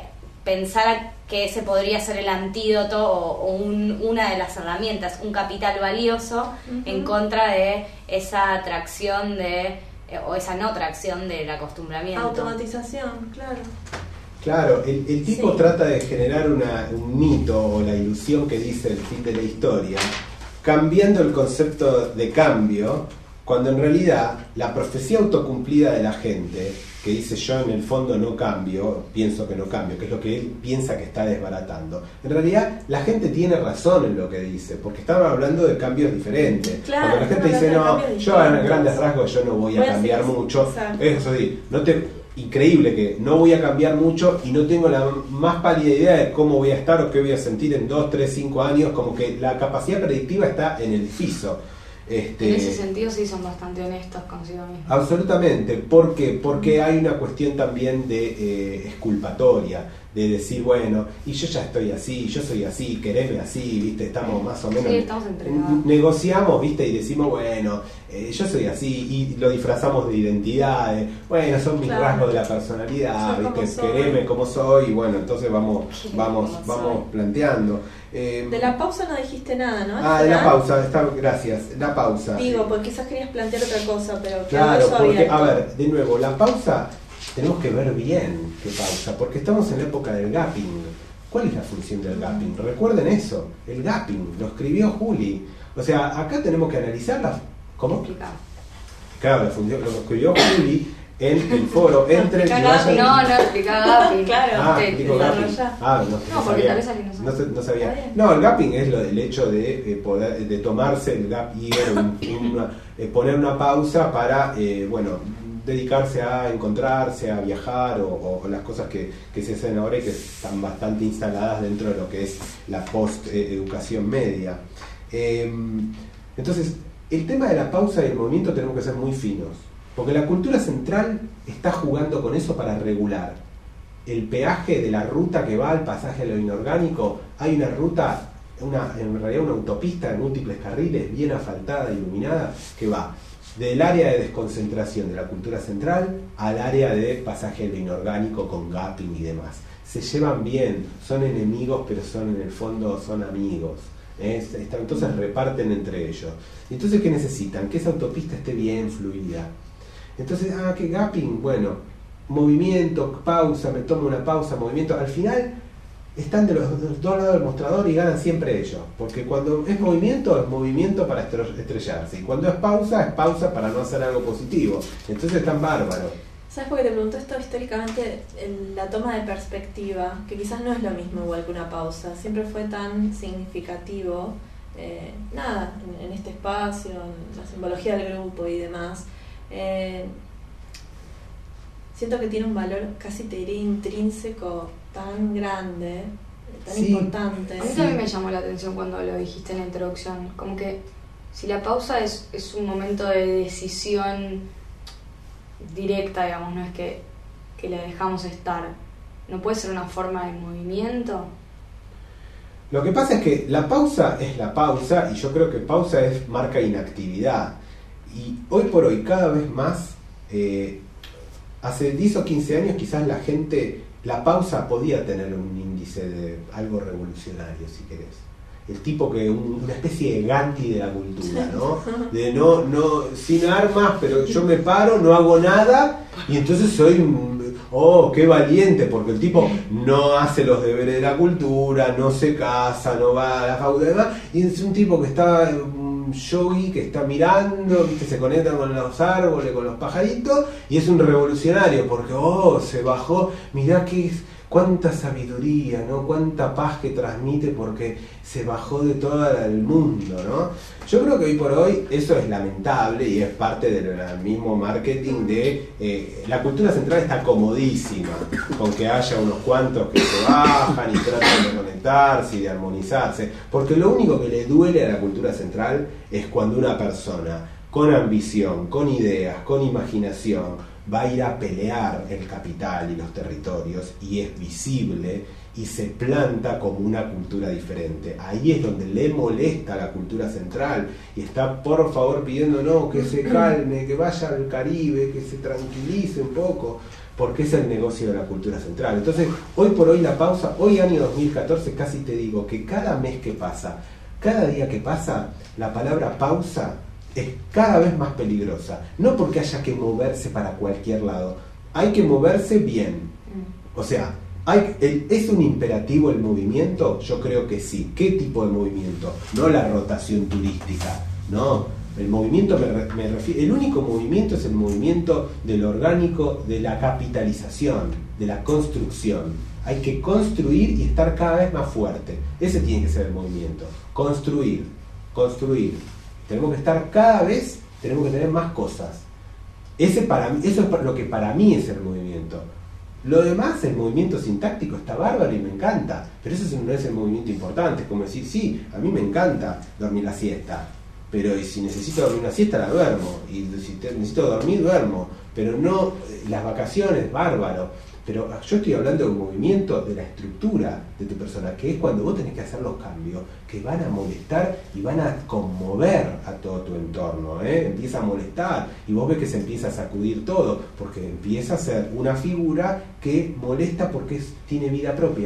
pensar que ese podría ser el antídoto o una de las herramientas, un capital valioso en contra de esa atracción o esa no tracción del acostumbramiento. Automatización, claro. Claro, el tipo trata de generar un mito o la ilusión que dice el fin de la historia, cambiando el concepto de cambio, cuando en realidad la profecía autocumplida de la gente, que dice yo en el fondo no cambio, pienso que no cambio, que es lo que él piensa que está desbaratando, en realidad la gente tiene razón en lo que dice, porque estaban hablando de cambios diferentes. Claro, cuando la gente dice no, yo en grandes rasgos yo no voy a cambiar mucho, exacto. Eso sí, increíble que no voy a cambiar mucho y no tengo la más pálida idea de cómo voy a estar o qué voy a sentir en 2, 3, 5 años, como que la capacidad predictiva está en el piso. En ese sentido sí son bastante honestos consigo mismos. Absolutamente. ¿Por qué? Porque hay una cuestión también de exculpatoria, de decir, bueno, y yo ya estoy así, yo soy así, quereme así, ¿viste? Estamos más o menos... Sí, estamos entregados. Negociamos, ¿viste? Y decimos, bueno, yo soy así, y lo disfrazamos de identidades, bueno, son mis rasgos de la personalidad, ¿viste? Quereme como soy, y bueno, entonces vamos planteando. De la pausa no dijiste nada, ¿no? De la pausa, gracias, la pausa. Digo, porque quizás querías plantear otra cosa, pero claro, eso porque, abierto. a ver, de nuevo, la pausa, tenemos que ver bien qué pausa, porque estamos en la época del gapping. ¿Cuál es la función del gapping? Recuerden eso, el gapping, lo escribió Juli. O sea, acá tenemos que analizarla. ¿Cómo? Claro, la función, lo escribió Juli en el foro. Entre No explicaba gapping. Claro, explico gapping. No, porque tal vez alguien no sabía. No, el gapping es el hecho de poder de tomarse el gap year, poner una pausa para, dedicarse a encontrarse, a viajar o las cosas que se hacen ahora y que están bastante instaladas dentro de lo que es la post-educación media. Entonces, el tema de la pausa y el movimiento tenemos que ser muy finos, porque la cultura central está jugando con eso para regular el peaje de la ruta que va al pasaje a lo inorgánico. Hay una ruta, en realidad una autopista de múltiples carriles, bien asfaltada, iluminada, que va del área de desconcentración de la cultura central al área de pasaje a lo inorgánico con gapping y demás. Se llevan bien, son enemigos, pero en el fondo son amigos. Entonces reparten entre ellos. Entonces, ¿qué necesitan? Que esa autopista esté bien fluida. Entonces, ¿qué gapping? Bueno, movimiento, pausa, me tomo una pausa, movimiento. Al final están de los dos lados del mostrador y ganan siempre ellos, porque cuando es movimiento para estrellarse, y cuando es pausa para no hacer algo positivo. Entonces están bárbaros. ¿Sabes por qué te pregunto esto? Históricamente, la toma de perspectiva, que quizás no es lo mismo igual que una pausa, siempre fue tan significativo, en este espacio, en la simbología del grupo y demás. Siento que tiene un valor, casi te diría intrínseco, tan grande, tan importante. A mí también me llamó la atención cuando lo dijiste en la introducción, como que si la pausa es un momento de decisión directa, digamos, no es que le dejamos estar, ¿no puede ser una forma de movimiento? Lo que pasa es que la pausa es la pausa, y yo creo que pausa marca inactividad. Y hoy por hoy, cada vez más, hace 10 o 15 años quizás la pausa podía tener un índice de algo revolucionario, si querés. El tipo que una especie de Gandhi de la cultura, ¿no? De no sin armas, pero yo me paro, no hago nada, y entonces soy qué valiente, porque el tipo no hace los deberes de la cultura, no se casa, no va a la facultad, y es un tipo que está yogi, que está mirando, ¿viste? Se conecta con los árboles, con los pajaritos, y es un revolucionario, porque se bajó, mirá cuánta sabiduría, ¿no? Cuánta paz que transmite, porque se bajó de todo el mundo, ¿no? Yo creo que hoy por hoy eso es lamentable y es parte del mismo marketing de la cultura central. Está comodísima con que haya unos cuantos que se bajan y tratan de conectarse y de armonizarse, porque lo único que le duele a la cultura central es cuando una persona con ambición, con ideas, con imaginación va a ir a pelear el capital y los territorios, y es visible y se planta como una cultura diferente. Ahí es donde le molesta a la cultura central y está por favor pidiendo que se calme, que vaya al Caribe, que se tranquilice un poco, porque es el negocio de la cultura central. Entonces, hoy por hoy la pausa, hoy año 2014, casi te digo que cada mes que pasa, cada día que pasa, la palabra pausa es cada vez más peligrosa. No porque haya que moverse para cualquier lado, hay que moverse bien. O sea, ¿es un imperativo el movimiento? Yo creo que sí. ¿Qué tipo de movimiento? No la rotación turística, no. El movimiento me refiero, el único movimiento es el movimiento del orgánico, de la capitalización, de la construcción. Hay que construir y estar cada vez más fuerte. Ese tiene que ser el movimiento. Construir. Tenemos que estar cada vez, tenemos que tener más cosas. Eso es lo que para mí es el movimiento. Lo demás, el movimiento sintáctico está bárbaro y me encanta, pero eso no es el movimiento importante. Es como decir, sí, a mí me encanta dormir la siesta, pero si necesito dormir una siesta la duermo, y si necesito dormir, duermo, pero no las vacaciones, bárbaro. Pero yo estoy hablando de un movimiento, de la estructura de tu persona, que es cuando vos tenés que hacer los cambios que van a molestar y van a conmover a todo tu entorno, empieza a molestar y vos ves que se empieza a sacudir todo, porque empieza a ser una figura que molesta porque tiene vida propia.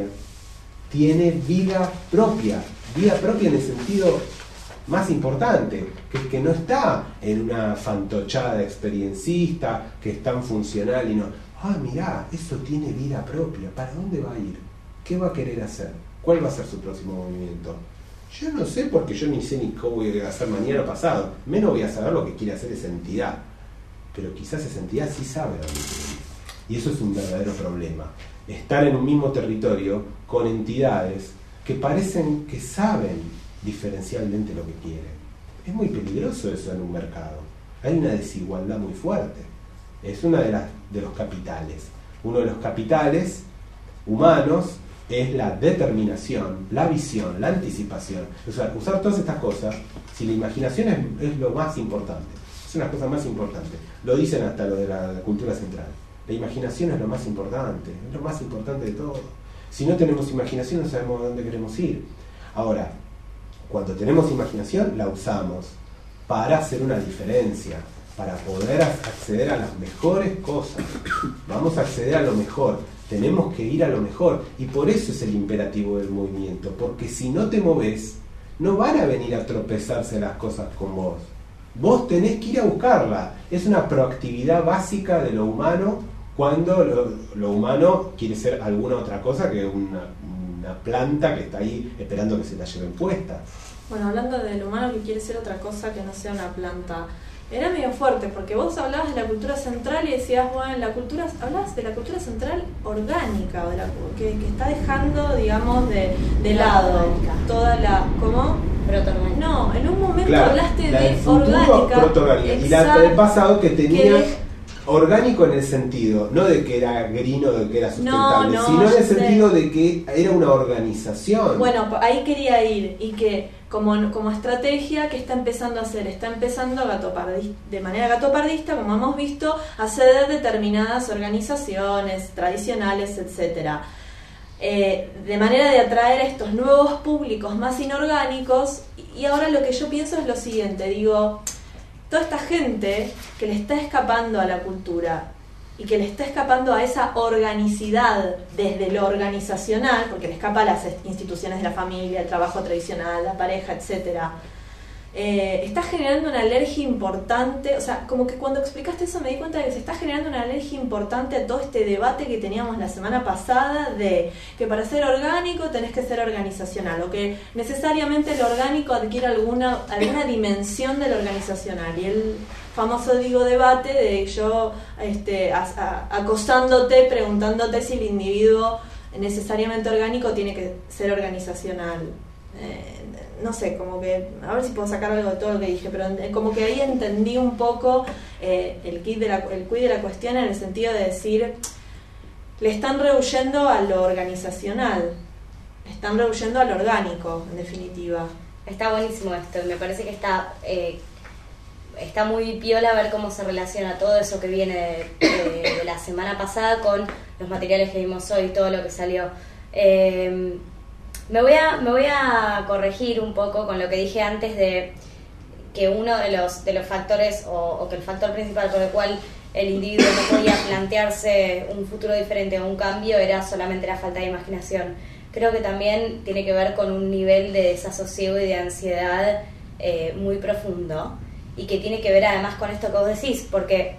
Tiene vida propia en el sentido más importante, que no está en una fantochada experiencista, que es tan funcional y no... mirá, eso tiene vida propia. ¿Para dónde va a ir? ¿Qué va a querer hacer? ¿Cuál va a ser su próximo movimiento? Yo no sé, porque yo ni sé ni cómo voy a hacer mañana o pasado. Menos voy a saber lo que quiere hacer esa entidad. Pero quizás esa entidad sí sabe dónde quiere ir. Y eso es un verdadero problema. Estar en un mismo territorio con entidades que parecen que saben diferencialmente lo que quieren. Es muy peligroso eso en un mercado. Hay una desigualdad muy fuerte. Es una de los capitales. Uno de los capitales humanos es la determinación, la visión, la anticipación. O sea, usar todas estas cosas, si la imaginación es lo más importante, es una cosa más importante. Lo dicen hasta lo de la cultura central. La imaginación es lo más importante de todo. Si no tenemos imaginación no sabemos a dónde queremos ir. Ahora, cuando tenemos imaginación la usamos para hacer una diferencia, para poder acceder a las mejores cosas. Vamos a acceder a lo mejor, tenemos que ir a lo mejor, y por eso es el imperativo del movimiento, porque si no te moves, no van a venir a tropezarse las cosas con vos. Vos tenés que ir a buscarla. Es una proactividad básica de lo humano, cuando lo humano quiere ser alguna otra cosa que una planta que está ahí esperando que se la lleven puesta. Bueno, hablando del humano que quiere ser otra cosa que no sea una planta, era medio fuerte, porque vos hablabas de la cultura central y decías, bueno, hablabas de la cultura central orgánica, que está dejando, digamos, de lado toda la... ¿Cómo? Protoorgánica. No, en un momento claro, hablaste de orgánica. Protoorgánica. Y la del pasado que tenía... orgánico en el sentido, no de que era green o de que era sustentable, sino en el sentido de que era una organización. Bueno, ahí quería ir, y que como estrategia que está empezando a hacer, está empezando de manera gatopardista, como hemos visto, a ceder determinadas organizaciones tradicionales, etcétera. de manera de atraer a estos nuevos públicos más inorgánicos. Y ahora lo que yo pienso es lo siguiente, digo, toda esta gente que le está escapando a la cultura y que le está escapando a esa organicidad desde lo organizacional, porque le escapa a las instituciones de la familia, el trabajo tradicional, la pareja, etcétera, está generando una alergia importante. O sea, como que cuando explicaste eso me di cuenta de que se está generando una alergia importante a todo este debate que teníamos la semana pasada de que para ser orgánico tenés que ser organizacional, o que necesariamente lo orgánico adquiere alguna dimensión de lo organizacional. Y el famoso debate de yo acosándote, preguntándote si el individuo necesariamente orgánico tiene que ser organizacional. No sé, como que, a ver si puedo sacar algo de todo lo que dije, pero como que ahí entendí un poco el quid de la cuestión, en el sentido de decir, le están rehuyendo a lo organizacional, le están rehuyendo a lo orgánico, en definitiva. Está buenísimo esto, me parece que está muy piola ver cómo se relaciona todo eso que viene de la semana pasada con los materiales que vimos hoy, todo lo que salió. Me voy a corregir un poco con lo que dije antes de que uno de los factores o que el factor principal por el cual el individuo no podía plantearse un futuro diferente o un cambio era solamente la falta de imaginación. Creo que también tiene que ver con un nivel de desasosiego y de ansiedad muy profundo, y que tiene que ver además con esto que vos decís, porque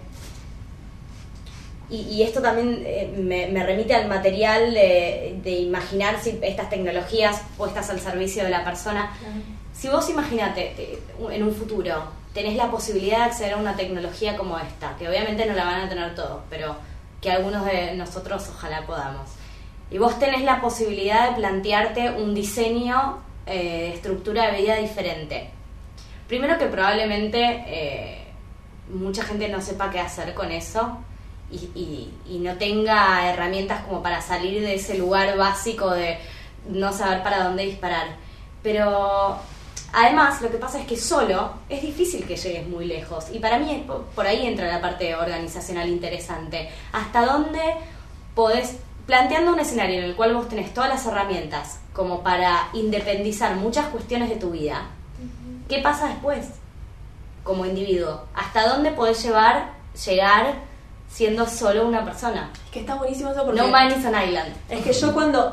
y esto también me remite al material de imaginar si estas tecnologías puestas al servicio de la persona. Si vos imaginate en un futuro tenés la posibilidad de acceder a una tecnología como esta, que obviamente no la van a tener todos, pero que algunos de nosotros ojalá podamos, y vos tenés la posibilidad de plantearte un diseño de estructura de vida diferente. Primero que probablemente mucha gente no sepa qué hacer con eso y no tenga herramientas como para salir de ese lugar básico de no saber para dónde disparar. Pero además lo que pasa es que solo es difícil que llegues muy lejos, y para mí por ahí entra la parte organizacional interesante. ¿Hasta dónde podés, planteando un escenario en el cual vos tenés todas las herramientas como para independizar muchas cuestiones de tu vida? ¿Qué pasa después como individuo? ¿Hasta dónde podés llegar siendo solo una persona? Es que está buenísimo eso, porque No man is an island. Es que yo cuando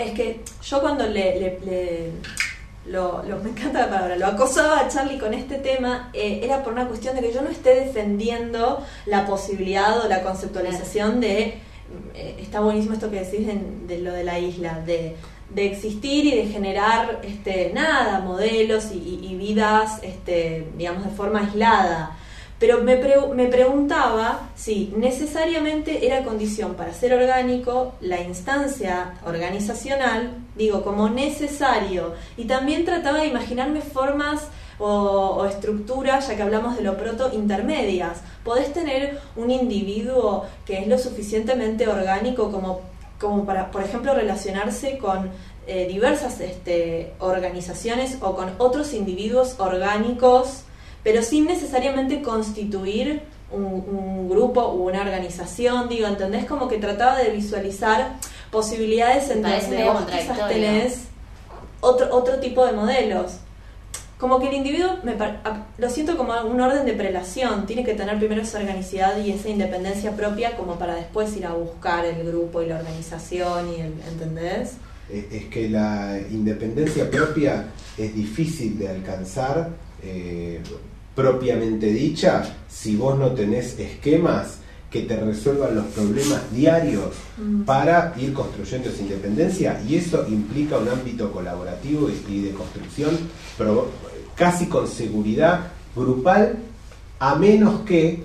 me encanta la palabra, lo acosaba a Charlie con este tema, era por una cuestión de que yo no esté defendiendo la posibilidad o la conceptualización de está buenísimo esto que decís de lo de la isla, de existir y de generar modelos y vidas digamos de forma aislada. Pero me preguntaba si necesariamente era condición para ser orgánico la instancia organizacional, digo, como necesario. Y también trataba de imaginarme formas o estructuras, ya que hablamos de lo intermedias. Podés tener un individuo que es lo suficientemente orgánico como para, por ejemplo, relacionarse con diversas organizaciones o con otros individuos orgánicos, pero sin necesariamente constituir un grupo u una organización. Digo, ¿entendés? Como que trataba de visualizar posibilidades en donde vos quizás tenés otro tipo de modelos. Como que el individuo, lo siento como un orden de prelación, tiene que tener primero esa organicidad y esa independencia propia como para después ir a buscar el grupo y la organización, ¿entendés? Es que la independencia propia es difícil de alcanzar, propiamente dicha, si vos no tenés esquemas que te resuelvan los problemas diarios para ir construyendo esa independencia, y eso implica un ámbito colaborativo y de construcción casi con seguridad grupal, a menos que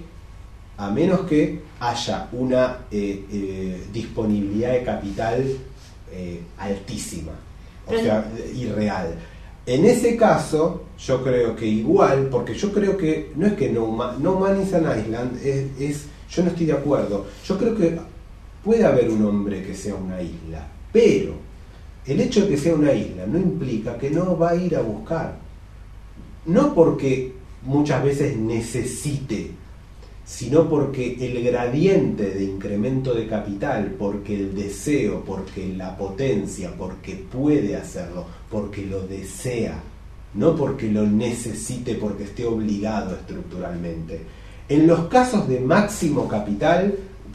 haya una disponibilidad de capital altísima, irreal. En ese caso, yo creo que igual, porque yo creo que no es que No Man is an Island, yo no estoy de acuerdo. Yo creo que puede haber un hombre que sea una isla, pero el hecho de que sea una isla no implica que no va a ir a buscar. No porque muchas veces necesite, sino porque el gradiente de incremento de capital, porque el deseo, porque la potencia, porque puede hacerlo, porque lo desea, no porque lo necesite, porque esté obligado estructuralmente. En los casos de máximo capital,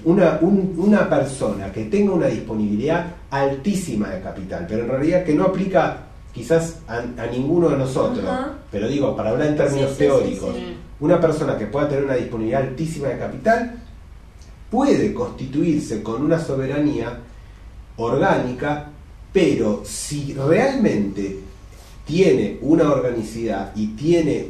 una persona que tenga una disponibilidad altísima de capital, pero en realidad que no aplica quizás a ninguno de nosotros, pero digo, para hablar en términos teóricos, una persona que pueda tener una disponibilidad altísima de capital puede constituirse con una soberanía orgánica, pero si realmente tiene una organicidad y tiene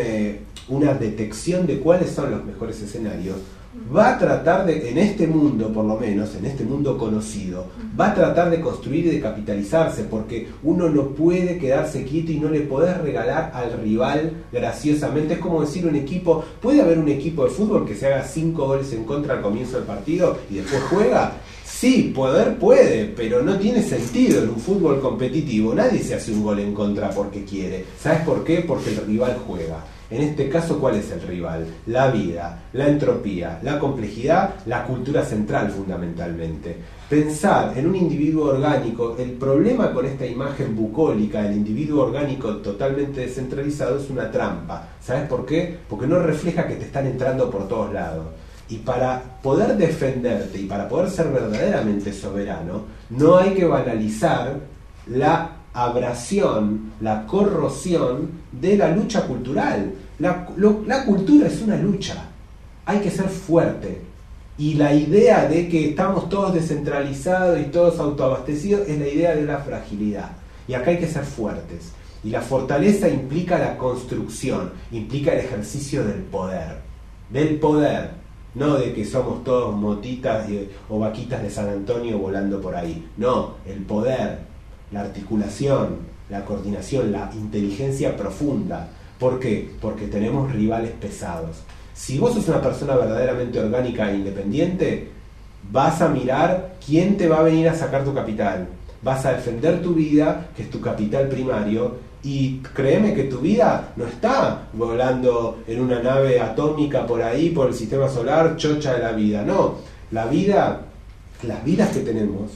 una detección de cuáles son los mejores escenarios, va a tratar de, en este mundo por lo menos, en este mundo conocido, va a tratar de construir y de capitalizarse, porque uno no puede quedarse quieto y no le podés regalar al rival graciosamente. Es como decir un equipo, ¿puede haber un equipo de fútbol que se haga 5 goles en contra al comienzo del partido y después juega? Sí, puede, pero no tiene sentido en un fútbol competitivo. Nadie se hace un gol en contra porque quiere. ¿Sabes por qué? Porque el rival juega. En este caso, ¿cuál es el rival? La vida, la entropía, la complejidad, la cultura central fundamentalmente. Pensar en un individuo orgánico, el problema con esta imagen bucólica del individuo orgánico totalmente descentralizado es una trampa. ¿Sabes por qué? Porque no refleja que te están entrando por todos lados. Y para poder defenderte y para poder ser verdaderamente soberano, no hay que banalizar la abrasión, la corrosión de la lucha cultural. La cultura es una lucha, hay que ser fuerte. Y la idea de que estamos todos descentralizados y todos autoabastecidos es la idea de la fragilidad. Y acá hay que ser fuertes. Y la fortaleza implica la construcción, implica el ejercicio del poder. Del poder, no de que somos todos motitas o vaquitas de San Antonio volando por ahí. No, el poder, la articulación, la coordinación, la inteligencia profunda. ¿Por qué? Porque tenemos rivales pesados. Si vos sos una persona verdaderamente orgánica e independiente, vas a mirar quién te va a venir a sacar tu capital. Vas a defender tu vida, que es tu capital primario, y créeme que tu vida no está volando en una nave atómica por ahí, por el sistema solar, chocha de la vida. No, la vida, las vidas que tenemos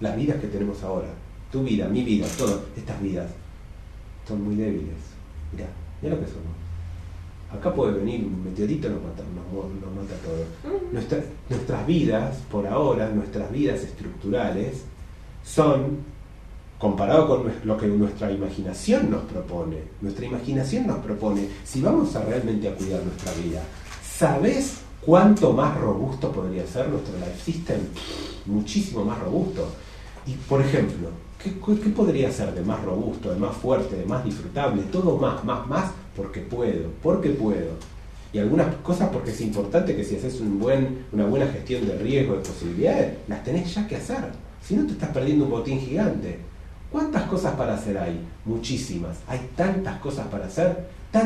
ahora, tu vida, mi vida, todas estas vidas, son muy débiles. Mirá lo que somos. Acá puede venir un meteorito y nos mata a todos. Nuestras vidas, por ahora, nuestras vidas estructurales, son, comparado con lo que nuestra imaginación nos propone. Nuestra imaginación nos propone, si vamos realmente a cuidar nuestra vida, ¿sabés cuánto más robusto podría ser nuestro life system? Muchísimo más robusto. Y, por ejemplo, ¿qué podría ser de más robusto, de más fuerte, de más disfrutable? Todo más, porque puedo. Y algunas cosas porque es importante que si haces una buena gestión de riesgo, de posibilidades, las tenés ya que hacer. Si no, te estás perdiendo un botín gigante. ¿Cuántas cosas para hacer hay? Muchísimas. Hay tantas cosas para hacer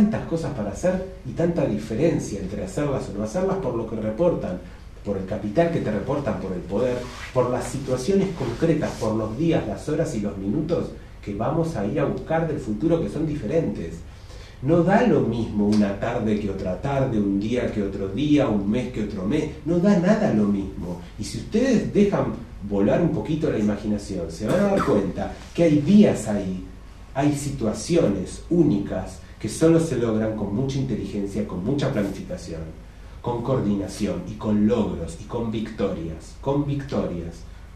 y tanta diferencia entre hacerlas o no hacerlas por lo que reportan, por el capital que te reportan, por el poder, por las situaciones concretas, por los días, las horas y los minutos que vamos a ir a buscar del futuro, que son diferentes. No da lo mismo una tarde que otra tarde, un día que otro día, un mes que otro mes, no da nada lo mismo. Y si ustedes dejan volar un poquito la imaginación, se van a dar cuenta que hay días ahí, hay situaciones únicas que solo se logran con mucha inteligencia, con mucha planificación, con coordinación y con logros y con victorias, con victoria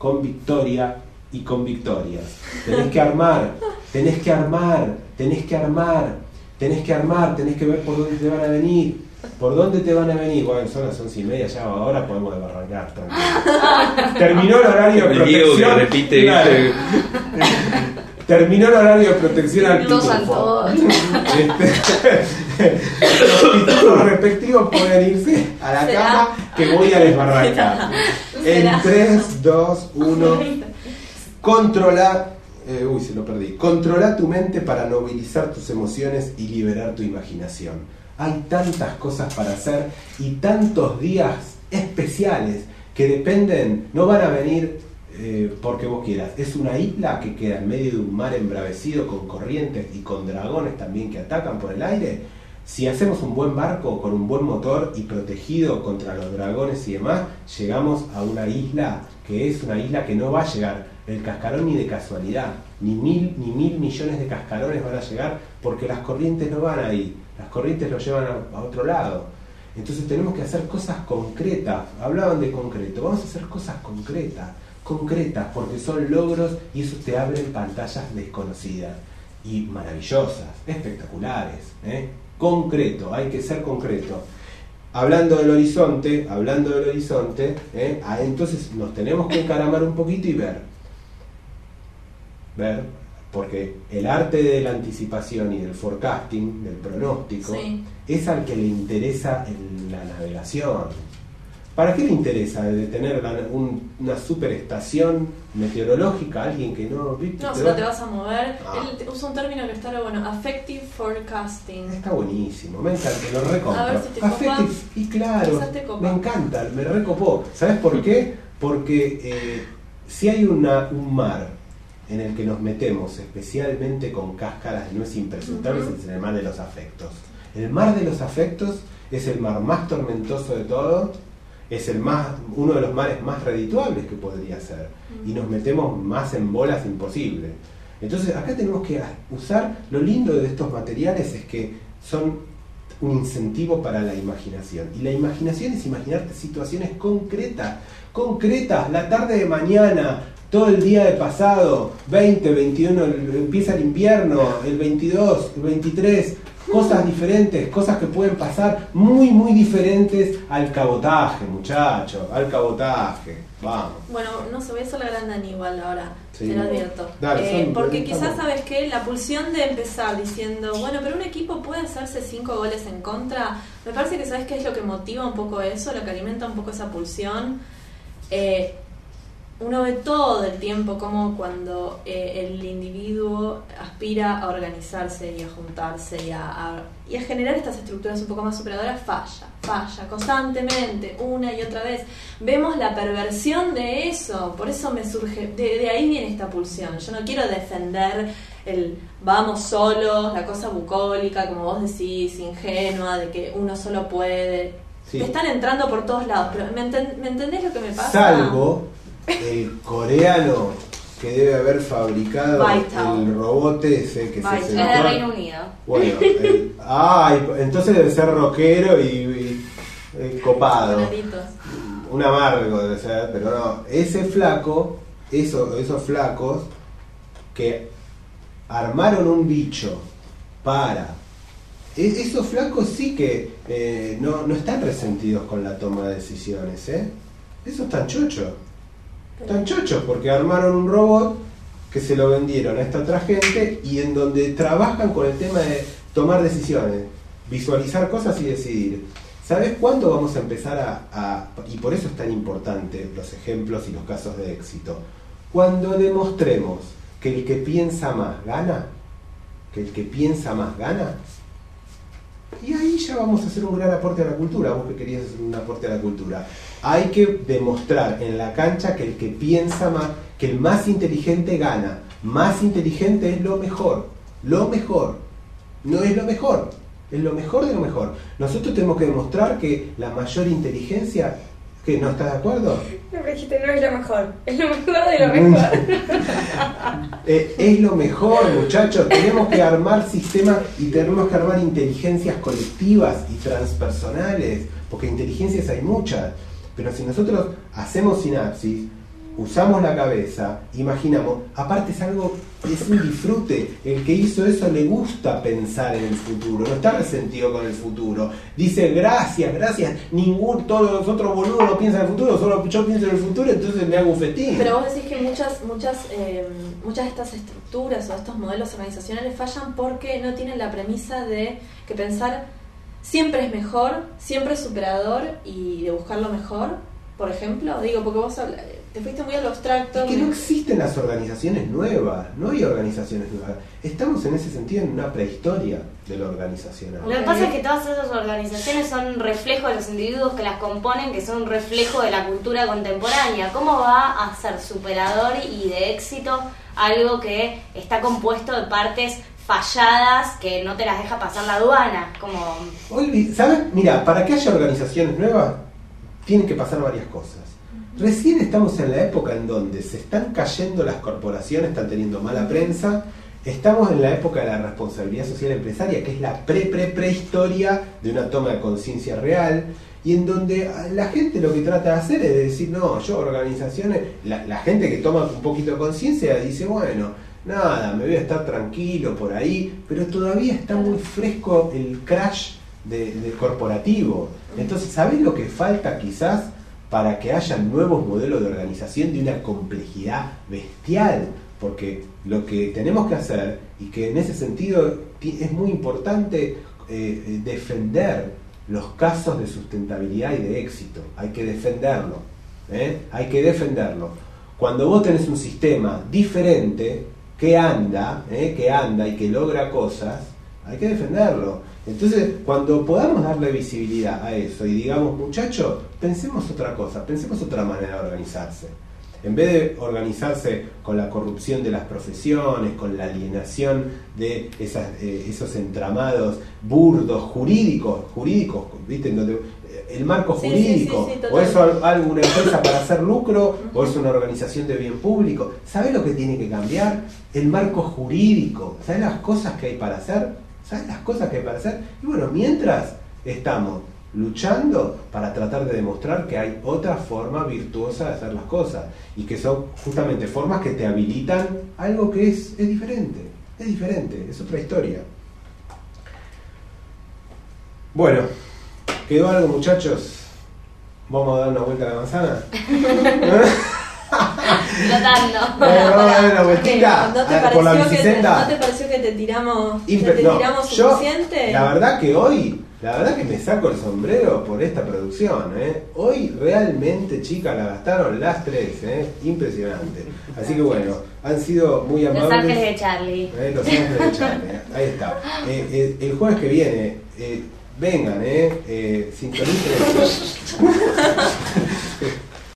y con victorias. Tenés que armar, tenés que ver por dónde te van a venir. ¿Por dónde te van a venir? Bueno, son las 11:30, ya ahora podemos desbarrancar, tranquilo. Terminó el horario de protección. Repite, claro. Terminó el horario de protección al pitufo. Los pitufos respectivos pueden irse a la cama, que voy a desbarrancar. En 3, 2, 1. Controla. Se lo perdí. Controla tu mente para movilizar tus emociones y liberar tu imaginación. Hay tantas cosas para hacer y tantos días especiales que dependen, no van a venir porque vos quieras. Es una isla que queda en medio de un mar embravecido con corrientes y con dragones también que atacan por el aire. Si hacemos un buen barco con un buen motor y protegido contra los dragones y demás, llegamos a una isla que es una isla que no va a llegar el cascarón ni de casualidad, ni mil millones de cascarones van a llegar, porque las corrientes no van ahí, las corrientes lo llevan a otro lado. Entonces tenemos que hacer cosas concretas. Hablaban de concreto, vamos a hacer cosas concretas, porque son logros y eso te abre pantallas desconocidas y maravillosas, espectaculares, concreto, hay que ser concreto. Hablando del horizonte, entonces nos tenemos que encaramar un poquito y ver, porque el arte de la anticipación y del forecasting, del pronóstico, sí, es al que le interesa en la navegación. ¿Para qué le interesa de tener una superestación meteorológica? Alguien que no... ¿viste? No, solo te vas a mover. Ah. Él usa un término que está bueno, affective forecasting. Está buenísimo, me encanta, lo recompro. A ver si te copa. Y claro, Quizás te copa. me encanta, me recopó. ¿Sabes por qué? Porque si hay un mar en el que nos metemos, especialmente con cáscaras de nueces impresentables, es el mar de los afectos. El mar de los afectos es el mar más tormentoso de todos, es uno de los mares más redituables que podría ser, y nos metemos más en bolas imposibles. Entonces acá tenemos que usar, lo lindo de estos materiales es que son un incentivo para la imaginación, y la imaginación es imaginarte situaciones concretas, la tarde de mañana, todo el día de pasado, 20, 21, empieza el invierno, el 22, el 23, cosas diferentes, cosas que pueden pasar muy, muy diferentes al cabotaje, muchachos, al cabotaje. Vamos. Bueno, no se voy a hacer la gran Aníbal ahora, Sí. te lo advierto. Dale, porque quizás sabes que la pulsión de empezar diciendo, bueno, pero un equipo puede hacerse 5 goles en contra, me parece que sabes qué es lo que motiva un poco eso, lo que alimenta un poco esa pulsión. Uno ve todo el tiempo como cuando el individuo aspira a organizarse y a juntarse y a generar estas estructuras un poco más superadoras, falla constantemente, una y otra vez. Vemos la perversión de eso, por eso me surge, de ahí viene esta pulsión. Yo no quiero defender el vamos solos, la cosa bucólica, como vos decís, ingenua, de que uno solo puede. Sí. Te están entrando por todos lados, pero ¿me entendés lo que me pasa? Salvo el coreano que debe haber fabricado Vital. el robot ese que Vital. se Es sentó. de Reino Unido. Bueno, entonces debe ser rockero y copado. Bonaditos. Un amargo debe ser, pero no. Ese flaco, esos flacos que armaron un bicho para... Esos flacos sí que no están resentidos con la toma de decisiones, Esos están chochos. Están chochos porque armaron un robot que se lo vendieron a esta otra gente y en donde trabajan con el tema de tomar decisiones, visualizar cosas y decidir. ¿Sabes cuándo vamos a empezar y por eso es tan importante los ejemplos y los casos de éxito? Cuando demostremos que el que piensa más gana, y ahí ya vamos a hacer un gran aporte a la cultura. Vos que querías hacer un aporte a la cultura, hay que demostrar en la cancha que el que piensa más, que el más inteligente gana. Más inteligente es lo mejor, no es lo mejor, es lo mejor de lo mejor. Nosotros tenemos que demostrar que la mayor inteligencia, ¿qué? ¿No estás de acuerdo? No, pero dijiste, no es lo mejor, es lo mejor de lo mejor. Es lo mejor, muchachos. Tenemos que armar sistemas y tenemos que armar inteligencias colectivas y transpersonales, porque inteligencias hay muchas, pero si nosotros hacemos sinapsis, usamos la cabeza, imaginamos, aparte es un disfrute. El que hizo eso le gusta pensar en el futuro, no está resentido con el futuro, dice gracias, todos los otros boludos no piensan en el futuro, solo yo pienso en el futuro, entonces le hago un fetín. Pero vos decís que muchas de estas estructuras o estos modelos organizacionales fallan porque no tienen la premisa de que pensar siempre es mejor, siempre es superador y de buscar lo mejor, por ejemplo. Digo, porque vos te fuiste muy a lo abstracto. Es que no existen las organizaciones nuevas, no hay organizaciones nuevas. Estamos en ese sentido en una prehistoria de lo organizacional. Lo que pasa es que todas esas organizaciones son un reflejo de los individuos que las componen, que son un reflejo de la cultura contemporánea. ¿Cómo va a ser superador y de éxito algo que está compuesto de partes falladas que no te las deja pasar la aduana, como... Hoy, ¿sabes? Mira, para que haya organizaciones nuevas, tienen que pasar varias cosas. Recién estamos en la época en donde se están cayendo las corporaciones, están teniendo mala prensa. Estamos en la época de la responsabilidad social empresaria, que es la prehistoria de una toma de conciencia real, y en donde la gente lo que trata de hacer es decir, no, yo organizaciones, la gente que toma un poquito de conciencia dice, bueno, nada, me voy a estar tranquilo por ahí, pero todavía está muy fresco el crash de corporativo. Entonces, ¿sabés lo que falta quizás para que haya nuevos modelos de organización de una complejidad bestial? Porque lo que tenemos que hacer, y que en ese sentido es muy importante defender los casos de sustentabilidad y de éxito, hay que defenderlo, hay que defenderlo. Cuando vos tenés un sistema diferente, que anda y que logra cosas, hay que defenderlo. Entonces, cuando podamos darle visibilidad a eso y digamos, muchachos, pensemos otra cosa, pensemos otra manera de organizarse. En vez de organizarse con la corrupción de las profesiones, con la alienación de esos entramados burdos, jurídicos, ¿viste? Donde el marco jurídico, sí, o es alguna empresa para hacer lucro, o es una organización de bien público. ¿Sabés lo que tiene que cambiar? El marco jurídico. ¿Sabés las cosas que hay para hacer? Y bueno, mientras estamos luchando para tratar de demostrar que hay otra forma virtuosa de hacer las cosas, y que son justamente formas que te habilitan algo que es diferente, es otra historia. Bueno, ¿quedó algo, muchachos? ¿Vamos a dar una vuelta a la manzana? Flotando. Vamos a dar una vueltita por la bicicenda. ¿No te pareció que te tiramos Yo, suficiente? la verdad que me saco el sombrero por esta producción, Hoy realmente, chicas, la gastaron las tres, impresionante. Así que bueno, han sido muy amables. Los Ángeles de Charlie. Los Ángeles de Charlie, ahí está. El jueves que viene, vengan, sintonicen.